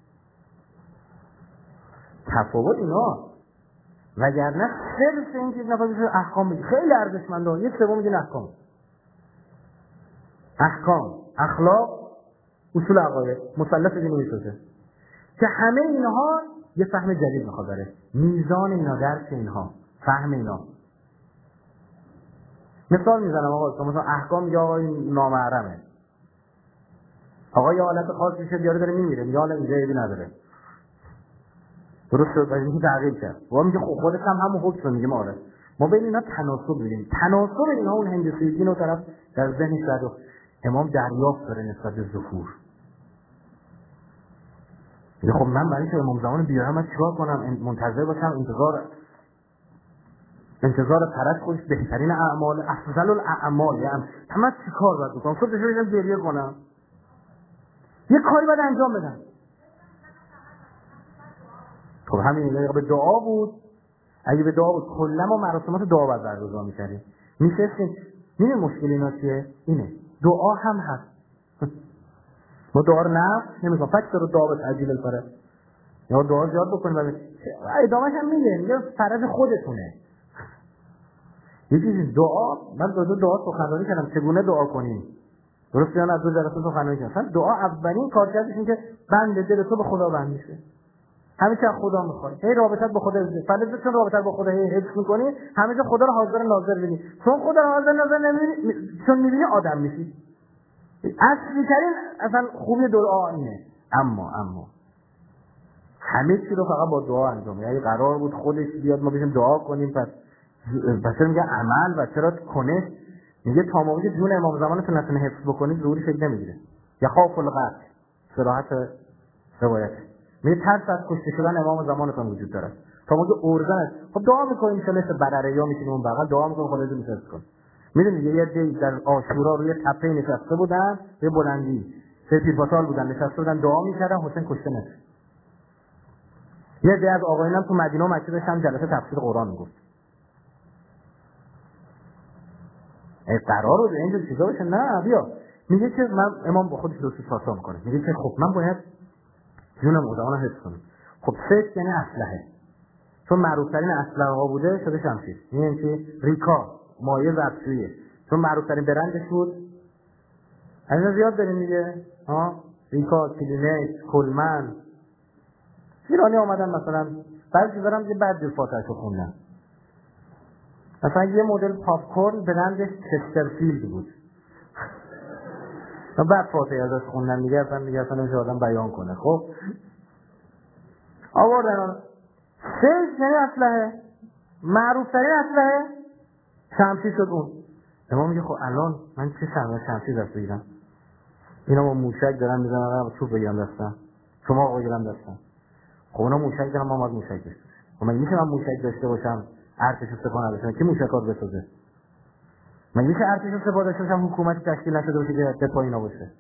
تفاوت اینا. وگرنه صرف این چیز نفر بشه احکام بگی خیلی ارزشمنده. یه سوم میگه احکام، احکام اخلاق اصول عقاید، مثلث دین میسازه که همه اینها یه فهم جدید میخواد داره. میزان اینا، درک اینها، فهم اینا. مثال میزنم آقا، مثلا احکام یا آقای نامحرمه، آقا یه حالت خاصی شد یارو داره میمیره، یا حالا اینجا عیبی نداره، درست شد، ولی این تغییر کرد. و میگه خب خودت هم همون حکم میگه. ما آره ما بین اینا تناسب می‌بینیم. تناسب اینا اون هندسه دین و طرف در ذهنش داره. امام دریافت داره نسبت به ظهور. میگه خب من برای اینکه امام زمان بیارم من چیکار کنم؟ منتظر باشم، انتظار انتظار پرست خودش بهترین اعمال، افضل الاعمال، یعنی من چیکار باید بکنم؟ صبح بشم گریه کنم؟ یه کاری باید انجام بدم. خب همین اینا به دعا بود. اگه به دعا بود کلا ما مراسمات دعا باید برگزار می‌کردیم. می‌شستیم. این مشکل اینا چیه؟ اینه. دعا هم هست. ما دعا رو نه نمی‌کنیم. فقط رو دعا به عجیل الفرج. یا دعا زیاد بکنیم بعد ادامهش هم میگه میگه فرض خودتونه. یکی دعا، من دو دعا سخنرانی کردم چگونه دعا کنیم. درست یا نه؟ دو جلسه سخنرانی کردم. دعا اولین کارکردش اینه که بنده دل تو به خدا بند میشه. همیشه از خدا میخوای. هی رابطت با خدا بزنی. فرض چون رابطت با خدا هی حفظ می‌کنی، همیشه خدا رو حاضر ناظر ببینی. چون خدا رو حاضر ناظر نمی‌بینی، چون می‌بینی آدم میشی. اصلی ترین اصلا خوبی دعا اینه. اما اما همه چی رو فقط با دعا انجام میدیم. یعنی قرار بود خودش بیاد ما بشیم دعا کنیم، پس پس میگه عمل و چرا کنه؟ میگه تا موقعی که جون امام زمانتون نتونه حفظ بکنید ظهوری شکل نمیگیره. یا خوف القتل، صراحت روایت. میگه ترس از کشته شدن امام زمانتون وجود داره. تا موقع ارزن خب دعا میکنیم ان شاء برره یا میشینیم اون بغل دعا میکنیم خدا رو حفظ کنه. میدونید یه دی در عاشورا روی تپه نشسته بودن، به بلندی سپید پاسال بودن نشسته بودن دعا میکردن حسین کشته نشه. یه دی از آقایونم تو مدینه و مکه داشتن جلسه تفسیر قرآن میگفت. قرار بود اینجا چیزا بشه؟ نه بیا. میگه که من امام با خودش دوستی فاسا میکنه. میگه که خب من باید جونم خدا رو حفظ کنم. خب سیف یعنی اسلحه. چون معروف ترین اسلحه ها بوده شده شمشیر. یعنی چی؟ ریکا، مایه ظرفشویی. چون معروف ترین برندش بود. از زیاد داریم دیگه. ها؟ ریکا، کلینکس، کلمن. ایرانی اومدن مثلا بعضی چیزا هم یه بعد جور فاتحه‌شو خوندن. مثلا یه مدل پاپ کورن برندش چسترفیلد بود. بعد فاتحه ازش خوندن دیگه اصلا دیگه اصلا نمیشه آدم بیان کنه. خب آوردن سیف یعنی اسلحه، معروف ترین اسلحه شمشیر شد اون. امام میگه خب الان من چه شمشیر شمشیر دست بگیرم؟ اینا با موشک دارن میزنن آقا چوب بگیرم دستم، شما آقا بگیرم دستم. خب اونا موشک دارن، ما باید موشک داشته باشیم. خب من میشه من موشک داشته باشم ارتش استفاده نداشتم کی موشکات بسازه؟ من میشه ارتش استفاده داشته باشم حکومتی تشکیل نشده باشه که دفاع اینا باشه؟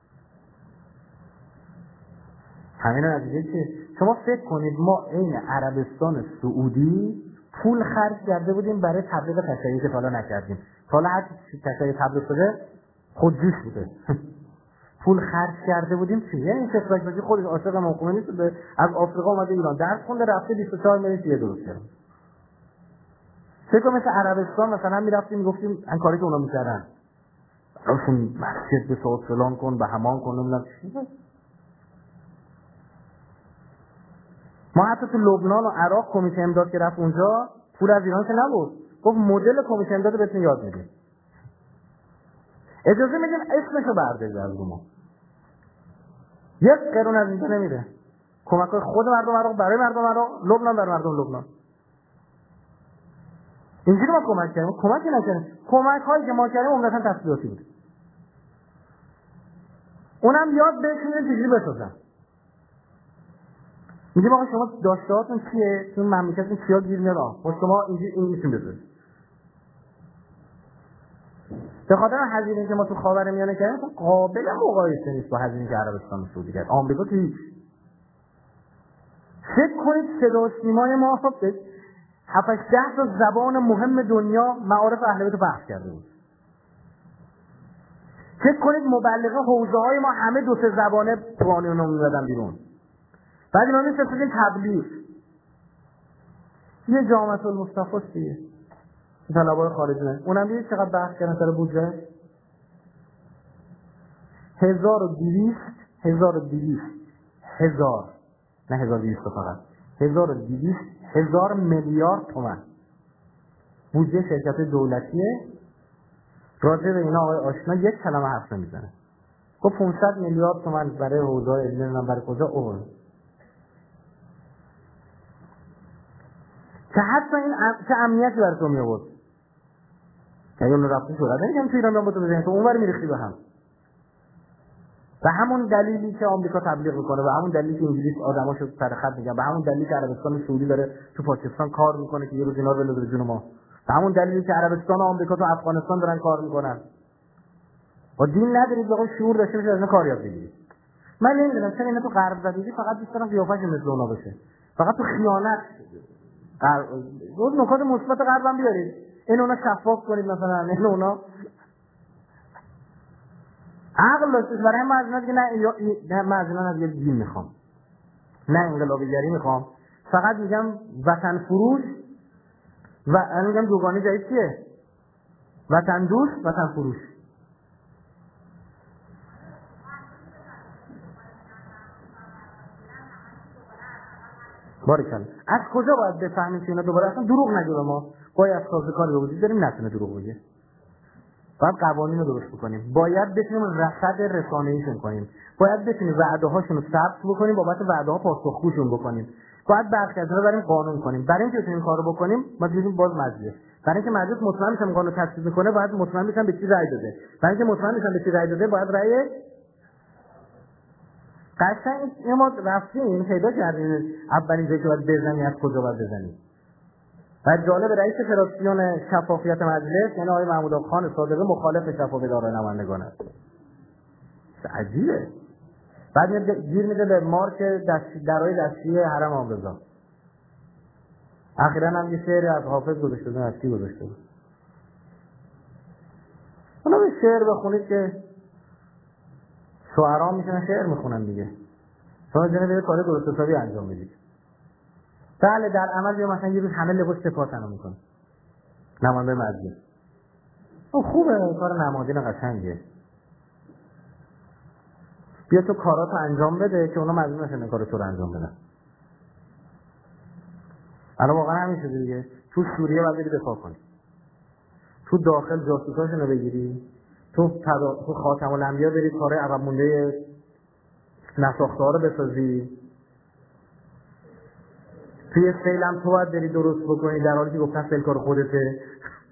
همین نتیجه که شما فکر کنید ما عین عربستان سعودی پول خرج کرده بودیم برای تبلیغ تشیع که حالا نکردیم. حالا هر تشیع تبلیغ شده خودجوش بوده. پول خرج کرده بودیم چی؟ یعنی فکر کنید خودش عاشق موقعی نیست از آفریقا اومده ایران درس خونده رفته بیست و چهار میلیون توی درست کرد. فکر کنید مثل عربستان مثلا میرفتیم میگفتیم این کاری که اونا میکردن. براشون مسجد بساز فلان کن به حمام کن نمیدونم چی. ما حتی تو لبنان و عراق کمیته امداد که رفت اونجا پول از ایران که نبود. گفت مدل کمیته امداد بهتون یاد میدیم. اجازه میدیم اسمشو بردارید از ما. یک قرون از اینجا نمیره. کمک‌های خود مردم عراق برای مردم عراق، لبنان برای مردم لبنان. اینجوری ما کمک کردیم، کمکی نکردیم. کمک‌هایی که ما کردیم عمدتاً تسلیحاتی بود. اونم یاد بهشون چجوری بسازن. میگه آقا شما داشته‌هاتون چیه؟ تو مملکتتون چیا گیر میاد؟ خب شما اینجوری این میتونید بسازید. به خاطر هزینه‌ای که ما تو خاورمیانه کردیم قابل مقایسه نیست با هزینه‌ای که عربستان و سعودی کرد. آمریکا که هیچ. فکر کنید صدا و سیمای ما هفت ده تا زبان مهم دنیا معارف اهل بیت رو بحث کرده بود. فکر کنید مبلغه حوزه‌های ما همه دو سه زبانه قانون رو می‌دادن بیرون. بعد اینا نشستن تبلیغ. یه جامعه المصطفی دیگه. طلبای خارجی نه. اونم دیگه چقدر بحث کردن سر بودجه. هزار و دویست هزار و دویست هزار نه هزار و دویست فقط هزار و دویست هزار میلیارد تومان بودجه شرکت دولتیه. راجع به اینا آقای آشنا یک کلمه حرف نمیزنه. خب پانصد میلیارد تومان برای حوزه علمی نمیدونم برای کجا اوه که حتی این ام... چه امنیتی برای تو می آورد که اگه اون رفتی شده نمیگم تو ایران با تو بزنید تو اونور میریختی به هم. به همون دلیلی که آمریکا تبلیغ میکنه، به همون دلیلی که انگلیس آدماشو سر خط میگن، به همون دلیلی که عربستان سعودی داره تو پاکستان کار میکنه که یه روز اینا رو بندازه جون ما، به همون دلیلی که عربستان و آمریکا تو افغانستان دارن کار میکنن. با دین ندارید بخوای شعور داشته باشید از اینا کار یاد بگیرید. من نمیدونم چرا اینا تو غرب زدگی فقط دوست دارن قیافه‌ش مثل اونا بشه، فقط تو خیانت غرب روز نکات مثبت غربم بیارید، این اونا شفاف کنید مثلا، این اونا عقل داشتید. برای من از اینا دیگه نه نه من از اینا نه دیگه دین میخوام، نه انقلابیگری میخوام، فقط میگم وطن فروش و من میگم دوگانه جدید چیه؟ وطن دوست، وطن فروش. باریکن از کجا باید بفهمیم که اینا دوباره اصلا دروغ نگه به ما؟ باید سازوکاری به وجود داریم نتونه دروغ بگه. باید قوانین رو درست بکنیم، باید بتونیم رصد رسانه‌ایشون کنیم، باید بتونیم وعده هاشون رو ثبت بکنیم، بابت وعده ها پاسخگوشون بکنیم، باید برخی از اینا بریم قانون کنیم. برای اینکه بتونیم کارو بکنیم باید بریم باز مجلس، برای اینکه مجلس مطمئن بشه قانون تصویب میکنه باید مطمئن بشن به چی رأی داده، برای اینکه مطمئن بشن به چی رأی داده باید رأی قشنگ. این ما رفتیم پیدا کردیم اولین جایی که باید بزنی از کجا باید بزنی. و جالب رئیس فدراسیون شفافیت مجلس یعنی آقای محمود خان صادقی مخالف شفافیت آرای نمایندگان است. عجیبه. بعد میاد گیر میده به مارک دستی درای دستی حرم آمرزا. اخیراً هم یه شعر از حافظ گذاشته بود، از کی گذاشته بود؟ اونا به شعر بخونید که شاعران میشن شعر میخونن دیگه. شما جنه به کار درست حسابی انجام بدید. بله در عمل بیا مثلا یه روز همه لباس سپاه تنو میکنه. نماینده مجلس. او خوبه کار نمادین قشنگه. بیا تو کاراتو انجام بده که اونا مجبور نشن کار تو رو انجام بدن. الان واقعا همین شده دیگه. تو سوریه باید بری دفاع کنی. تو داخل جاسوساشونو بگیری. تو تدا... تو خاتم الانبیا بری کار عقب مونده نساخته‌ها رو بسازی. توی سیلم تو باید بری درست بکنی در حالی که گفتن سیل کار خودته.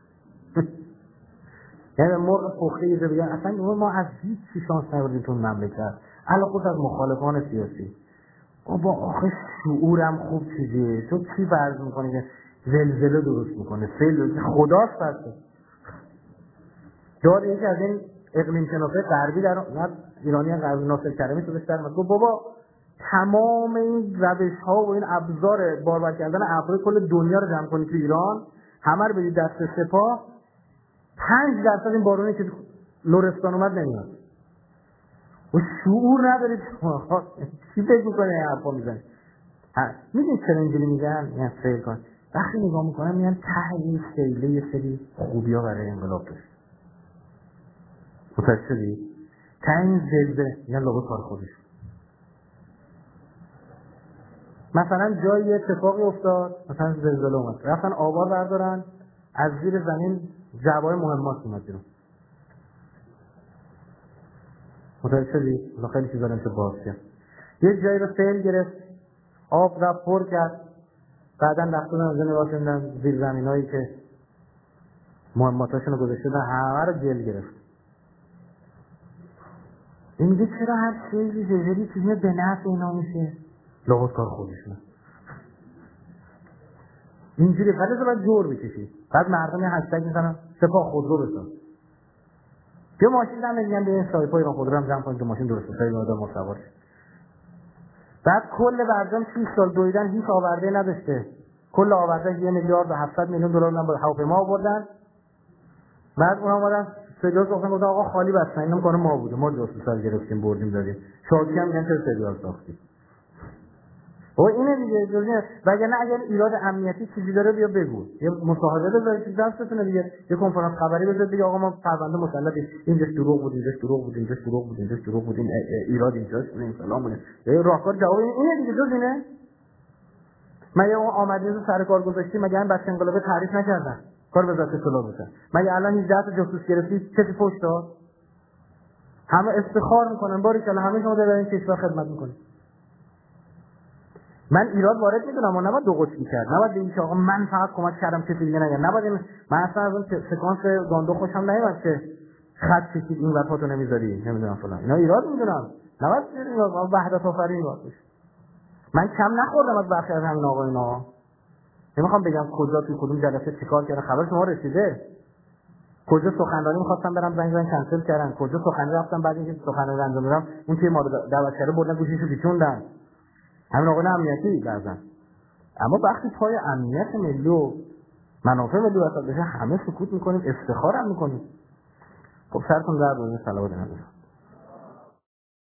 یعنی مرغ پخته یه جا بگن اصلا ما از هیچ چی شانس نبردیم تو مملکت، علاوه خود از مخالفان سیاسی. بابا آخه شعورم خوب چیزیه، تو چی فرض میکنی که زلزله درست میکنه؟ سیل خداست بسته. داد یکی از این اقلیم شناسای غربی در ایرانی غربی ناصر کریمی تو بهش درمد گفت بابا تمام این روش ها و این ابزار بارور کردن افراد کل دنیا رو جمع کنی تو ایران همه رو بدید دست سپاه، پنج درصد این بارونی که لرستان اومد نمیاد. و شعور ندارید چی فکر میکنه این حرفا میزنی؟ میدونی چرا اینجوری میگن؟ میگن سیل کن. وقتی نگاه میکنم میگن ته این سیله یه سری خوبی ها برای انقلاب داشت. متوجه شدی؟ ته این زلزله میگن لابد کار خودش. مثلا جایی اتفاقی افتاد، مثلا زلزله اومد، رفتن آوار بردارن از زیر زمین جوای مهمات اومد بیرون. متوجه شدی؟ حالا خیلی چیزا نمیشه باز کرد. یه جایی رو سیل گرفت، آب رفت پر کرد، بعدا رفتن از نگاه کردن زیر زمینایی که مهماتاشون رو گذاشته بودن همه رو گل گرفت. این میگه چرا هر سیلی زلزلی چیزی به نفع اینا میشه؟ لابد کار خودشونه. اینجوری خلاص باید جور بکشی. بعد مردم یه هشتگ میزنن سپاه خودرو بساز. یه ماشین هم میگن به این سایپای ایران خودرو هم جمع کنید که ماشین درست بشه، اینا آدم مسوار شه. بعد کل برجام شش سال دویدن هیچ آورده نداشته. کل آورده یه میلیارد و هفتصد میلیون دلار هم با هواپیما آوردن. بعد اونها اومدن سریال ساختن گفتن آقا خالی بستن، اینا کار ما بوده، ما جاسوسا گرفتیم بردیم دادیم. شاکی هم میگن چرا سریال ساختی؟ و اینه دیگه جوریه. وگرنه اگر ایراد امنیتی چیزی داره بیا بگو، یه مصاحبه بذارید دستتون دیگه، یه کنفرانس خبری بذارید دیگه آقا ما پرونده مسلط اینجاش دروغ بود، اینجاش دروغ بود، اینجاش دروغ بود، اینجاش دروغ بود، این ایراد اینجاش بود، این فلان بود. یه راهکار جواب اینه دیگه جز اینه. مگه اون آمدید رو سر کار گذاشتی؟ مگه این بچه انقلابی تعریف نکردن کار وزارت اطلاعات بوده؟ مگه الان هجده تا جاسوس گرفتی کسی پشت داد؟ همه افتخار میکنن باری که همه شما در این کشور خدمت میکنید. من ایراد وارد میدونم و نباید دو قطبی کرد، نباید بگی که آقا من فقط کمک کردم که دیگه نگه، نباید این من اصلا از اون سکانس گاندو خوشم نمیاد که خط کشید این وقتاتو نمیذاری نمیدونم فلان، اینا ایراد میدونم، نباید ایراد وحدت آفرین باشه. من کم نخوردم از برخی از همین آقاینا. نمیخوام بگم کجا توی کدوم جلسه چیکار کردن، خبر شما رسیده؟ کجا سخنرانی می‌خواستم برم زنگ زنگ کنسل کردن، کجا سخنرانی رفتم بعد اینکه سخنرانی انجام دادم اون که ما رو دعوت کرده بردن گوشیشو پیچوندن. همین آقایان امنیتی بعضن. اما وقتی پای امنیت ملی و منافع ملی وسط بشه همه سکوت میکنیم، افتخار هم میکنیم. خب سرتون درد بزنید. صلوات علیه